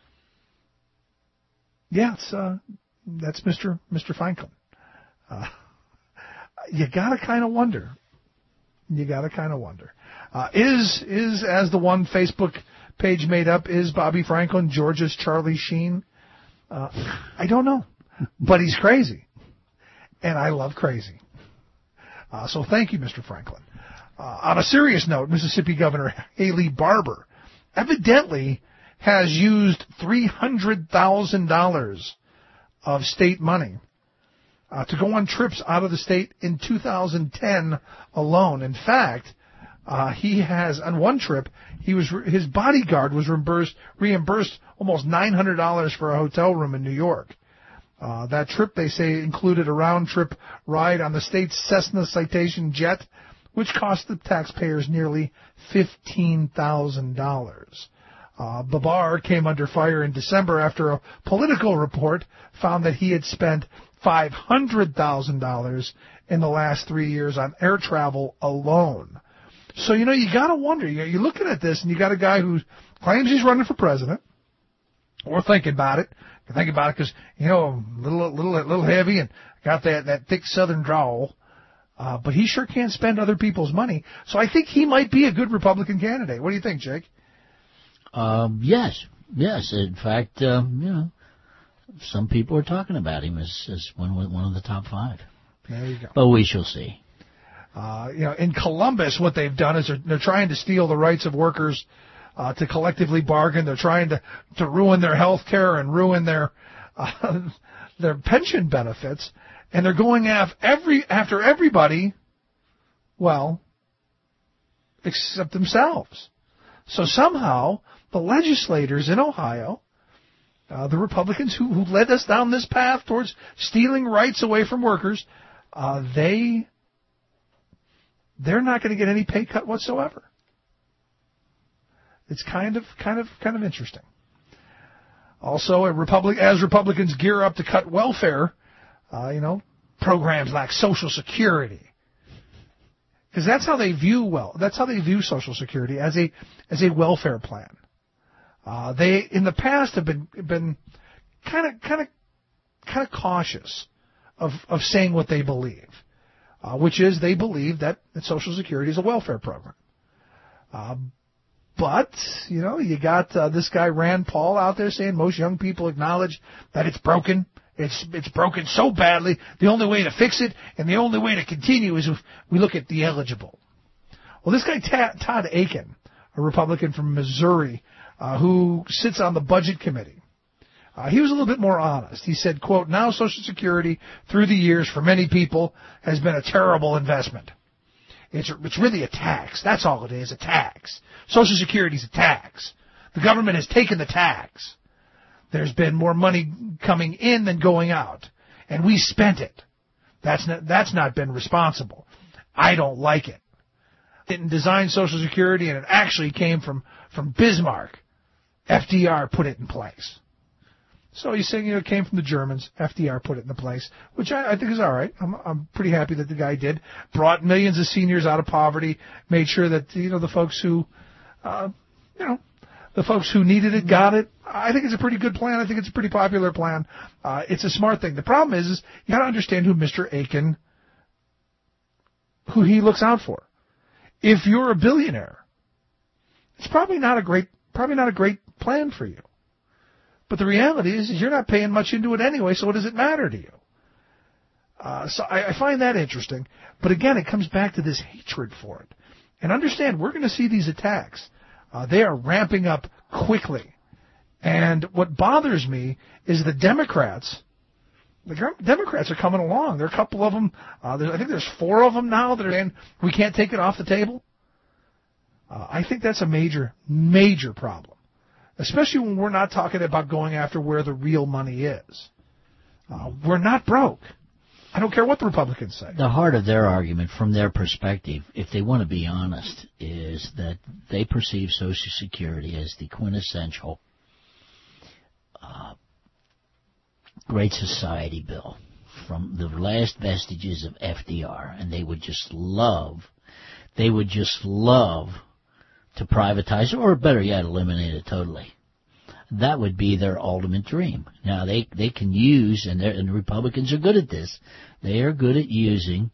Yeah, it's, uh, that's Mister Mister Franklin. Uh, you gotta kind of wonder. You gotta kind of wonder. Uh, is, is, as the one Facebook page made up, is Bobby Franklin Georgia's Charlie Sheen? Uh, I don't know. But he's crazy. And I love crazy. Uh, so thank you, Mister Franklin. Uh, on a serious note, Mississippi Governor Haley Barbour evidently has used three hundred thousand dollars of state money uh, to go on trips out of the state in two thousand ten alone. In fact, uh, he has, on one trip, he was his bodyguard was reimbursed, reimbursed almost nine hundred dollars for a hotel room in New York. Uh, that trip, they say, included a round-trip ride on the state's Cessna Citation jet, which cost the taxpayers nearly fifteen thousand dollars. Uh, Babar came under fire in December after a Political report found that he had spent five hundred thousand dollars in the last three years on air travel alone. So, you know, you got to wonder. You're looking at this, and you got a guy who claims he's running for president, or thinking about it. Think about it because, you know, a little, little, little heavy and got that, that thick southern drawl. Uh, but he sure can't spend other people's money. So I think he might be a good Republican candidate. What do you think, Jake? Um, yes, yes. In fact, um, you know, some people are talking about him as, as one, one of the top five. There you go. But we shall see. Uh, you know, in Columbus, what they've done is they're, they're trying to steal the rights of workers uh, to collectively bargain. They're trying to, to ruin their health care and ruin their uh, their pension benefits. And they're going after every after everybody, well, except themselves. So somehow the legislators in Ohio, uh, the Republicans who, who led us down this path towards stealing rights away from workers, uh, they they're not going to get any pay cut whatsoever. It's kind of kind of kind of interesting. Also, a Republic as Republicans gear up to cut welfare, uh, you know, programs like Social Security, because that's how they view well. That's how they view Social Security, as a as a welfare plan. Uh, they in the past have been been kind of kind of kind of cautious of of saying what they believe, uh, which is they believe that, that Social Security is a welfare program. Uh, but you know, you got uh, this guy Rand Paul out there saying most young people acknowledge that it's broken. It's it's broken so badly. The only way to fix it and the only way to continue is if we look at the eligible. Well, this guy Todd Akin, a Republican from Missouri, uh, who sits on the Budget Committee, uh, he was a little bit more honest. He said, quote, "Now Social Security through the years for many people has been a terrible investment. It's it's really a tax. That's all it is, a tax. Social Security is a tax. The government has taken the tax. There's been more money coming in than going out, and we spent it. That's not, that's not been responsible. I don't like it. Didn't design Social Security, and it actually came from, from Bismarck. F D R put it in place. So he's saying, you know, it came from the Germans. F D R put it into place, which I, I think is all right. I'm, I'm pretty happy that the guy did. Brought millions of seniors out of poverty, made sure that, you know, the folks who, uh, you know, the folks who needed it got it. I think it's a pretty good plan. I think it's a pretty popular plan. Uh, it's a smart thing. The problem is, is you got to understand who Mister Aiken, who he looks out for. If you're a billionaire, it's probably not a great, probably not a great plan for you. But the reality is, is you're not paying much into it anyway, so what does it matter to you? Uh, so I, I find that interesting. But again, it comes back to this hatred for it. And understand, we're going to see these attacks. Uh, they are ramping up quickly. And what bothers me is the Democrats. The Democrats are coming along. There are a couple of them. Uh, I think there's four of them now that are saying we can't take it off the table. Uh, I think that's a major, major problem. Especially when we're not talking about going after where the real money is. Uh, we're not broke. I don't care what the Republicans say. The heart of their argument, from their perspective, if they want to be honest, is that they perceive Social Security as the quintessential uh, Great Society bill from the last vestiges of F D R, and they would just love, they would just love to privatize, or better yet, eliminate it totally. That would be their ultimate dream. Now, they, they can use, and, and the Republicans are good at this, they are good at using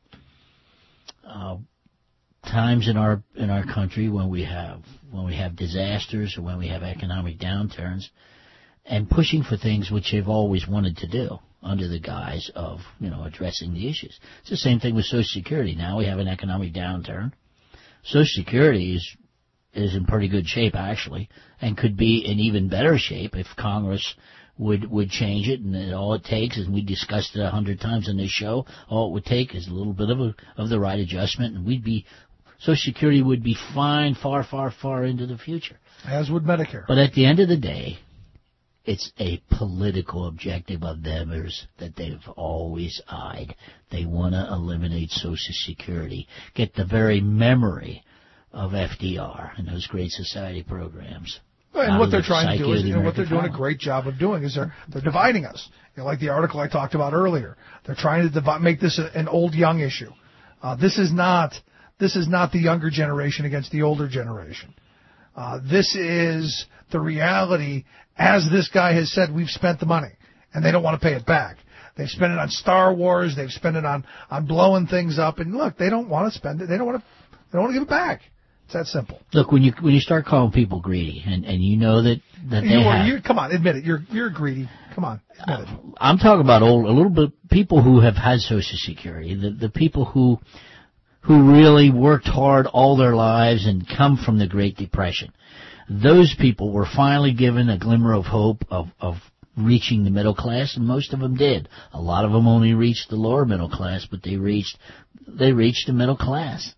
uh, times in our in our country when we have when we have disasters or when we have economic downturns, and pushing for things which they've always wanted to do under the guise of, you know, addressing the issues. It's the same thing with Social Security. Now we have an economic downturn. Social Security is is in pretty good shape, actually, and could be in even better shape if Congress would would change it. And it, all it takes, as we discussed it a hundred times on this show, all it would take is a little bit of a, of the right adjustment, and we'd be Social Security would be fine far, far, far into the future. As would Medicare. But at the end of the day, it's a political objective of theirs that they've always eyed. They want to eliminate Social Security, get the very memory of F D R and those Great Society programs. And what they're trying to do is, you know, what they're doing a great job of doing is they're they're dividing us. You know, like the article I talked about earlier. They're trying to divide, make this a, an old-young issue. Uh, this is not this is not the younger generation against the older generation. Uh, this is the reality. As this guy has said, we've spent the money, and they don't want to pay it back. They've spent it on Star Wars. They've spent it on, on blowing things up. And look, they don't want to spend it. They don't want to. They don't want to give it back. It's that simple. Look, when you when you start calling people greedy, and, and you know that that they you are, have, you, come on, admit it. You're you're greedy. Come on, admit it. I'm talking about old, a little bit people who have had Social Security, the the people who who really worked hard all their lives and come from the Great Depression. Those people were finally given a glimmer of hope of of reaching the middle class, and most of them did. A lot of them only reached the lower middle class, but they reached they reached the middle class.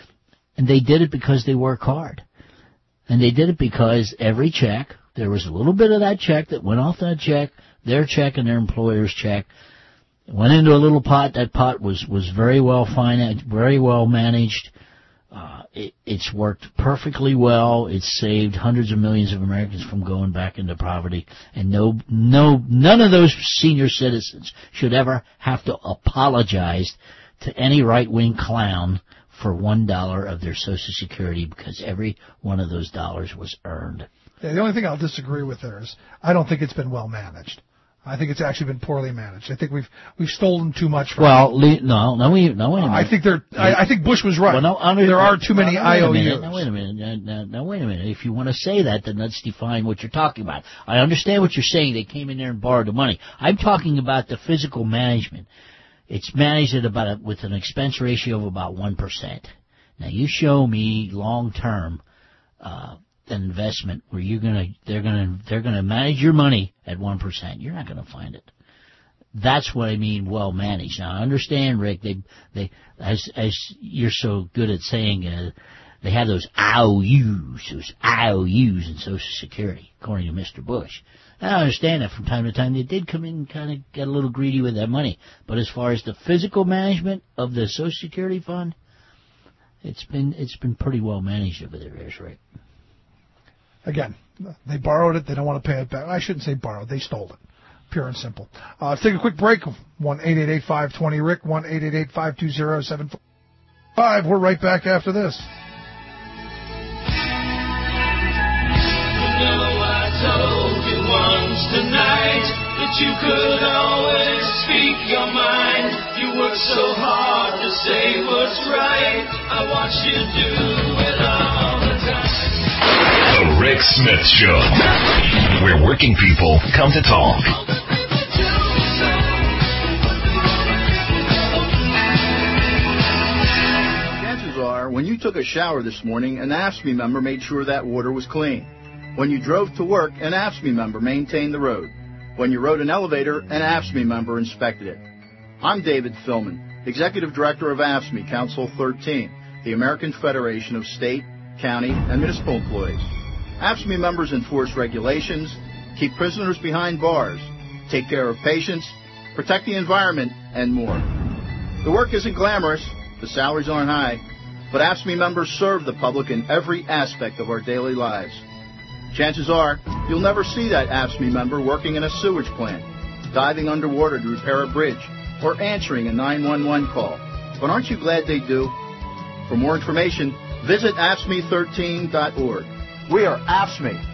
And they did it because they work hard. And they did it because every check, there was a little bit of that check that went off that check, their check and their employer's check, went into a little pot. That pot was, was very well financed, very well managed. Uh, it, it's worked perfectly well. It's saved hundreds of millions of Americans from going back into poverty. And no, no, none of those senior citizens should ever have to apologize to any right-wing clown for one dollar of their Social Security, because every one of those dollars was earned. Yeah, the only thing I'll disagree with there is I don't think it's been well managed. I think it's actually been poorly managed. I think we've we've stolen too much from Well, le- no, no, we, no, wait a minute. I think they're. I, I think Bush was right. Well, no, under, there are too many no, I O Us. Now, wait a minute. Now, now, now, wait a minute. If you want to say that, then let's define what you're talking about. I understand what you're saying. They came in there and borrowed the money. I'm talking about the physical management. It's managed at about a, with an expense ratio of about one percent. Now, you show me long-term uh, an investment where you're gonna, they're gonna, they're gonna manage your money at one percent. You're not gonna find it. That's what I mean, well managed. Now, I understand, Rick. They, they, as as you're so good at saying, uh, they have those I O Us, those I O Us in Social Security, according to Mister Bush. And I understand that from time to time they did come in and kind of get a little greedy with that money. But as far as the physical management of the Social Security fund, it's been it's been pretty well managed over there, right? Again, they borrowed it. They don't want to pay it back. I shouldn't say borrowed. They stole it. Pure and simple. Uh, let's take a quick break. one eight eight eight, five two zero, R I C, one eight eight eight, five two zero, seven four five. We're right back after this. You know I told you once tonight that you could always speak your mind. You work so hard to say what's right. I watch you do it all the time. The Rick Smith Show, where working people come to talk. Chances are, when you took a shower this morning, an A F S C M E member made sure that water was clean. When you drove to work, an A F S C M E member maintained the road. When you rode an elevator, an A F S C M E member inspected it. I'm David Philman, Executive Director of A F S C M E Council thirteen, the American Federation of State, County, and Municipal Employees. A F S C M E members enforce regulations, keep prisoners behind bars, take care of patients, protect the environment, and more. The work isn't glamorous, the salaries aren't high, but A F S C M E members serve the public in every aspect of our daily lives. Chances are, you'll never see that A F S C M E member working in a sewage plant, diving underwater to repair a bridge, or answering a nine one one call. But aren't you glad they do? For more information, visit A F S C M E thirteen dot org. We are A F S C M E.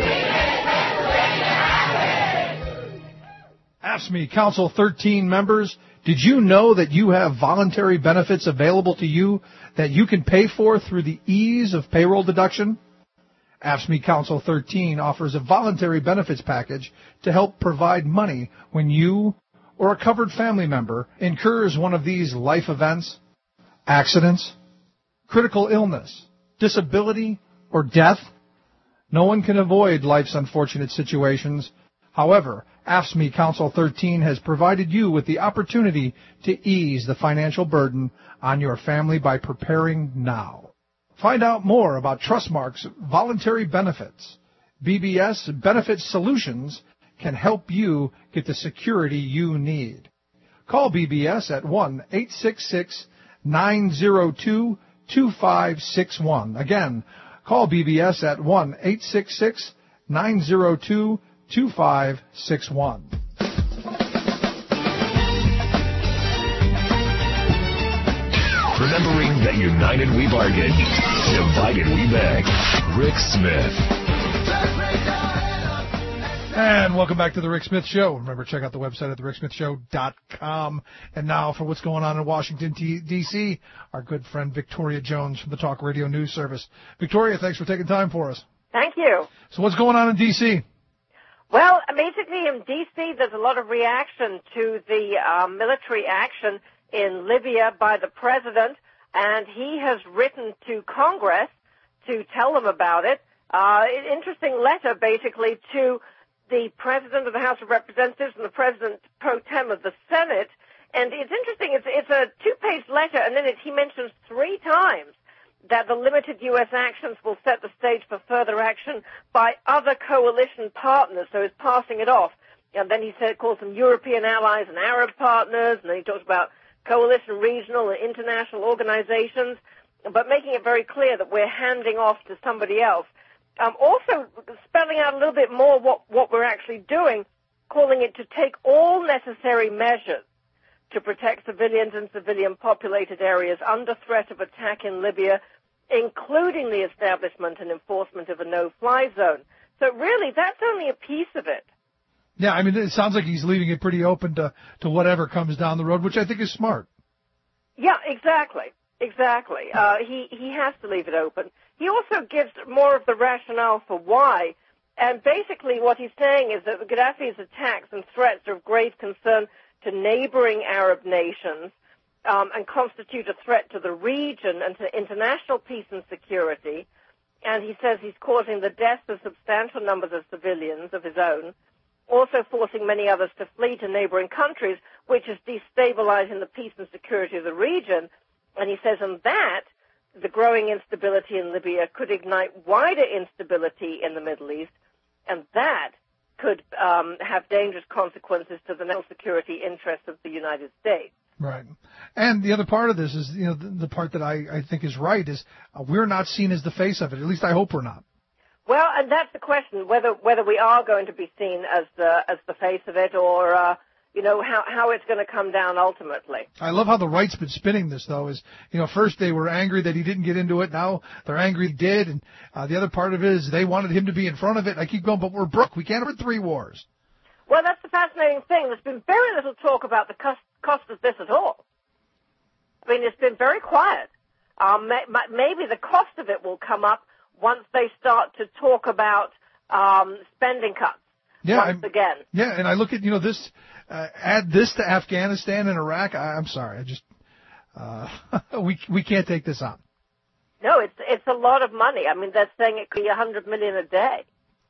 A F S C M E Council thirteen members, did you know that you have voluntary benefits available to you that you can pay for through the ease of payroll deduction? A F S C M E Council thirteen offers a voluntary benefits package to help provide money when you or a covered family member incurs one of these life events, accidents, critical illness, disability, or death. No one can avoid life's unfortunate situations. However, A F S C M E Council thirteen has provided you with the opportunity to ease the financial burden on your family by preparing now. Find out more about Trustmark's voluntary benefits. B B S Benefit Solutions can help you get the security you need. Call B B S at one eight six six, nine zero two, two five six one. Again, call B B S at one eight six six, nine zero two, two five six one. Remembering that united we bargain, divided we beg. Rick Smith. And welcome back to the Rick Smith Show. Remember, check out the website at the rick smith show dot com. And now for what's going on in Washington, D C, our good friend Victoria Jones from the Talk Radio News Service. Victoria, thanks for taking time for us. Thank you. So what's going on in D C? Well, basically in D C there's a lot of reaction to the uh, military action in Libya by the president, and he has written to Congress to tell them about it. Uh, an interesting letter, basically, to the president of the House of Representatives and the president pro tem of the Senate. And it's interesting. It's, it's a two-page letter, and then it, he mentions three times that the limited U S actions will set the stage for further action by other coalition partners. So he's passing it off. And then he said, calls them European allies and Arab partners, and then he talks about coalition, regional, and international organizations, but making it very clear that we're handing off to somebody else. Um, also spelling out a little bit more what, what we're actually doing, calling it to take all necessary measures to protect civilians and civilian-populated areas under threat of attack in Libya, including the establishment and enforcement of a no-fly zone. So really, that's only a piece of it. Yeah, I mean, it sounds like he's leaving it pretty open to, to whatever comes down the road, which I think is smart. Yeah, exactly. Exactly. Uh, he, he has to leave it open. He also gives more of the rationale for why. And basically what he's saying is that Gaddafi's attacks and threats are of grave concern to neighboring Arab nations um, and constitute a threat to the region and to international peace and security. And he says he's causing the deaths of substantial numbers of civilians of his own, also forcing many others to flee to neighboring countries, which is destabilizing the peace and security of the region. And he says, and that, the growing instability in Libya could ignite wider instability in the Middle East, and that could um, have dangerous consequences to the national security interests of the United States. Right. And the other part of this is, you know, the, the part that I, I think is right is uh, we're not seen as the face of it. At least I hope we're not. Well, and that's the question, whether whether we are going to be seen as the as the face of it, or uh, you know how how it's going to come down ultimately. I love how the right's been spinning this, though. Is you know first they were angry that he didn't get into it. Now they're angry he did, and uh, the other part of it is they wanted him to be in front of it. I keep going, but we're broke. We can't afford three wars. Well, that's the fascinating thing. There's been very little talk about the cost, cost of this at all. I mean, it's been very quiet. Um, may, maybe the cost of it will come up once they start to talk about um, spending cuts yeah, once I'm, again. Yeah, and I look at, you know, this, uh, add this to Afghanistan and Iraq. I, I'm sorry, I just, uh, we we can't take this on. No, it's it's a lot of money. I mean, they're saying it could be one hundred million dollars a day.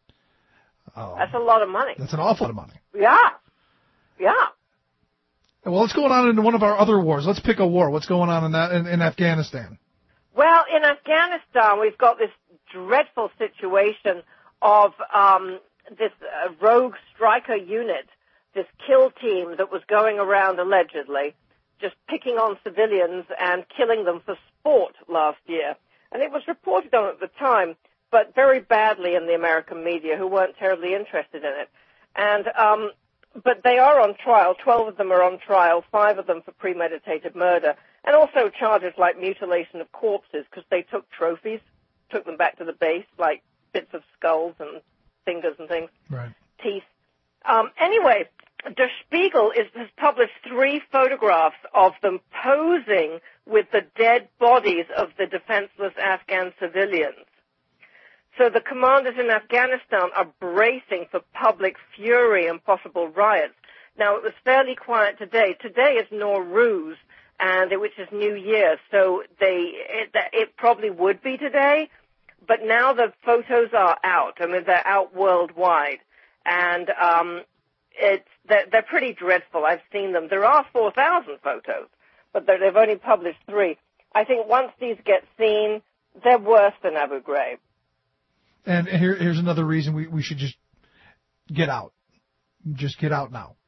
Oh, that's a lot of money. That's an awful lot of money. Yeah, yeah. Well, what's going on in one of our other wars? Let's pick a war. What's going on in that in, in Afghanistan? Well, in Afghanistan, we've got this dreadful situation of um, this uh, rogue striker unit, this kill team that was going around allegedly, just picking on civilians and killing them for sport last year. And it was reported on at the time, but very badly in the American media, who weren't terribly interested in it. And um, but they are on trial. Twelve of them are on trial, five of them for premeditated murder, and also charges like mutilation of corpses because they took trophies, took them back to the base, like bits of skulls and fingers and things, right. teeth. Um, anyway, Der Spiegel is, has published three photographs of them posing with the dead bodies of the defenseless Afghan civilians. So the commanders in Afghanistan are bracing for public fury and possible riots. Now, it was fairly quiet today. Today is Nowruz, and which is New Year, so they it, it probably would be today, but now the photos are out. I mean, they're out worldwide, and um, it's they're, they're pretty dreadful. I've seen them. There are four thousand photos, but they've only published three. I think once these get seen, they're worse than Abu Ghraib. And here, here's another reason we, we should just get out. Just get out now.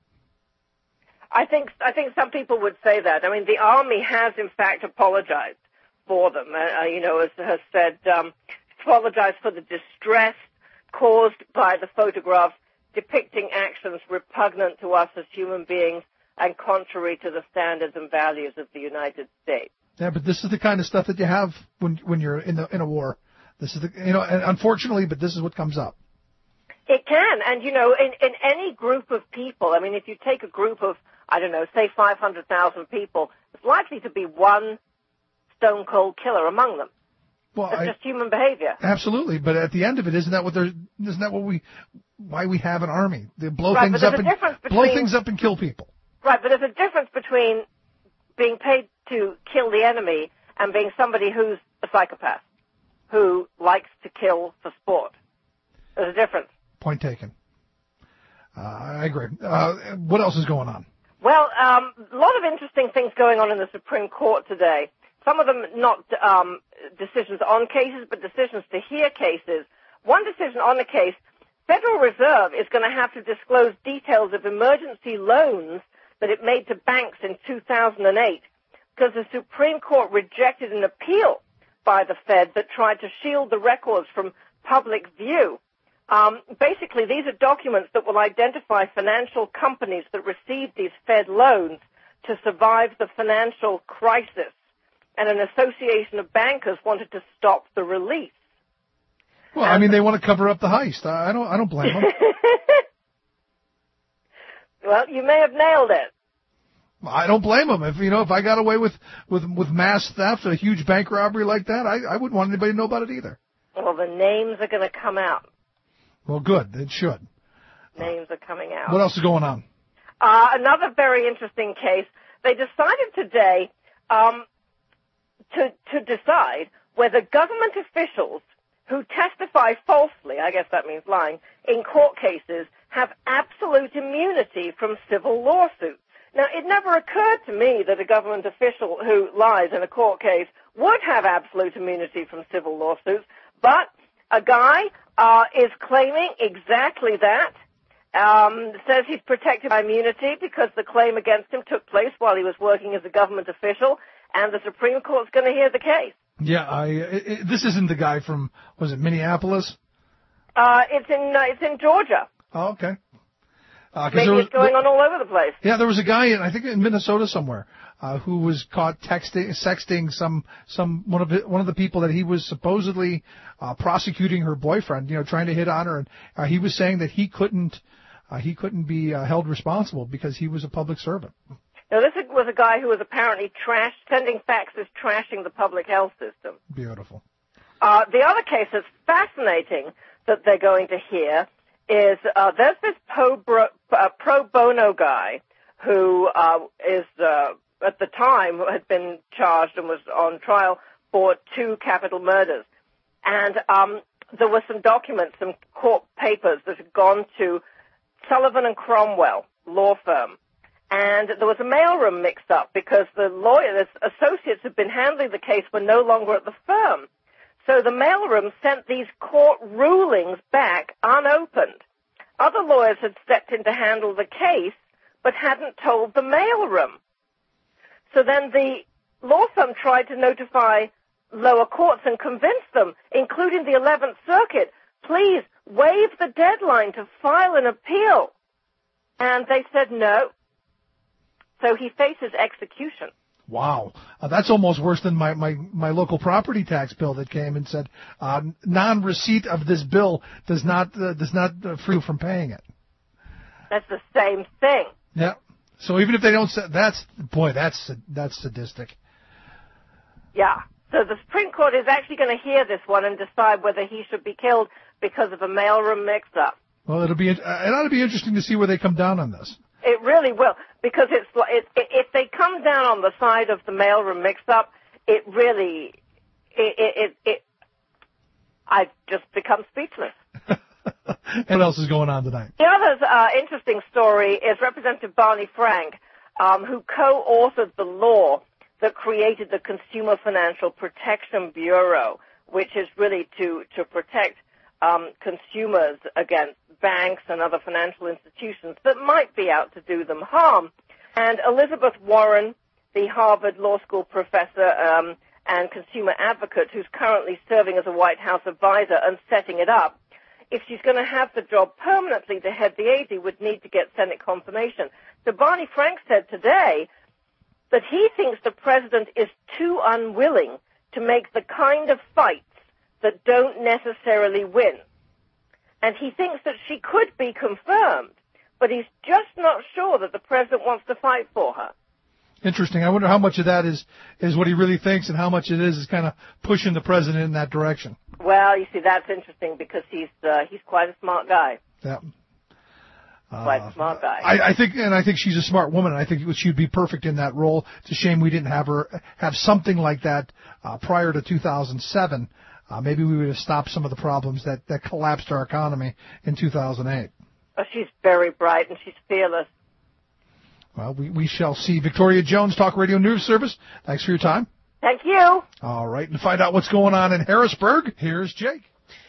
I think I think some people would say that. I mean, the army has, in fact, apologized for them. Uh, you know, as has said, um, apologized for the distress caused by the photographs depicting actions repugnant to us as human beings and contrary to the standards and values of the United States. Yeah, but this is the kind of stuff that you have when when you're in the in a war. This is the, you know, and unfortunately, but this is what comes up. It can, and you know, in, in any group of people, I mean, if you take a group of, I don't know, say five hundred thousand people, it's likely to be one stone cold killer among them. Well, it's I, just human behavior. Absolutely, but at the end of it, isn't that what they're, isn't that what we, why we have an army? They blow right, things up and between, blow things up and kill people. Right, but there's a difference between being paid to kill the enemy and being somebody who's a psychopath, who likes to kill for sport. There's a difference. Point taken. Uh, I agree. Uh, what else is going on? Well, um, a lot of interesting things going on in the Supreme Court today. Some of them not um, decisions on cases, but decisions to hear cases. One decision on a case, Federal Reserve is going to have to disclose details of emergency loans that it made to banks in two thousand eight because the Supreme Court rejected an appeal by the Fed that tried to shield the records from public view. Um, basically, these are documents that will identify financial companies that received these Fed loans to survive the financial crisis. And an association of bankers wanted to stop the release. Well, I mean, they want to cover up the heist. I don't, I don't blame them. Well, you may have nailed it. I don't blame them. If you know, if I got away with, with, with mass theft, a huge bank robbery like that, I, I wouldn't want anybody to know about it either. Well, the names are going to come out. Well, good. It should. Names are coming out. What else is going on? Uh, another very interesting case. They decided today um, to to decide whether government officials who testify falsely, I guess that means lying, in court cases have absolute immunity from civil lawsuits. Now, it never occurred to me that a government official who lies in a court case would have absolute immunity from civil lawsuits, but a guy uh, is claiming exactly that, um, says he's protected by immunity because the claim against him took place while he was working as a government official, and the Supreme Court's going to hear the case. Yeah, I, it, it, this isn't the guy from, was it Minneapolis? Uh, it's in uh, it's in Georgia. Oh, okay. Uh, Maybe was, it's going on all over the place. Yeah, there was a guy in, I think in Minnesota somewhere, uh, who was caught texting, sexting some, some, one of the, one of the people that he was supposedly, uh, prosecuting her boyfriend, you know, trying to hit on her. And, uh, he was saying that he couldn't, uh, he couldn't be, uh, held responsible because he was a public servant. Now, this was a guy who was apparently trash, sending faxes, trashing the public health system. Beautiful. Uh, the other case that's fascinating that they're going to hear is uh, there's this pro, bro, uh, pro bono guy who uh, is, uh, at the time, had been charged and was on trial for two capital murders. And um, there were some documents, some court papers that had gone to Sullivan and Cromwell law firm. And there was a mailroom mixed up because the lawyers, associates who had been handling the case were no longer at the firm. So the mailroom sent these court rulings back unopened. Other lawyers had stepped in to handle the case, but hadn't told the mailroom. So then the law firm tried to notify lower courts and convince them, including the eleventh Circuit, please waive the deadline to file an appeal. And they said no. So he faces execution. Wow. Uh, that's almost worse than my, my, my local property tax bill that came and said, uh, non-receipt of this bill does not, uh, does not uh, free you from paying it. That's the same thing. Yeah. So even if they don't say, that's, boy, that's, that's sadistic. Yeah. So the Supreme Court is actually going to hear this one and decide whether he should be killed because of a mailroom mix-up. Well, it'll be, uh, it ought to be interesting to see where they come down on this. It really will, because it's it, it, if they come down on the side of the mailroom mix-up, it really, it, it, it, it I've just become speechless. What else is going on tonight? The other uh, interesting story is Representative Barney Frank, um, who co-authored the law that created the Consumer Financial Protection Bureau, which is really to to protect um, consumers against banks and other financial institutions that might be out to do them harm. And Elizabeth Warren, the Harvard Law School professor um, and consumer advocate who's currently serving as a White House advisor and setting it up, if she's going to have the job permanently to head the A D, would need to get Senate confirmation. So Barney Frank said today that he thinks the president is too unwilling to make the kind of fights that don't necessarily win. And he thinks that she could be confirmed, but he's just not sure that the president wants to fight for her. Interesting. I wonder how much of that is, is what he really thinks and how much it is is kind of pushing the president in that direction. Well, you see, that's interesting because he's uh, he's quite a smart guy. Yeah. Quite a smart guy. I, I think, and I think she's a smart woman. And I think she'd be perfect in that role. It's a shame we didn't have her have something like that uh, prior to two thousand seven. Uh, maybe we would have stopped some of the problems that, that collapsed our economy in two thousand eight. Oh, she's very bright and she's fearless. Well, we, we shall see. Victoria Jones, Talk Radio News Service. Thanks for your time. Thank you. All right. And to find out what's going on in Harrisburg, here's Jake.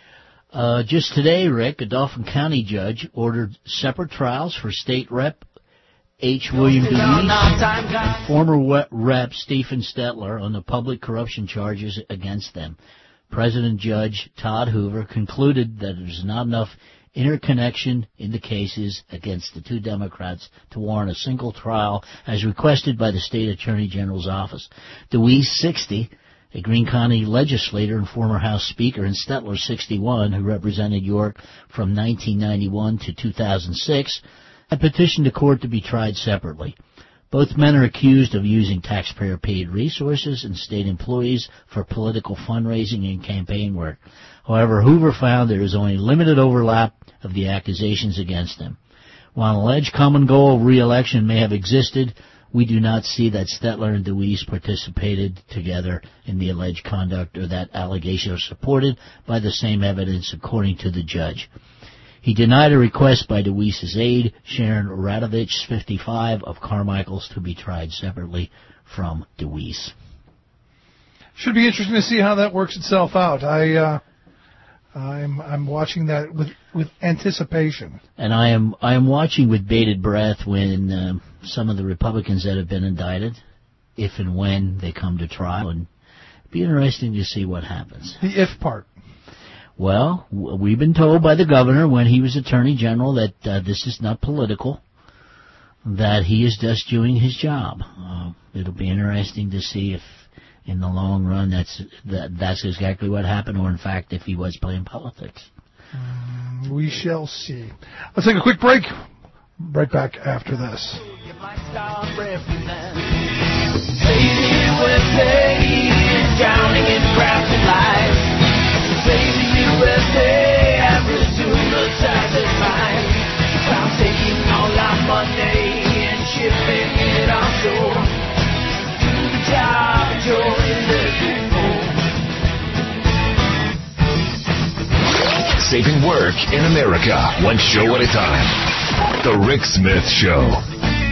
Uh, just today, Rick, a Dauphin County judge ordered separate trials for State Rep H. William DeWeese and former Rep Stephen Stetler on the public corruption charges against them. President Judge Todd Hoover concluded that there's not enough interconnection in the cases against the two Democrats to warrant a single trial as requested by the State Attorney General's office. DeWeese, sixty, a Greene County legislator and former House Speaker, and Stetler, sixty-one, who represented York from nineteen ninety-one to two thousand six, had petitioned the court to be tried separately. Both men are accused of using taxpayer-paid resources and state employees for political fundraising and campaign work. However, Hoover found there is only limited overlap of the accusations against them. While an alleged common goal of re-election may have existed, we do not see that Stetler and DeWeese participated together in the alleged conduct or that allegations are supported by the same evidence, according to the judge. He denied a request by DeWeese's aide, Sharon Radovich, fifty-five, of Carmichael's to be tried separately from DeWeese. Should be interesting to see how that works itself out. I, uh, I'm, I'm watching that with, with anticipation. And I am, I am watching with bated breath when um, some of the Republicans that have been indicted, if and when they come to trial, and it'd be interesting to see what happens. The if part. Well, we've been told by the governor when he was Attorney General that uh, this is not political, that he is just doing his job. Uh, it'll be interesting to see if, in the long run, that's that, that's exactly what happened, or in fact, if he was playing politics. Mm, we shall see. Let's take a quick break. Right back after this. Drowning in crafted life. Baby U S A, I resume the taxes line. I'm taking all our money and shipping it offshore. Do the job, join the people. Saving work in America, one show at a time. The Rick Smith Show.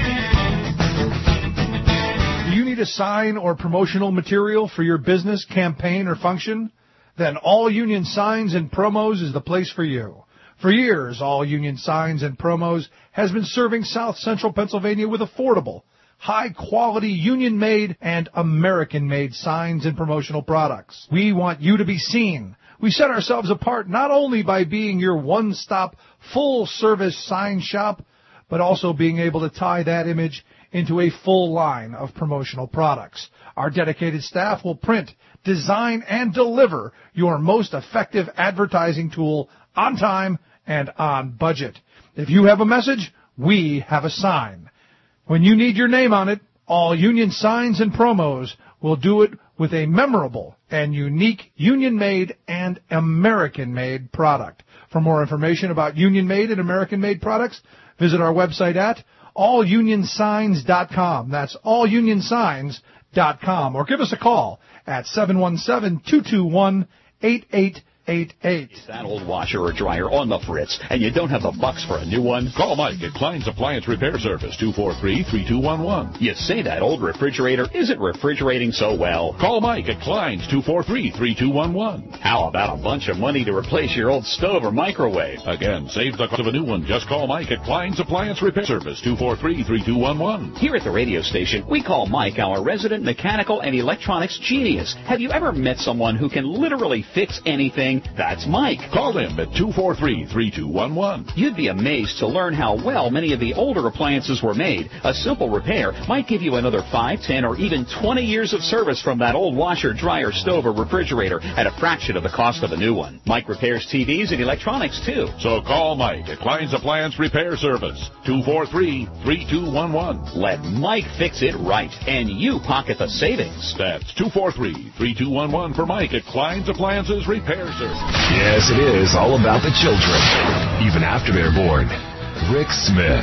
Do you need a sign or promotional material for your business, campaign, or function? Then All Union Signs and Promos is the place for you. For years, All Union Signs and Promos has been serving South Central Pennsylvania with affordable, high-quality, union-made and American-made signs and promotional products. We want you to be seen. We set ourselves apart not only by being your one-stop, full-service sign shop, but also being able to tie that image into a full line of promotional products. Our dedicated staff will print, design, and deliver your most effective advertising tool on time and on budget. If you have a message, we have a sign. When you need your name on it, All Union Signs and Promos will do it with a memorable and unique union-made and American-made product. For more information about union-made and American-made products, visit our website at all union signs dot com. That's all union signs dot com. Or give us a call at seven one seven, two two one, eight eight eight eight. That old washer or dryer on the fritz, and you don't have the bucks for a new one? Call Mike at Klein's Appliance Repair Service, two four three, three two one one. You say that old refrigerator isn't refrigerating so well. Call Mike at Klein's, two four three, three two one one. How about a bunch of money to replace your old stove or microwave? Again, save the cost of a new one. Just call Mike at Klein's Appliance Repair Service, two four three, three two one one. Here at the radio station, we call Mike our resident mechanical and electronics genius. Have you ever met someone who can literally fix anything? That's Mike. Call him at two four three, three two one one. You'd be amazed to learn how well many of the older appliances were made. A simple repair might give you another five, ten, or even twenty years of service from that old washer, dryer, stove, or refrigerator at a fraction of the cost of a new one. Mike repairs T Vs and electronics, too. So call Mike at Klein's Appliance Repair Service, two four three, three two one one. Let Mike fix it right, and you pocket the savings. That's two four three, three two one one for Mike at Klein's Appliances Repair Service. Yes, it is all about the children, even after they're born. Rick Smith.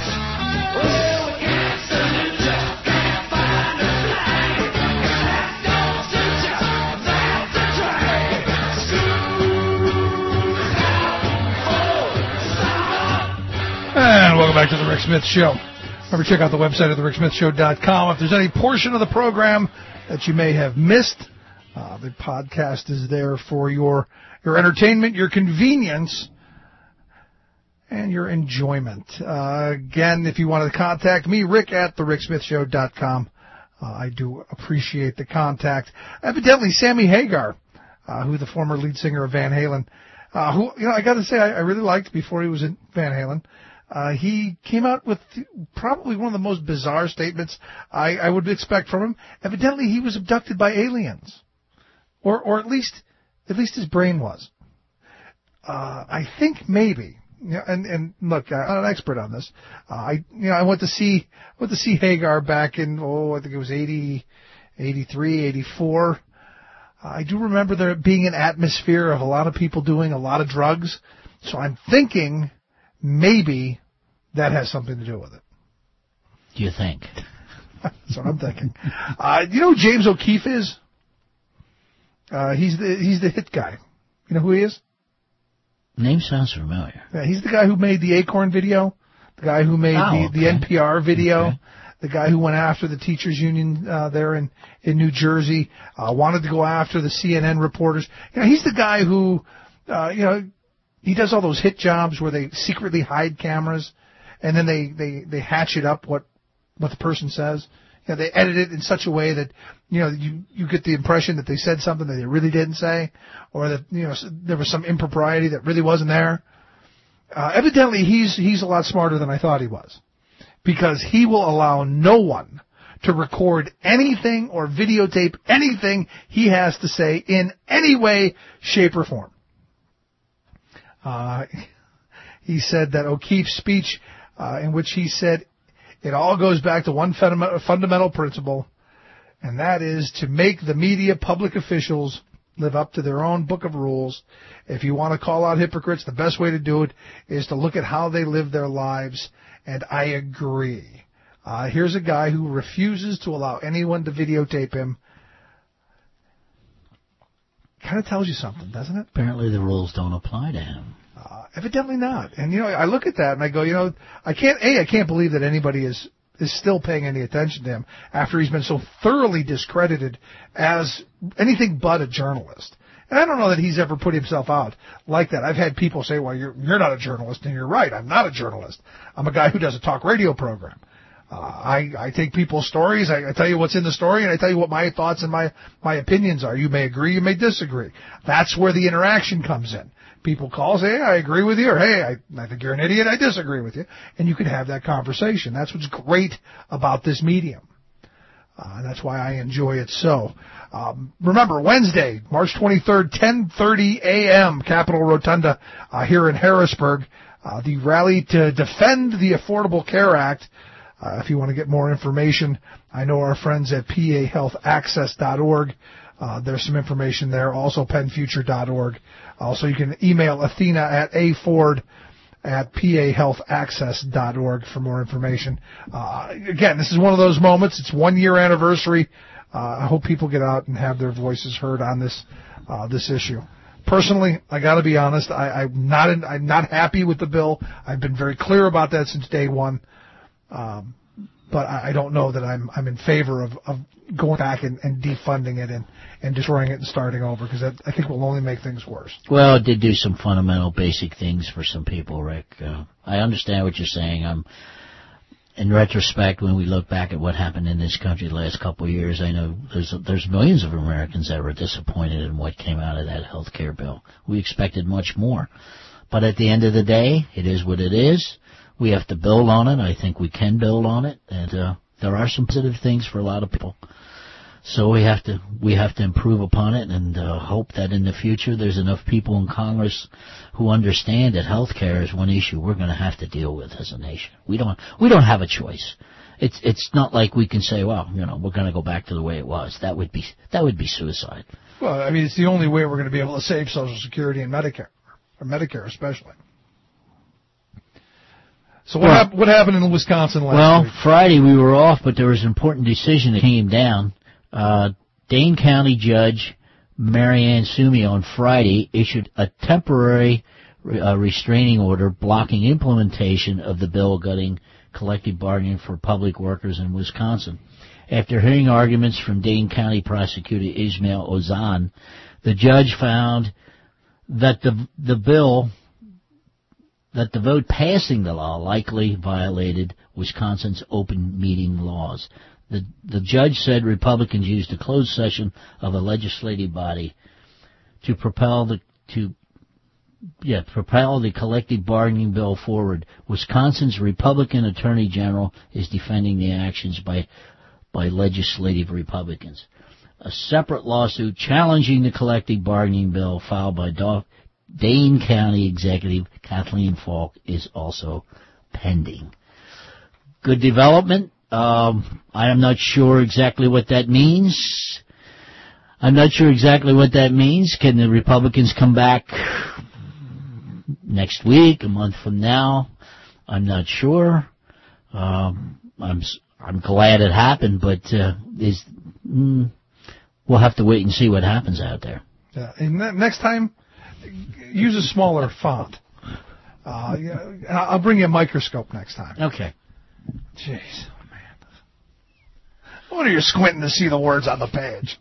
And welcome back to the Rick Smith Show. Remember, check out the website at the rick smith show dot com. If there's any portion of the program that you may have missed, uh, the podcast is there for your your entertainment, your convenience, and your enjoyment. Uh, again, if you want to contact me, Rick at the rick smith show dot com. Uh, I do appreciate the contact. Evidently, Sammy Hagar, uh, who the former lead singer of Van Halen, uh, who, you know, I got to say, I, I really liked before he was in Van Halen. Uh, he came out with probably one of the most bizarre statements I, I would expect from him. Evidently, he was abducted by aliens, or or at least at least his brain was. Uh, I think maybe. Yeah, and and look, I'm not an expert on this. Uh, I you know I went to see went to see Hagar back in oh I think it was eighty, eighty-three, eighty-four. Uh, I do remember there being an atmosphere of a lot of people doing a lot of drugs. So I'm thinking maybe that has something to do with it. Do you think? That's what I'm thinking. Uh, you know who James O'Keefe is? Uh, he's the he's the hit guy. You know who he is? Name sounds familiar. Yeah, he's the guy who made the Acorn video, the guy who made oh, the, okay. the N P R video, okay. the guy who went after the teachers union uh, there in, in New Jersey, uh, wanted to go after the C N N reporters. You know, he's the guy who, uh, you know, he does all those hit jobs where they secretly hide cameras, and then they, they, they hatch it up what what the person says. You know, they edit it in such a way that, you know, you, you get the impression that they said something that they really didn't say, or that, you know, there was some impropriety that really wasn't there. Uh, evidently, he's he's a lot smarter than I thought he was, because he will allow no one to record anything or videotape anything he has to say in any way, shape, or form. Uh, he said that O'Keefe's speech, uh, in which he said, it all goes back to one fundamental principle, and that is to make the media public officials live up to their own book of rules. If you want to call out hypocrites, the best way to do it is to look at how they live their lives, and I agree. Uh, here's a guy who refuses to allow anyone to videotape him. Kind of tells you something, doesn't it? Apparently the rules don't apply to him. Uh, evidently not. And, you know, I look at that and I go, you know, I can't, A, I can't believe that anybody is, is still paying any attention to him after he's been so thoroughly discredited as anything but a journalist. And I don't know that he's ever put himself out like that. I've had people say, well, you're, you're not a journalist, and you're right. I'm not a journalist. I'm a guy who does a talk radio program. Uh, I, I take people's stories, I, I tell you what's in the story, and I tell you what my thoughts and my, my opinions are. You may agree, you may disagree. That's where the interaction comes in. People call, say, hey, I agree with you, or hey, I, I think you're an idiot, I disagree with you. And you can have that conversation. That's what's great about this medium. Uh, that's why I enjoy it so. Um, remember, Wednesday, March twenty-third, ten thirty a.m., Capitol Rotunda uh, here in Harrisburg, uh, the rally to defend the Affordable Care Act. Uh, if you want to get more information, I know our friends at P A health access dot org. Uh, there's some information there. Also, penn future dot org. Also, you can email Athena at aford at P A health access dot org for more information. Uh, again, this is one of those moments. It's one year anniversary. Uh, I hope people get out and have their voices heard on this uh, this issue. Personally, I got to be honest. I, I'm not in, I'm not happy with the bill. I've been very clear about that since day one. Um, but I, I don't know that I'm I'm in favor of, of going back and, and defunding it and, and destroying it and starting over, because I think will only make things worse. Well, it did do some fundamental basic things for some people, Rick. Uh, I understand what you're saying. I'm, in retrospect, when we look back at what happened in this country the last couple of years, I know there's there's millions of Americans that were disappointed in what came out of that health care bill. We expected much more. But at the end of the day, it is what it is. We have to build on it. I think we can build on it, and uh, there are some positive things for a lot of people. So we have to we have to improve upon it, and uh, hope that in the future there's enough people in Congress who understand that health care is one issue we're going to have to deal with as a nation. We don't we don't have a choice. It's it's not like we can say, well, you know, we're going to go back to the way it was. That would be that would be suicide. Well, I mean, it's the only way we're going to be able to save Social Security and Medicare, or Medicare especially. So what, well, hap- what happened in Wisconsin last well, week? Well, Friday we were off, but there was an important decision that came down. Uh, Dane County Judge Marianne Sumi on Friday issued a temporary uh, restraining order blocking implementation of the bill gutting collective bargaining for public workers in Wisconsin. After hearing arguments from Dane County Prosecutor Ismail Ozan, the judge found that the the bill... that the vote passing the law likely violated Wisconsin's open meeting laws. The, the judge said Republicans used a closed session of a legislative body to propel the to yeah propel the collective bargaining bill forward. Wisconsin's Republican Attorney General is defending the actions by by legislative Republicans. A separate lawsuit challenging the collective bargaining bill filed by Dov Dane County Executive Kathleen Falk is also pending. Good development. Um, I am not sure exactly what that means. I'm not sure exactly what that means. Can the Republicans come back next week, a month from now? I'm not sure. Um, I'm I'm glad it happened, but uh, is mm, we'll have to wait and see what happens out there. Yeah, and next time. use a smaller font. Uh, yeah, I'll bring you a microscope next time. Okay. Jeez, oh man. No wonder you're squinting to see the words on the page.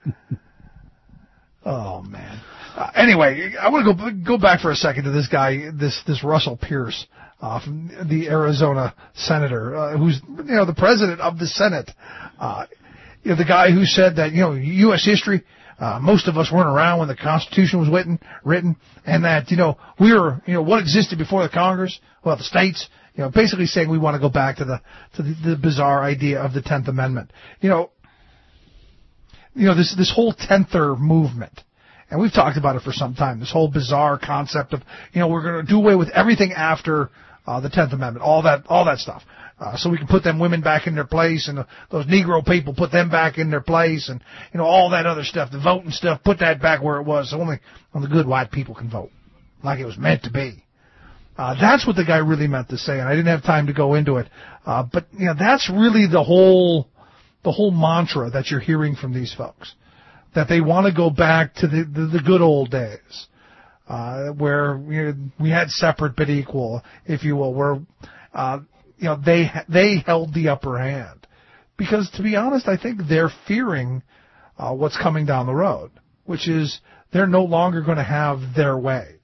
Oh man. Uh, anyway, I want to go go back for a second to this guy, this this Russell Pierce, uh, from the Arizona senator, uh, who's you know the president of the Senate. Uh, you know the guy who said that you know U S history. Uh, most of us weren't around when the Constitution was written, written, and that, you know, we were, you know, what existed before the Congress? Well, the states, you know, basically saying we want to go back to the, to the, the bizarre idea of the tenth Amendment. You know, you know, this, this whole tenth-er movement, and we've talked about it for some time, this whole bizarre concept of, you know, we're going to do away with everything after, uh, the tenth Amendment, all that, all that stuff. Uh, so we can put them women back in their place, and uh, those Negro people put them back in their place, and you know all that other stuff, the voting stuff, put that back where it was. So only, only the good white people can vote, like it was meant to be. Uh, that's what the guy really meant to say, and I didn't have time to go into it. Uh, but you know, that's really the whole, the whole mantra that you're hearing from these folks, that they want to go back to the the, the good old days, uh, where you know, we had separate but equal, if you will, where. Uh, You know, they they held the upper hand. Because, to be honest, I think they're fearing uh, what's coming down the road, which is they're no longer going to have their way.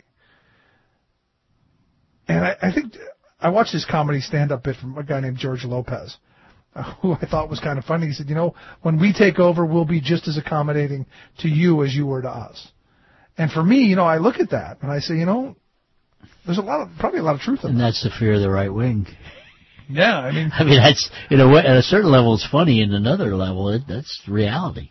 And I, I think I watched this comedy stand-up bit from a guy named George Lopez, uh, who I thought was kind of funny. He said, you know, when we take over, we'll be just as accommodating to you as you were to us. And for me, you know, I look at that and I say, you know, there's a lot of, probably a lot of truth in that. And that's the fear of the right wing. Yeah, I mean, I mean that's in a way, at a certain level it's funny, in another level it, that's reality.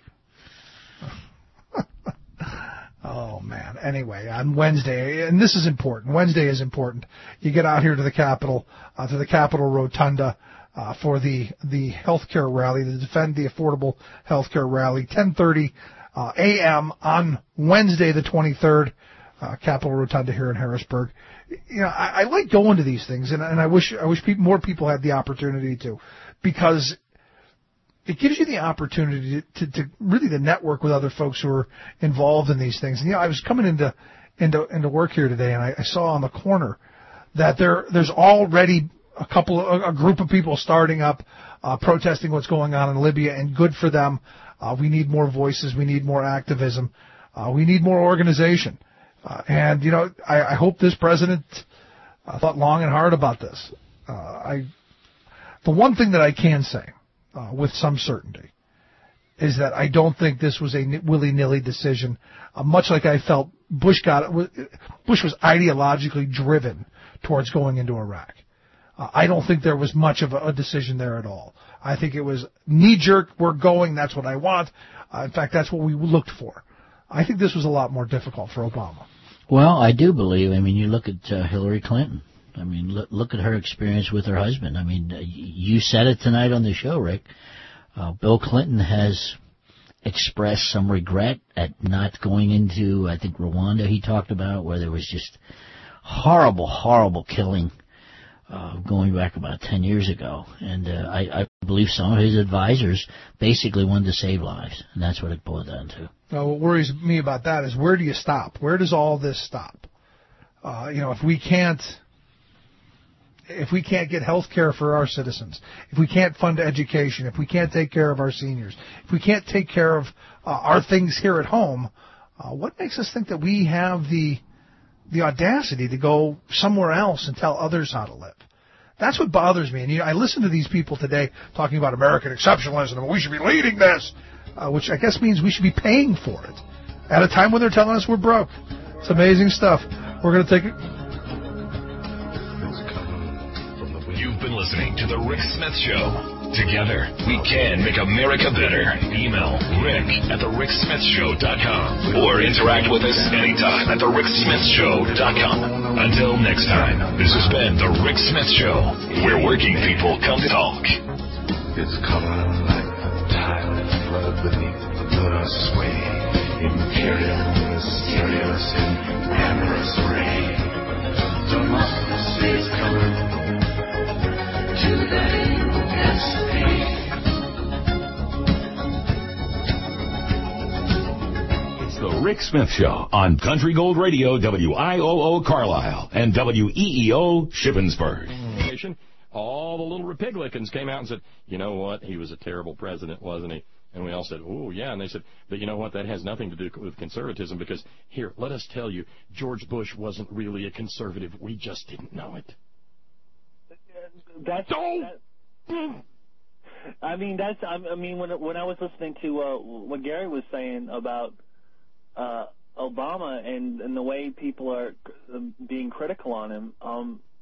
Oh man. Anyway, on Wednesday, and this is important. Wednesday is important. You get out here to the Capitol, uh, to the Capitol Rotunda, uh, for the the healthcare rally, to defend the affordable healthcare rally, ten thirty uh, a.m. on Wednesday the twenty-third, uh, Capitol Rotunda here in Harrisburg. You know, I, I like going to these things, and, and I wish I wish people, more people had the opportunity to, because it gives you the opportunity to, to, to really to network with other folks who are involved in these things. And you know, I was coming into into into work here today, and I, I saw on the corner that there there's already a couple of, a group of people starting up, uh, protesting what's going on in Libya, and good for them. Uh, we need more voices, we need more activism, uh, we need more organization. Uh, and, you know, I, I hope this president uh, thought long and hard about this. Uh, I, the one thing that I can say uh, with some certainty is that I don't think this was a willy-nilly decision, uh, much like I felt Bush got Bush was ideologically driven towards going into Iraq. Uh, I don't think there was much of a, a decision there at all. I think it was knee-jerk, we're going, that's what I want. Uh, in fact, that's what we looked for. I think this was a lot more difficult for Obama. Well, I do believe. I mean, you look at uh, Hillary Clinton. I mean, look, look at her experience with her husband. I mean, uh, you said it tonight on the show, Rick. Uh, Bill Clinton has expressed some regret at not going into, I think, Rwanda he talked about, where there was just horrible, horrible killing uh, going back about ten years ago. And uh, I, I believe some of his advisors basically wanted to save lives, and that's what it boiled down to. Now, what worries me about that is, where do you stop? Where does all this stop? Uh, you know, if we can't, if we can't get health care for our citizens, if we can't fund education, if we can't take care of our seniors, if we can't take care of uh, our things here at home, uh, what makes us think that we have the the audacity to go somewhere else and tell others how to live? That's what bothers me. And you know, I listen to these people today talking about American exceptionalism, and we should be leading this. Uh, which I guess means we should be paying for it at a time when they're telling us we're broke. It's amazing stuff. We're going to take it. You've been listening to The Rick Smith Show. Together, we can make America better. Email rick at the rick smith show dot com or interact with us anytime at the rick smith show dot com. Until next time, this has been The Rick Smith Show, where working people come to talk. It's coming like a tide of flood beneath the blood sway. Imperial, mysterious, and amorous ray. Democracy is coming to the U S A. It's The Rick Smith Show on Country Gold Radio, W I O O Carlisle and W E E O Shippensburg. All the little Republicans came out and said, you know what, he was a terrible president, wasn't he? And we all said, oh, yeah. And they said, but you know what, that has nothing to do with conservatism because, here, let us tell you, George Bush wasn't really a conservative. We just didn't know it. That's... that, I mean, that's. I mean, when when I was listening to uh, what Gary was saying about uh, Obama and, and the way people are being critical on him, um,